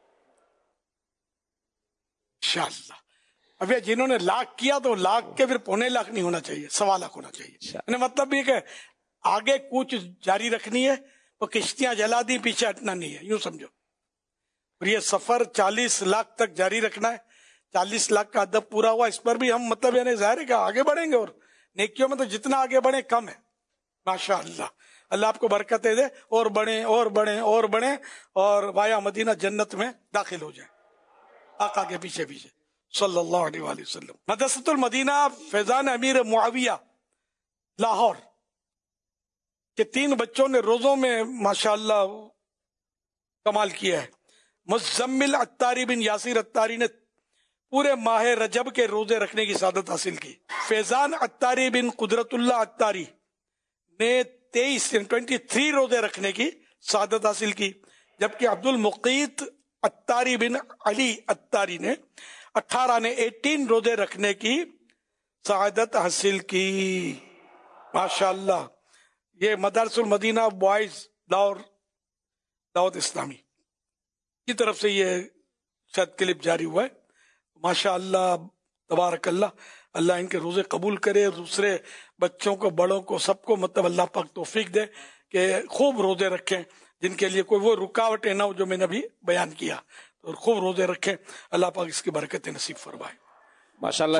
انشاءاللہ۔ ابھی جنہوں نے لاکھ کیا تو لاکھ کے پھر پونے لاکھ نہیں ہونا چاہیے، سوا لاکھ ہونا چاہیے۔ یعنی مطلب یہ کہ آگے کچھ جاری رکھنی ہے، وہ کشتیاں جلا دی، پیچھے ہٹنا نہیں ہے، یوں سمجھو۔ اور یہ سفر چالیس لاکھ تک جاری رکھنا ہے. چالیس لاکھ کا ادب پورا ہوا, اس پر بھی ہم مطلب یعنی ظاہر ہے کہ آگے بڑھیں گے, اور نیکیوں میں تو جتنا آگے بڑھیں کم ہے. ماشاء اللہ, اللہ آپ کو برکتیں دے, اور بڑھیں اور بڑھیں اور بڑھیں, اور وایا مدینہ جنت میں داخل ہو جائیں آقا کے پیچھے پیچھے صلی اللہ علیہ وآلہ وسلم. مدرسۃ المدینہ فیضان امیر معاویہ لاہور کے تین بچوں نے روزوں میں ماشاءاللہ کمال کیا ہے. مزمل عطاری بن یاسر عطاری نے پورے ماہ رجب کے روزے رکھنے کی سعادت حاصل کی. فیضان عطاری بن قدرت اللہ عطاری نے تیئیس ٹوینٹی تھری روزے رکھنے کی سعادت حاصل کی, جبکہ عبد المقیت عطاری بن علی عطاری نے اٹھارہ نے ایٹین روزے رکھنے کی سعادت حاصل کی. ماشاءاللہ. یہ مدارس المدینہ بوائز لاہور دعوت اسلامی کی طرف سے یہ شاید کلپ جاری ہوا ہے. ماشاءاللہ تبارک اللہ, اللہ ان کے روزے قبول کرے, دوسرے بچوں کو بڑوں کو سب کو مطلب اللہ پاک توفیق دے کہ خوب روزے رکھیں, جن کے لیے کوئی وہ رکاوٹیں نہ ہو جو میں نے ابھی بیان کیا, اور خوب روزے رکھیں. اللہ پاک اس کی برکت نصیب فرمائے. ماشاءاللہ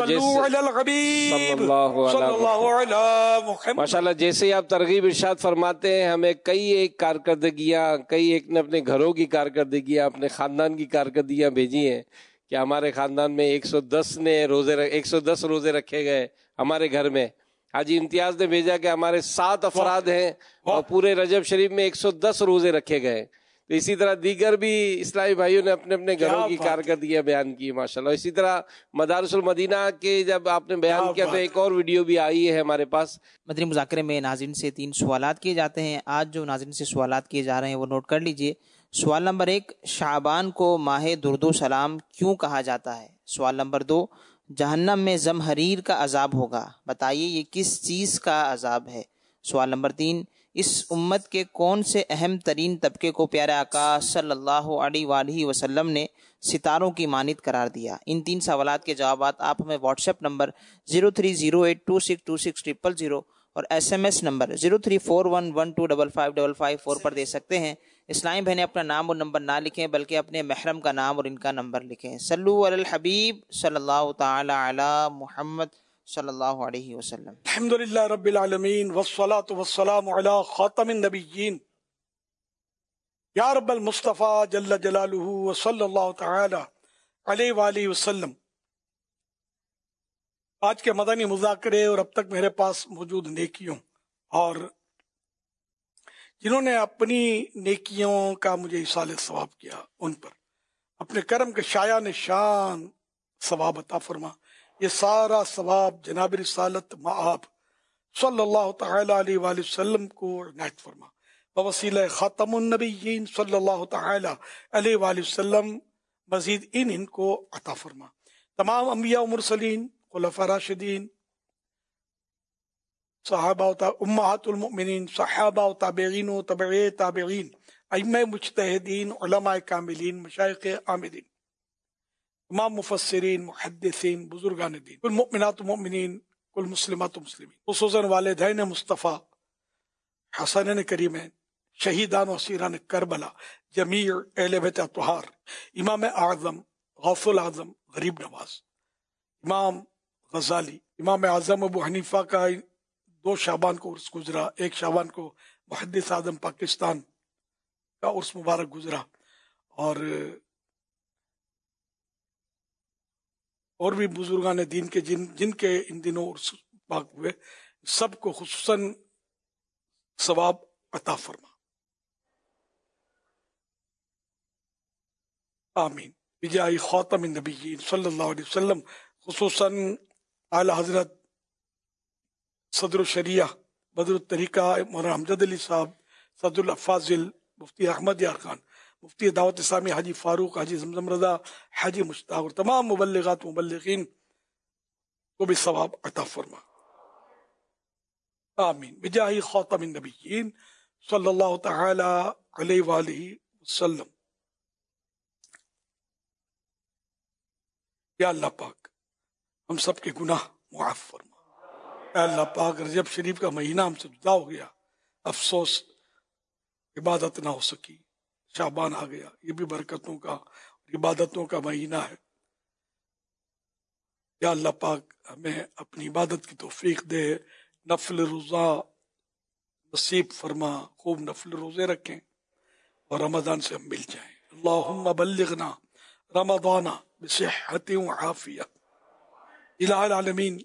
ماشاءاللہ جیسے آپ ترغیب ارشاد فرماتے ہیں, ہمیں کئی ایک کارکردگیاں, کئی ایک نے اپنے گھروں کی کارکردگیاں, اپنے خاندان کی کارکردگیاں بھیجی ہیں کہ ہمارے خاندان میں ایک سو دس نے روزے ایک سو دس روزے رکھے گئے ہمارے گھر میں. حاجی امتیاز نے بھیجا کہ ہمارے سات افراد ہیں اور پورے رجب شریف میں ایک سو دس روزے رکھے گئے. تو اسی طرح دیگر بھی اسلامی بھائیوں نے اپنے اپنے گھروں کی کارکردگیاں بیان کی ماشاءاللہ. اسی طرح مدارس المدینہ کے جب آپ نے بیان کیا تو ایک اور ویڈیو بھی آئی ہے ہمارے پاس. مدنی مذاکرے میں ناظرین سے تین سوالات کیے جاتے ہیں. آج جو ناظرین سے سوالات کیے جا رہے ہیں وہ نوٹ کر لیجئے. سوال نمبر ایک, شعبان کو ماہ درد و سلام کیوں کہا جاتا ہے؟ سوال نمبر دو, جہنم میں زمہریر کا عذاب ہوگا, بتائیے یہ کس چیز کا عذاب ہے؟ سوال نمبر تین, اس امت کے کون سے اہم ترین طبقے کو پیارے آقا صلی اللہ علیہ وآلہ وسلم نے ستاروں کی مانند قرار دیا؟ ان تین سوالات کے جوابات آپ ہمیں WhatsApp number zero three zero eight two six two six triple zero اور S M S number zero three four one one two double five double five four پر دے سکتے ہیں. اسلامی بہنیں اپنا نام اور نمبر نہ لکھیں بلکہ اپنے محرم کا نام اور ان کا نمبر لکھیں. صلو علی الحبیب صلی اللہ تعالی علی محمد صلی اللہ علیہ وسلم. الحمدللہ رب العالمین والصلاة والسلام علی خاتم النبیین یا رب المصطفیٰ جل جلالہ وصلی اللہ تعالی علیہ وآلہ وسلم. آج کے مدنی مذاکرے اور اب تک میرے پاس موجود نیکیوں اور جنہوں نے اپنی نیکیوں کا مجھے ایصال ثواب کیا, ان پر اپنے کرم کے شایع نشان ثواب عطا فرما. یہ سارا ثواب جناب رسالت مآب صلی اللہ تعالی علیہ وآلہ وسلم کو عنایت فرما. بوسیلہ خاتم النبیین صلی اللہ تعالی علیہ وآلہ وسلم مزید ان ان کو عطا فرما. تمام انبیاء و مرسلین, خلفاء راشدین, صحابہ و امہات المؤمنین, صحابہ و تابعین و تبعی تابعین, ائمہ مجتہدین, علماء کاملین, مشایخ عاملین, تمام مفسرین, محدثین, بزرگان دین, کل مؤمنات و مؤمنین, کل مسلمات و مسلمین, خصوصاً والدین مصطفیٰ, حسنین کریمین, شہیدان و اسیران کربلا, جمیع اہل بیت اطہار, امام اعظم غوث العظم غریب نواز, امام غزالی, امام اعظم ابو حنیفہ کا دو شعبان کو عرس گزرا, ایک شعبان کو محدث اعظم پاکستان کا عرس مبارک گزرا, اور اور بھی بزرگان دین کے جن جن کے ان دنوں عرس پاک ہوئے, سب کو خصوصاً ثواب عطا فرما. آمین. بجاہ خاتم النبیین صلی اللہ علیہ وسلم, خصوصاً اعلی حضرت صدر الشریعہ بدر الطریقہ مولانا امجد علی صاحب, صدر الافاضل مفتی احمد یار خان, مفتی دعوت اسلامی حاجی فاروق, حاجی زمزم رضا, حاجی مشتاق اور تمام مبلغات و مبلغین کو بھی ثواب عطا فرما. آمین. بجاہ خاتم النبیین صلی اللہ تعالی علیہ وآلہ وسلم. یا اللہ پاک ہم سب کے گناہ معاف فرما. اے اللہ پاک رجب شریف کا مہینہ ہم سے جدا ہو گیا, افسوس عبادت نہ ہو سکی, शाबान आ गया, ये भी बरकतों का इबादतों का महीना है। या अल्लाह पाक हमें अपनी इबादत की तौफीक दे, नफल रोज़ा नसीब फरमा, खूब नफल रोज़े रखें और रमज़ान से हम मिल जाएं। अल्लाहुम्मा बल्लिगना रमज़ाना बिसिह्हतिन व आफिया। इलाहुल आलमीन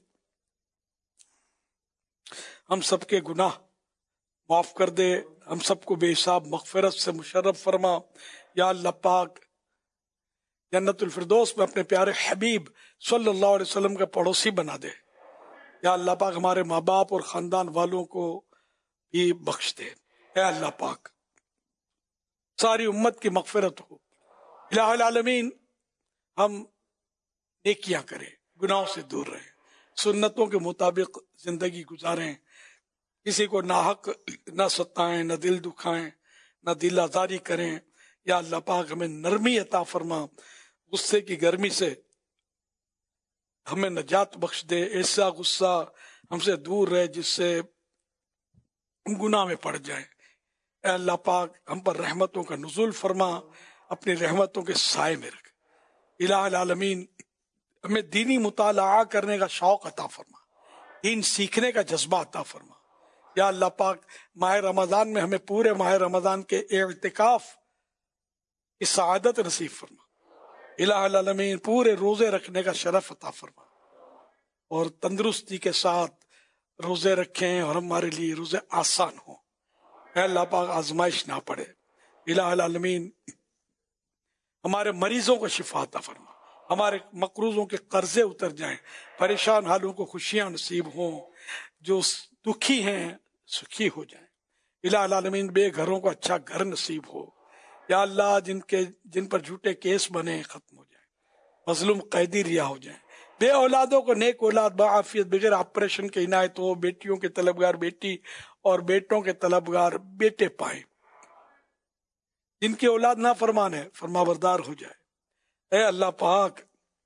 हम सबके गुनाह माफ कर दे, हम सबको बेहिसाब मगफिरत से मुशर्रफ फरमा। या अल्लाह पाक जन्नतुल फिरदौस में अपने प्यारे हबीब सल्लल्लाहु अलैहि वसल्लम का पड़ोसी बना दे। या अल्लाह पाक हमारे माँ बाप और खानदान वालों को भी बख्श दे। या अल्लाह पाक सारी उम्मत की मगफिरत हो। इलाहुल आलमीन हम नेकियां करें, गुनाहों से दूर रहें, सुन्नतों के मुताबिक जिंदगी गुजारें, किसी को नाहक न सताएं, न दिल दुखाएं, न दिल आजारी करें। या अल्लाह पाक हमें नरमी अता फरमा, गुस्से की गर्मी से हमें नजात बख्श दे। ऐसा गुस्सा हमसे दूर रहे जिससे हम गुनाह में पड़ जाएं। ऐ अल्लाह पाक हम पर रहमतों का नुज़ूल फरमा, अपनी रहमतों के साए में रख। इलाहुल आलमीन हमें दीनी मुताला करने का शौक अता फरमा, दीन सीखने का जज्बा अता फरमा। या अल्लाह पाक माह रमज़ान में हमें पूरे माह रमज़ान के इत्तिकाफ की सआदत नसीब फरमा। इलाहुल आलमीन पूरे रोजे रखने का शरफ अता फरमा और तंदुरुस्ती के साथ रोजे रखें और हमारे लिए रोजे आसान हो। अल्लाह पाक आजमाइश ना पड़े। इलाहुल आलमीन हमारे मरीजों को शिफा अता फरमा, हमारे मकरूजों के कर्जे उतर जाएं, परेशान हालों को खुशियां नसीब हों, जो दुखी हैं सुखी हो जाएं। इलाहुल आलमीन बेघरों को अच्छा घर नसीब हो। या अल्लाह जिनके जिन पर झूठे केस बने खत्म हो जाए, मजलूम कैदी रिहा हो जाए, बे औलादों को नेक औलाद बाआफियत बगैर ऑपरेशन के इनायत हो, बेटियों के तलबगार बेटी और बेटों के तलबगार बेटे पाए, जिनकी औलाद ना फरमान है फरमाबरदार हो जाए। ऐ अल्लाह पाक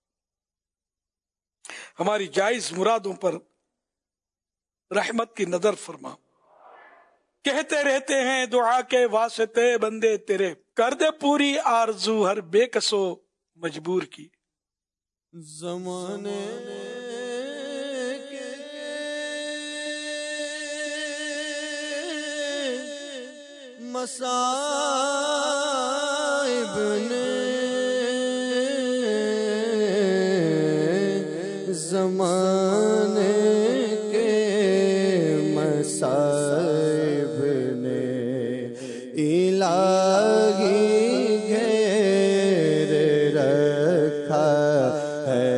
हमारी जायज मुरादों पर रहमत की नजर फरमा। कहते रहते हैं दुआ के वास्ते बंदे तेरे, कर दे पूरी आरजू हर बेकसो मजबूर की। ज़माने के मसाइब ने ज़माने के मसाइब ने इलाही घेर रखा है।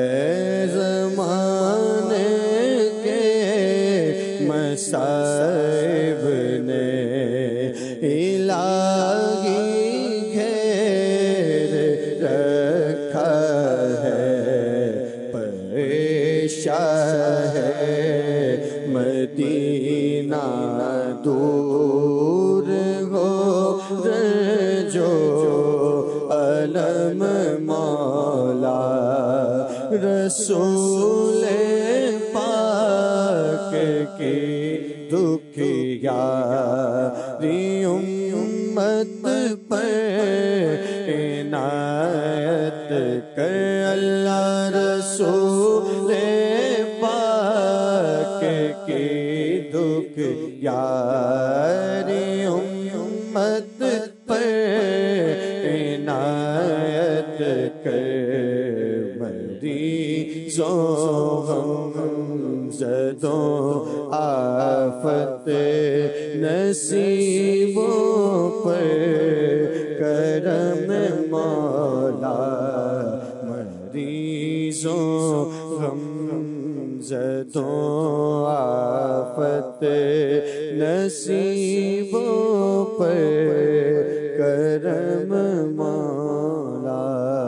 ज़माने के मसाइब ने इलाही घेर रखा है। परेशान है मदीना दूर हो जो अलम मौला रसूल पाक की दुखियारी उम्मत पर इनायत कर। अल्लाह रसूल पाक की दुखियारी उम्मत पर इनायत कर। मरीज़ों ग़मज़दों आफत नसीबों पर करम मौला। मरीज़ों ग़मज़दों आफत नसीबों पर करम मौला।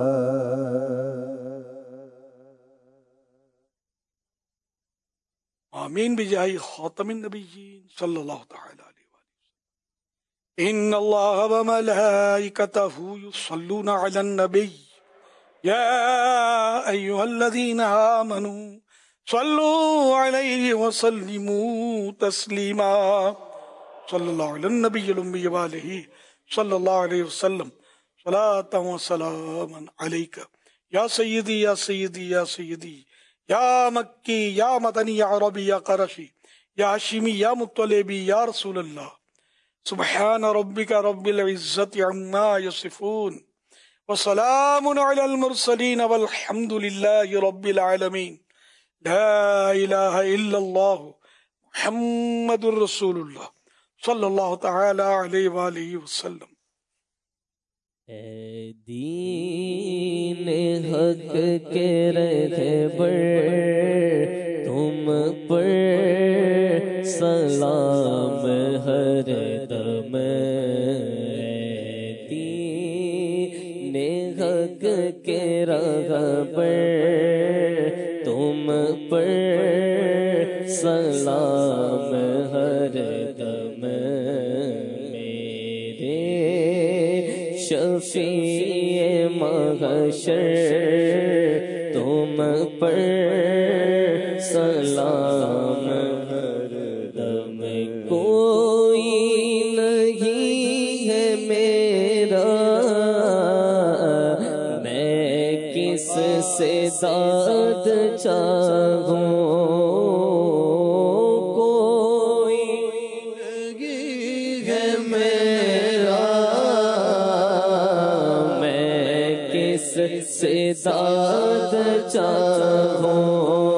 आमीन बिजाही खातमिन नबिय्यीन सल्लल्लाहु तआला अलैहि वसल्लम। इन्नल्लाह व मलाइकतहु युसल्लूना अलन नबी या अय्युहल्लज़ीना आमनू सल्लू अलैहि व सल्लिमू तस्लीमा। सल्लल्लाहु अलैहि नबिय्यिल उम्मी व आलिहि صلی اللہ علیہ وسلم صلاۃ و سلاما علیک یا سیدی یا سیدی یا سیدی یا مکی یا مدنی یا عربی یا قرشی یا ہاشمی یا مطلبی یا رسول اللہ. سبحان ربک رب العزت عما یصفون وسلام علی المرسلین والحمد للہ رب العالمین. لا الہ الا اللہ محمد الرسول اللہ صلی اللہ تعالی علیہ وآلہ وسلم. اے دین حق کے رہبر تم پر سلام ہر دم. اے دین حق کے رہبر تم پر سلام ہر دم. شفیع محشر تم پر سلام ہر دم. کوئی نہیں ہے میرا میں کس سے داد چاہوں. کوئی نہیں ہے میرا سے داد چاہوں.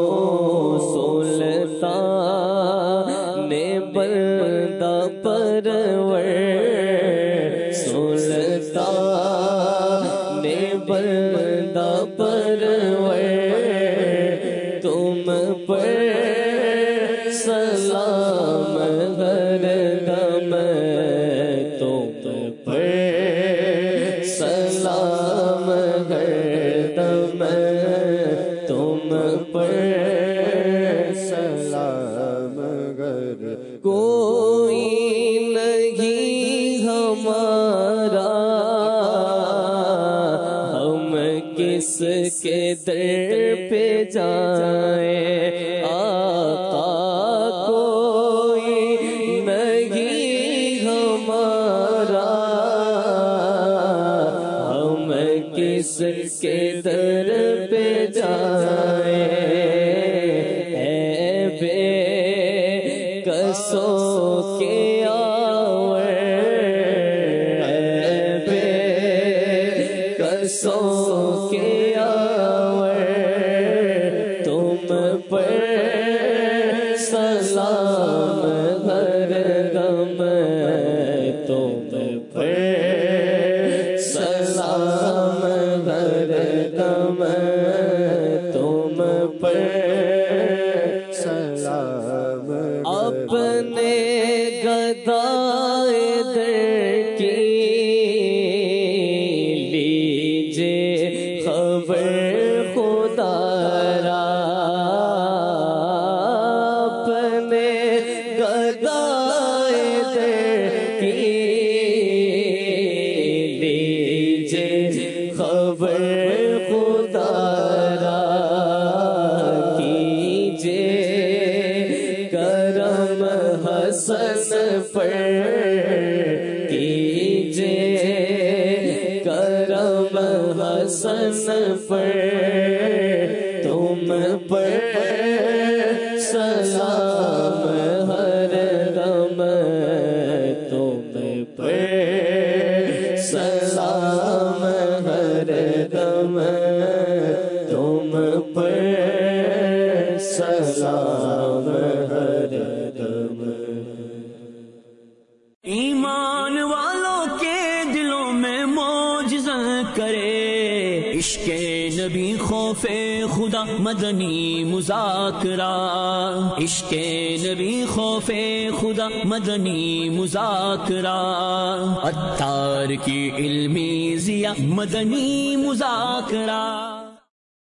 سلطان نے بندہ پرور سلطان نے بندہ پرور تم پر سلام ہر دم. تم پر سلام تم پر سلام گر. کوئی نہیں ہمارا ہم کس کے در پہ جائیں. آقا کوئی نہیں ہمارا ہم کس کے در پہ جائیں. اے بے کسوں کے آور اے بے کسوں کے آور تم پر سلام ہر دم. تم پر سلام ہر دم. تم پر سلام. اپنے گدائے در کی لیجے خبر خدا را. اپنے گدائے در کی لیجے خبر خدا را. کیجے کرم حسن پر کیجے کرم حسن پر تم پر سلام ہر دم. تم پر سلام ہر دم. تم پر سلام ہر دم. ایمان والوں کے دلوں میں معجزہ کرے عشق نبی خوف خدا مدنی مذاکرہ. عشق نبی خوف خدا مدنی مذاکرہ. عطار کی علمی ضیا مدنی مذاکرہ.